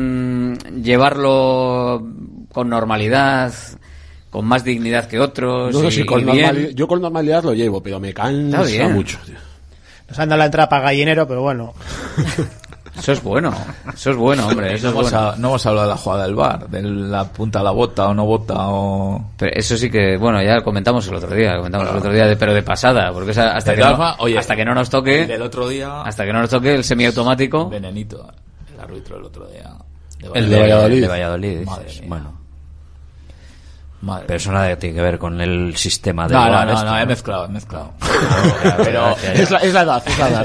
llevarlo con normalidad, con más dignidad que otros. No sé si yo con normalidad lo llevo, pero me cansa mucho, tío. Nos han dado la entrada para gallinero, pero bueno. Eso es bueno, hombre. Eso no hemos hablado de la jugada del VAR, de la punta a la bota o no bota o... Pero eso sí que, bueno, ya comentamos el otro día, pero de pasada, porque hasta que no nos toque, del otro día, hasta que no nos toque el semiautomático. Benenito, el árbitro del otro día. El de Valladolid. Bueno. Madre. Pero eso nada tiene que ver con el sistema de... No, he mezclado. Pero es la edad.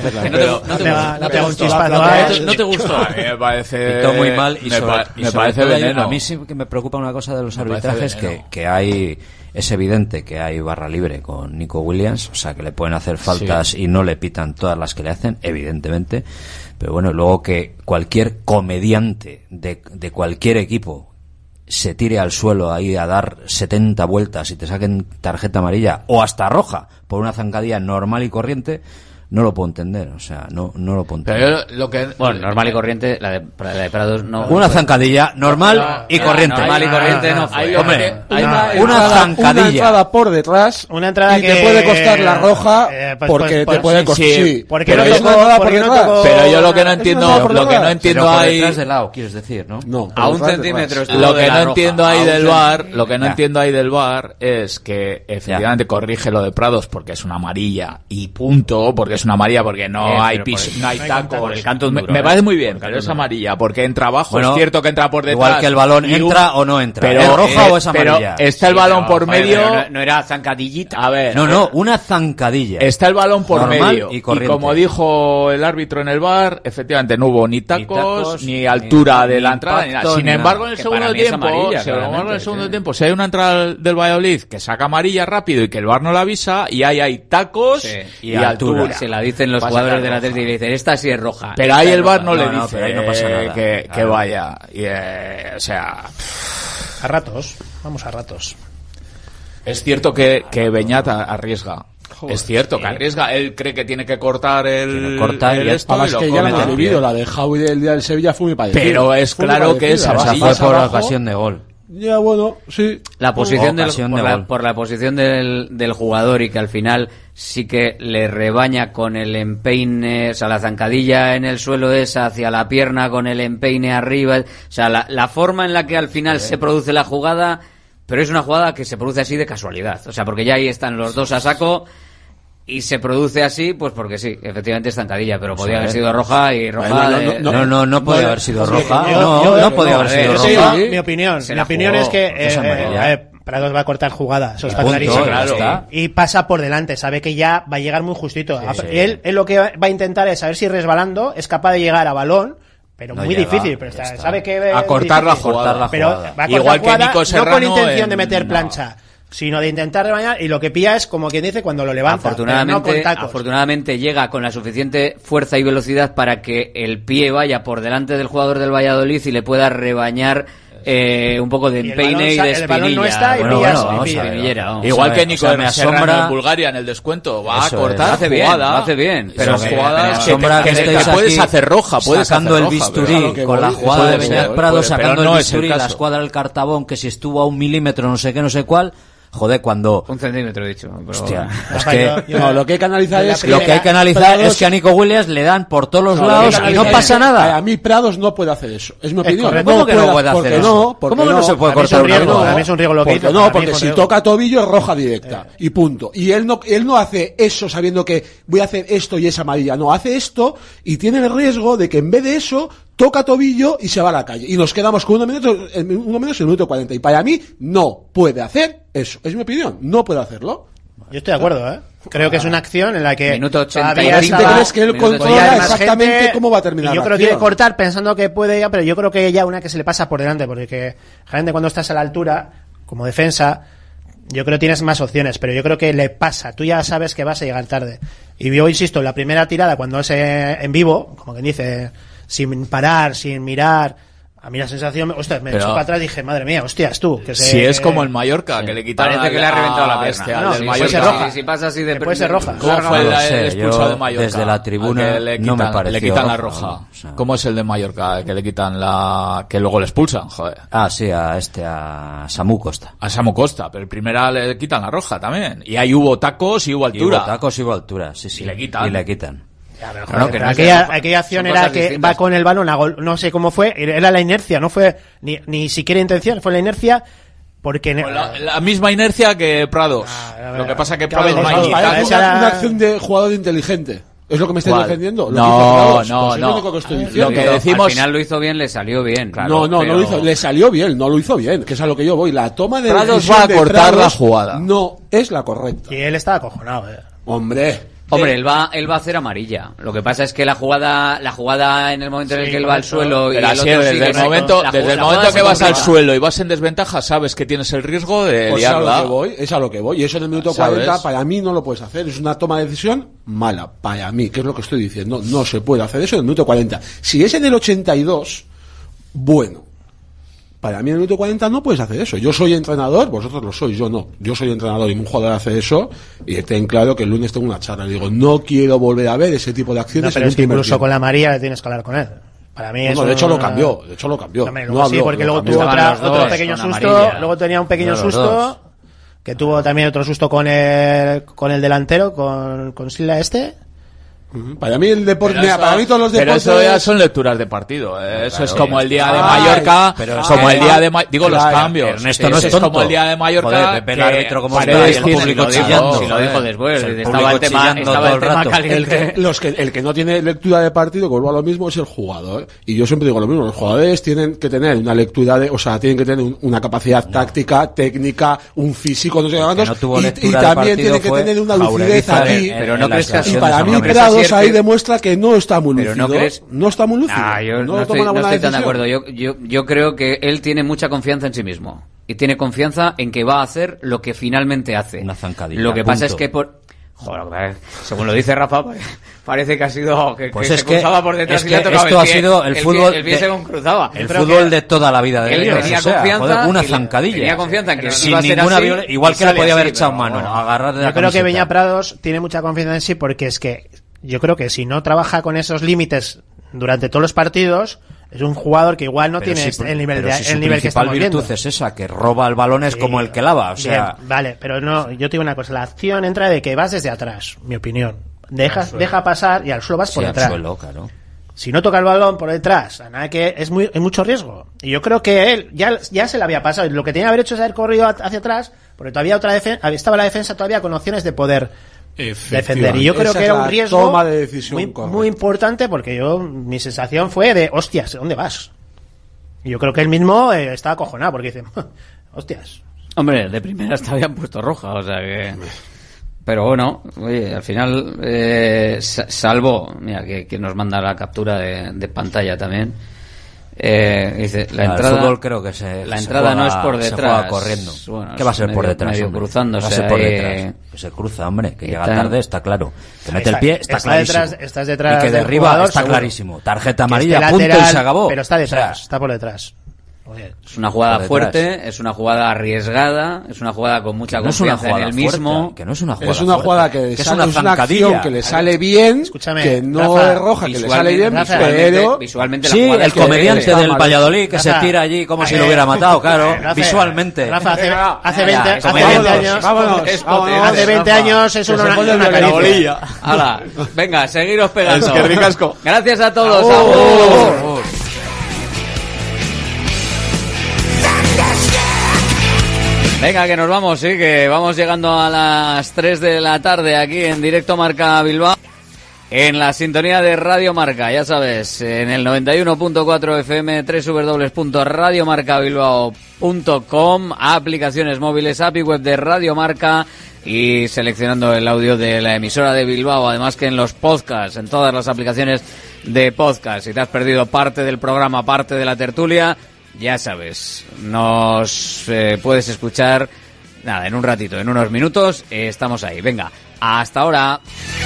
No te gustó. A mí me parece... Pintó muy mal y me parece veneno. A mí sí que me preocupa una cosa de los arbitrajes, que hay... Es evidente que hay barra libre con Nico Williams, o sea que le pueden hacer faltas y no le pitan todas las que le hacen, evidentemente. Pero bueno, luego que cualquier comediante de cualquier equipo se tire al suelo ahí a dar 70 vueltas y te saquen tarjeta amarilla o hasta roja por una zancadilla normal y corriente, no lo puedo entender, o sea, no lo puedo entender. Bueno, normal y corriente, la de Prados no. Una zancadilla normal y corriente. Normal y corriente no fue. Hombre, una zancadilla. Una entrada por detrás. Una entrada y que te puede costar la roja porque te puede costar. Sí, porque pero no tocó. Pero yo lo que no entiendo ahí. Detrás de lado, quieres decir, ¿no? No. A un centímetro. Lo que no entiendo ahí del VAR, es que efectivamente corrige lo de Prados porque es una amarilla y punto, porque es una amarilla porque no hay piso, no hay taco. Me parece muy bien, pero es amarilla porque entra abajo, es cierto que entra por detrás. Igual que el balón entra o no entra. Pero ¿es roja o es amarilla? Pero está el balón por medio. No era zancadillita. A ver. No, una zancadilla. Está el balón por medio. Y como dijo el árbitro en el VAR, efectivamente no hubo ni tacos, ni altura de la entrada, ni nada. Sin embargo, en el segundo tiempo, si hay una entrada del Valladolid que saca amarilla rápido y que el VAR no la avisa, y hay tacos y altura. Se la dicen los jugadores del Atlético y le dicen, esta sí es roja. Pero ahí el VAR no le dice pero ahí no pasa nada. que vaya. Y, o sea... A ratos. Vamos a ratos. Es cierto que Beñat arriesga. Joder, es cierto que arriesga. Él cree que tiene que cortar el esto. Para las que ya la han vivido, la de Javi del día del Sevilla fue muy parecida. Pero es claro que esa fue por la ocasión de gol. Ya, bueno, sí. La posición por la posición del jugador, y que al final sí que le rebaña con el empeine, o sea, la zancadilla en el suelo es hacia la pierna con el empeine arriba, o sea, la forma en la que al final se produce la jugada, pero es una jugada que se produce así de casualidad, o sea, porque ya ahí están los dos a saco. Y se produce así, pues porque sí, efectivamente es zancadilla, pero podía haber sido roja y roja. No podía haber sido roja. No podía haber sido roja. Mi opinión es que Prados va a cortar jugada, eso está clarísimo. Claro. Y pasa por delante, sabe que ya va a llegar muy justito. Sí. Él lo que va a intentar es saber si resbalando es capaz de llegar a balón. Pero muy difícil, pero sabe que a cortar la jugada. Pero va a cortar igual que Nico Serrano, no con intención de meter plancha, sino de intentar rebañar, y lo que pilla es, como quien dice, cuando lo levanta. Afortunadamente llega con la suficiente fuerza y velocidad para que el pie vaya por delante del jugador del Valladolid y le pueda rebañar un poco de empeine y de espinilla. El balón no está y espinillera. Igual que Nico Serrano en Bulgaria en el descuento va a cortar jugada. Hace bien. Pero jugadas que puedes hacer roja, puedes sacando hacer el bisturí con la jugada de Beñat Prado, sacando el bisturí, la escuadra del Cartabón, que si estuvo a 1 milímetro, no sé qué, no sé cuál. Joder, cuando... 1 centímetro, he dicho. Pero... Hostia, es que... No, lo que hay que analizar es... Lo que hay que analizar es que a Nico Williams le dan por todos los lados y no pasa nada. A mí Prados no puede hacer eso. Es mi opinión. ¿Cómo que no puede hacer eso? ¿Cómo que no se puede cortar una roja? A mí es un riesgo porque no, porque si toca tobillo es roja directa. Y punto. Y él no hace eso sabiendo que voy a hacer esto y es amarilla. No, hace esto y tiene el riesgo de que en vez de eso... toca tobillo y se va a la calle. Y nos quedamos con 1 menos el minuto 40. Y para mí no puede hacer eso. Es mi opinión. No puede hacerlo. Yo estoy de acuerdo, ¿eh? Creo que es una acción en la que... Minuto 80. ¿Tú crees que él controla exactamente cómo va a terminar? Y yo creo que quiere cortar pensando que puede ya, pero yo creo que ya una que se le pasa por delante, porque generalmente cuando estás a la altura, como defensa, yo creo que tienes más opciones, pero yo creo que le pasa. Tú ya sabes que vas a llegar tarde. Y yo insisto, en la primera tirada, cuando es en vivo, como quien dice... sin parar, sin mirar, a mí la sensación, ostras, me echó para atrás y dije, madre mía, hostias tú, que si es como el Mallorca, que le quitaron, parece que le ha reventado la pierna, puede ser roja. Si pasa así de puede ser roja. ¿Cómo fue el expulsado de Mallorca? Desde la tribuna no me pareció le quitan la roja. ¿Cómo es el de Mallorca que le quitan que luego le expulsan, joder? Sí, a Samu Costa. A Samu Costa, pero el primera le quitan la roja también. Y ahí hubo tacos y hubo altura. Sí. Y le quitan. Aquella acción era que va con el balón a gol, no sé cómo fue, era la inercia, no fue ni siquiera intención, fue la inercia. Porque la misma inercia que Prados. Lo que pasa que Prados una acción de jugador inteligente. ¿Es lo que me estáis defendiendo? No. Lo que decimos, al final lo hizo bien, le salió bien. Claro, no lo hizo, le salió bien, no lo hizo bien, que es a lo que yo voy. La toma de Prados va a cortar la jugada. No es la correcta. Y él estaba acojonado, Hombre, él va a hacer amarilla. Lo que pasa es que la jugada en el momento en el que él va al suelo y el otro desde el momento que vas al suelo y vas en desventaja, sabes que tienes el riesgo de liarla. Es a lo que voy. Y eso en el minuto 40 para mí no lo puedes hacer. Es una toma de decisión mala para mí, que es lo que estoy diciendo. No se puede hacer eso en el minuto 40. Si es en el 82, bueno. Para mí en el minuto 40 no puedes hacer eso. Yo soy entrenador, vosotros lo sois, yo no. Yo soy entrenador y un jugador hace eso y ten claro que el lunes tengo una charla. Le digo, no quiero volver a ver ese tipo de acciones. Pero es que incluso con la María le tienes que hablar con él. Para mí de hecho lo cambió. Sí, porque luego tuvo otro pequeño susto. Luego tenía un pequeño susto que tuvo también otro susto con el delantero, con Silva Para mí el deporte, para mí todos los deportes. Pero eso ya son lecturas de partido. Eso es como el día de Mallorca, como el día de digo los cambios. Ernesto no es tonto. Como el día de Mallorca. El árbitro como está y el público chillando. Si lo dijo después, estaba el tema caliente. El que no tiene lectura de partido, que vuelvo a lo mismo, es el jugador. Y yo siempre digo lo mismo, los jugadores tienen que tener una lectura tienen que tener una capacidad táctica, técnica, un físico, no sé cuántos, y también tienen que tener una lucidez aquí. Pero no crees que y para mí ahí demuestra que no está muy lúcido. No está muy lúcido. Yo no estoy tan de acuerdo. Yo creo que él tiene mucha confianza en sí mismo. Y tiene confianza en que va a hacer lo que finalmente hace. Una zancadilla. Lo que pasa es que Joder, según lo dice Rafa, parece que ha sido que se cruzaba por detrás y le ha tocado esto ha sido el fútbol el pie según cruzaba. El fútbol de toda la vida de él tenía confianza, una zancadilla. Tenía confianza en que sin ninguna violencia, igual que le podía haber echado mano, agarrar de la camiseta. Yo creo que Beñat Prados tiene mucha confianza en sí porque es que yo creo que si no trabaja con esos límites durante todos los partidos, es un jugador que igual no tiene el nivel que estamos viendo. Virtud es esa, que roba el balón es como el que lava, o sea... Bien, vale, pero no, yo te digo una cosa, la acción entra de que vas desde atrás, mi opinión. Deja pasar y al suelo vas por detrás. Al suelo, claro. Si no toca el balón por detrás, a nada que es mucho riesgo. Y yo creo que él ya se le había pasado. Y lo que tenía que haber hecho es haber corrido hacia atrás, porque todavía estaba la defensa todavía con opciones de poder defender. Y yo creo que era un riesgo muy importante, porque mi sensación fue de, hostias, ¿dónde vas? Y yo creo que él mismo estaba acojonado, porque dice, hostias. Hombre, de primera te habían puesto roja, o sea que... Pero bueno, oye, al final, salvo, mira, que nos manda la captura de pantalla también. Dice, la entrada, el fútbol creo que la entrada no es por detrás. Se juega corriendo. Bueno, ¿qué va a ser por detrás? Medio cruzándose. Va a ser por detrás. Pues se cruza, hombre, que llega tarde, está claro. Que mete el pie, está clarísimo. Estás detrás y que derriba, está clarísimo. Tarjeta amarilla, punto y se acabó. Pero está detrás, está por detrás. Es una jugada fuerte, es una jugada arriesgada, es una jugada con mucha confianza en el mismo. Que no es una jugada es una jugada que es una acción que le sale bien, que no Rafa, es roja, que le sale bien, pero visualmente sí, el comediante del Valladolid que se tira allí como si lo hubiera matado, claro, visualmente. Rafa, hace 20 años, hace 20 años es una caricia. Hala, venga, seguiros pegando. Es que ricasco. Gracias a todos. Venga, que nos vamos, sí, que vamos llegando a las 3 de la tarde aquí en directo Marca Bilbao, en la sintonía de Radio Marca, ya sabes, en el 91.4 FM, www.radiomarcabilbao.com, aplicaciones móviles, API web de Radio Marca y seleccionando el audio de la emisora de Bilbao, además que en los podcasts, en todas las aplicaciones de podcast. Si te has perdido parte del programa, parte de la tertulia, ya sabes, nos puedes escuchar, nada, en un ratito, en unos minutos, estamos ahí. Venga, hasta ahora.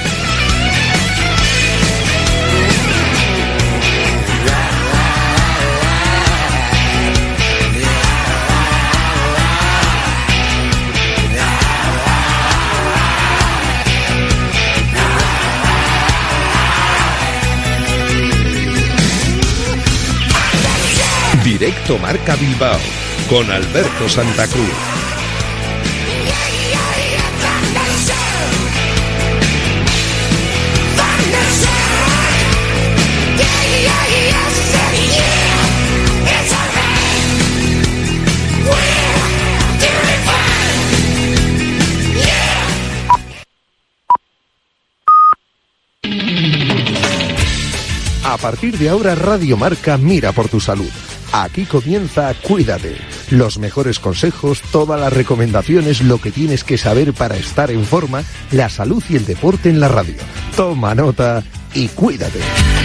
Directo Marca Bilbao con Alberto Santa Cruz. Thunder A partir de ahora, Radio Marca mira por tu salud. Aquí comienza Cuídate. Los mejores consejos, todas las recomendaciones, lo que tienes que saber para estar en forma, la salud y el deporte en la radio. Toma nota y cuídate.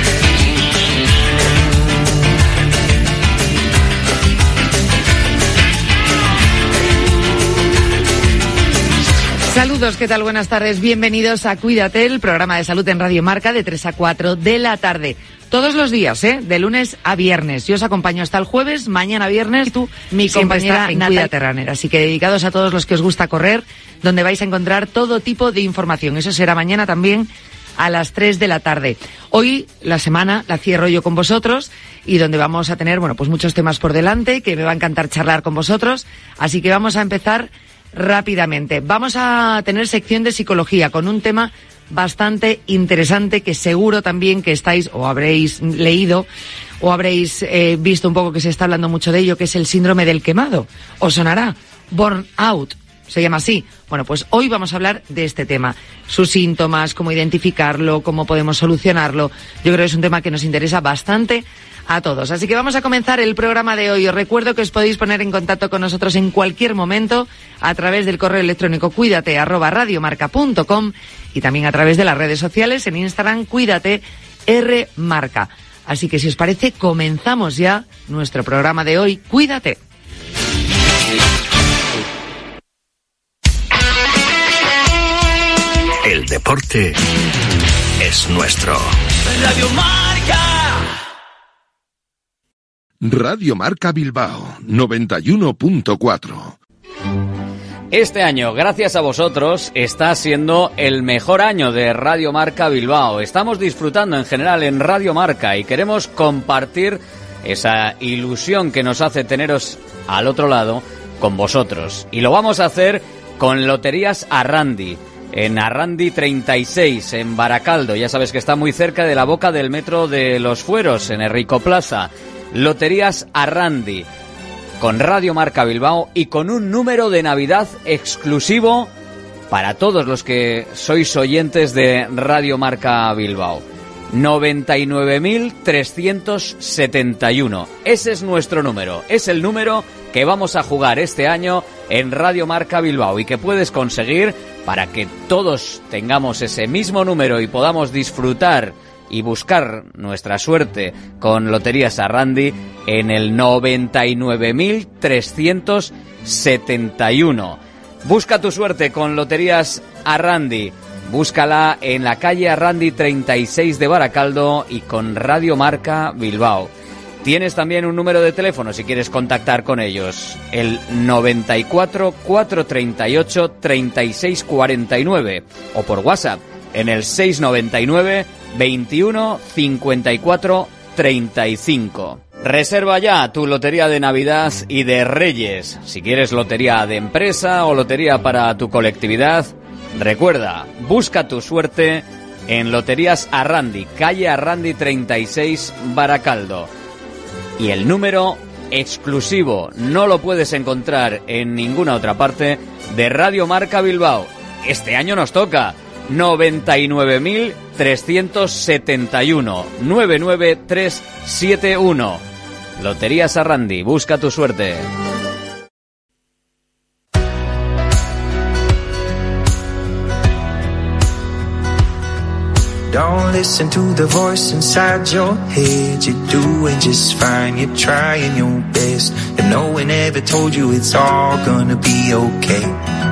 Saludos, ¿qué tal? Buenas tardes, bienvenidos a Cuídate, el programa de salud en Radio Marca de 3 a 4 de la tarde. Todos los días, de lunes a viernes. Yo os acompaño hasta el jueves, mañana viernes, y tú, mi compañera en Cuídate Runner. Así que dedicados a todos los que os gusta correr, donde vais a encontrar todo tipo de información. Eso será mañana también a las 3 de la tarde. Hoy, la semana, la cierro yo con vosotros y donde vamos a tener, pues muchos temas por delante, que me va a encantar charlar con vosotros. Así que vamos a empezar rápidamente. Vamos a tener sección de psicología con un tema bastante interesante que seguro también que estáis o habréis leído o habréis visto un poco que se está hablando mucho de ello, que es el síndrome del quemado. ¿Os sonará? Burnout. Se llama así. Bueno, pues hoy vamos a hablar de este tema. Sus síntomas, cómo identificarlo, cómo podemos solucionarlo. Yo creo que es un tema que nos interesa bastante a todos. Así que vamos a comenzar el programa de hoy. Os recuerdo que os podéis poner en contacto con nosotros en cualquier momento a través del correo electrónico cuídate@radiomarca.com y también a través de las redes sociales en Instagram Cuídate Rmarca. Así que si os parece, comenzamos ya nuestro programa de hoy. Cuídate. El deporte es nuestro. Radio Marca. Radio Marca Bilbao 91.4. Este año, gracias a vosotros, está siendo el mejor año de Radio Marca Bilbao. Estamos disfrutando en general en Radio Marca y queremos compartir esa ilusión que nos hace teneros al otro lado con vosotros. Y lo vamos a hacer con Loterías Arrandi, en Arrandi 36, en Baracaldo. Ya sabes que está muy cerca de la boca del metro de Los Fueros, en Enrico Plaza. Loterías Arrandi, con Radio Marca Bilbao y con un número de Navidad exclusivo para todos los que sois oyentes de Radio Marca Bilbao. 99.371. Ese es nuestro número. Es el número que vamos a jugar este año en Radio Marca Bilbao y que puedes conseguir para que todos tengamos ese mismo número y podamos disfrutar y buscar nuestra suerte con Loterías Arrandi en el 99.371. Busca tu suerte con Loterías Arrandi. Búscala en la calle Arrandi 36 de Baracaldo y con Radio Marca Bilbao. Tienes también un número de teléfono si quieres contactar con ellos, el 94 438 36 49 o por WhatsApp en el 699 21 54 35. Reserva ya tu lotería de Navidad y de Reyes. Si quieres lotería de empresa o lotería para tu colectividad, recuerda, busca tu suerte en Loterías Arrandi, calle Arrandi 36, Baracaldo. Y el número exclusivo, no lo puedes encontrar en ninguna otra parte, de Radio Marca Bilbao. Este año nos toca 99.371, 99371. Loterías Arrandi, busca tu suerte. Don't listen to the voice inside your head. You're doing just fine, you're trying your best. If no one ever told you it's all gonna be okay.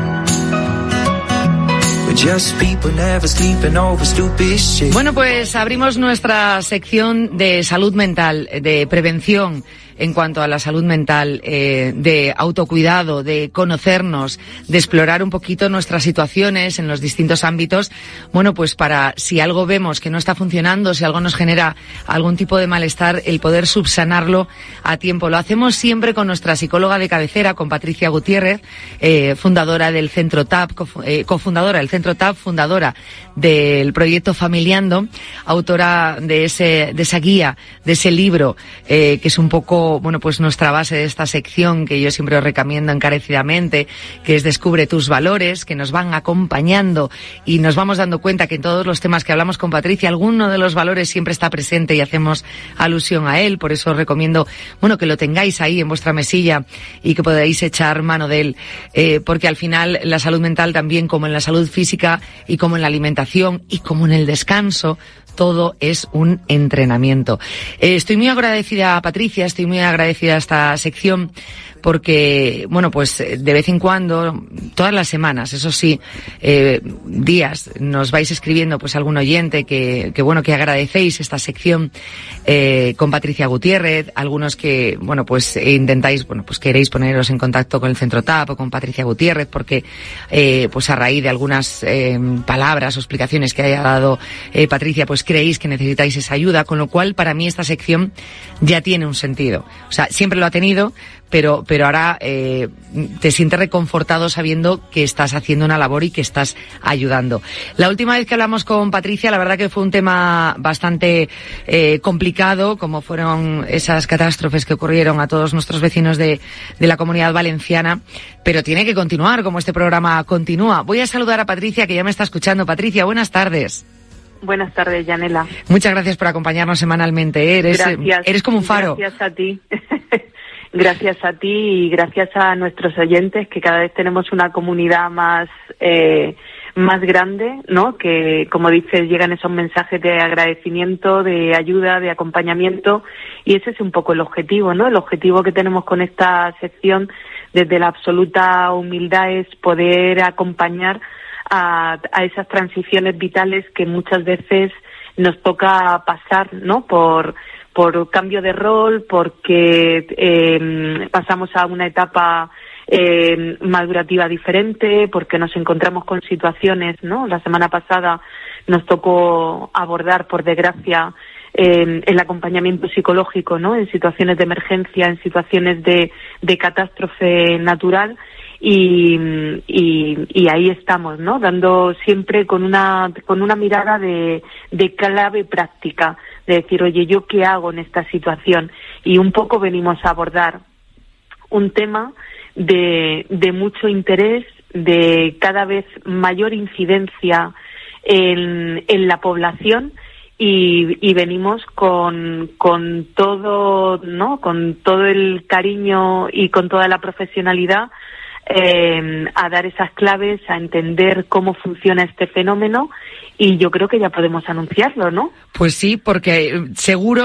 Bueno, pues abrimos nuestra sección de salud mental, de prevención en cuanto a la salud mental, de autocuidado, de conocernos, de explorar un poquito nuestras situaciones en los distintos ámbitos. Bueno, pues para si algo vemos que no está funcionando, si algo nos genera algún tipo de malestar, el poder subsanarlo a tiempo. Lo hacemos siempre con nuestra psicóloga de cabecera, con Patricia Gutiérrez, fundadora del Centro TAP, cofundadora del Centro TAP, fundadora del proyecto Familiando, autora de esa guía, de ese libro, que es un poco poco, bueno, pues nuestra base de esta sección que yo siempre os recomiendo encarecidamente, que es Descubre tus valores, que nos van acompañando y nos vamos dando cuenta que en todos los temas que hablamos con Patricia, alguno de los valores siempre está presente y hacemos alusión a él. Por eso os recomiendo, bueno, que lo tengáis ahí en vuestra mesilla y que podáis echar mano de él, porque al final la salud mental también, como en la salud física y como en la alimentación y como en el descanso, todo es un entrenamiento. Estoy muy agradecida a Patricia, estoy muy agradecida a esta sección porque, bueno, pues de vez en cuando, todas las semanas, eso sí, días, nos vais escribiendo pues algún oyente que bueno, que agradecéis esta sección con Patricia Gutiérrez, algunos que, bueno, pues intentáis, bueno, pues queréis poneros en contacto con el Centro TAP o con Patricia Gutiérrez porque, pues a raíz de algunas palabras o explicaciones que haya dado Patricia, pues creéis que necesitáis esa ayuda, con lo cual para mí esta sección ya tiene un sentido. O sea, siempre lo ha tenido, pero ahora te sientes reconfortado sabiendo que estás haciendo una labor y que estás ayudando. La última vez que hablamos con Patricia, la verdad que fue un tema bastante complicado, como fueron esas catástrofes que ocurrieron a todos nuestros vecinos de la Comunidad Valenciana, pero tiene que continuar, como este programa continúa. Voy a saludar a Patricia, que ya me está escuchando. Patricia, buenas tardes. Buenas tardes, Yanela. Muchas gracias por acompañarnos semanalmente. Eres como un faro. Gracias a ti. Gracias a ti y gracias a nuestros oyentes, que cada vez tenemos una comunidad más grande, ¿no? Que, como dices, llegan esos mensajes de agradecimiento, de ayuda, de acompañamiento, y ese es un poco el objetivo, ¿no? El objetivo que tenemos con esta sección, desde la absoluta humildad, es poder acompañar a esas transiciones vitales que muchas veces nos toca pasar, ¿no? Por cambio de rol, porque pasamos a una etapa madurativa diferente, porque nos encontramos con situaciones, ¿no? La semana pasada nos tocó abordar, por desgracia, el acompañamiento psicológico, ¿no? En situaciones de emergencia, en situaciones de catástrofe natural. Y ahí estamos, ¿no? Dando siempre con una mirada de clave práctica, de decir, oye, ¿yo qué hago en esta situación? Y un poco venimos a abordar un tema de mucho interés, de cada vez mayor incidencia en la población, y venimos con todo, ¿no? Con todo el cariño y con toda la profesionalidad a dar esas claves, a entender cómo funciona este fenómeno, y yo creo que ya podemos anunciarlo, ¿no? Pues sí, porque seguro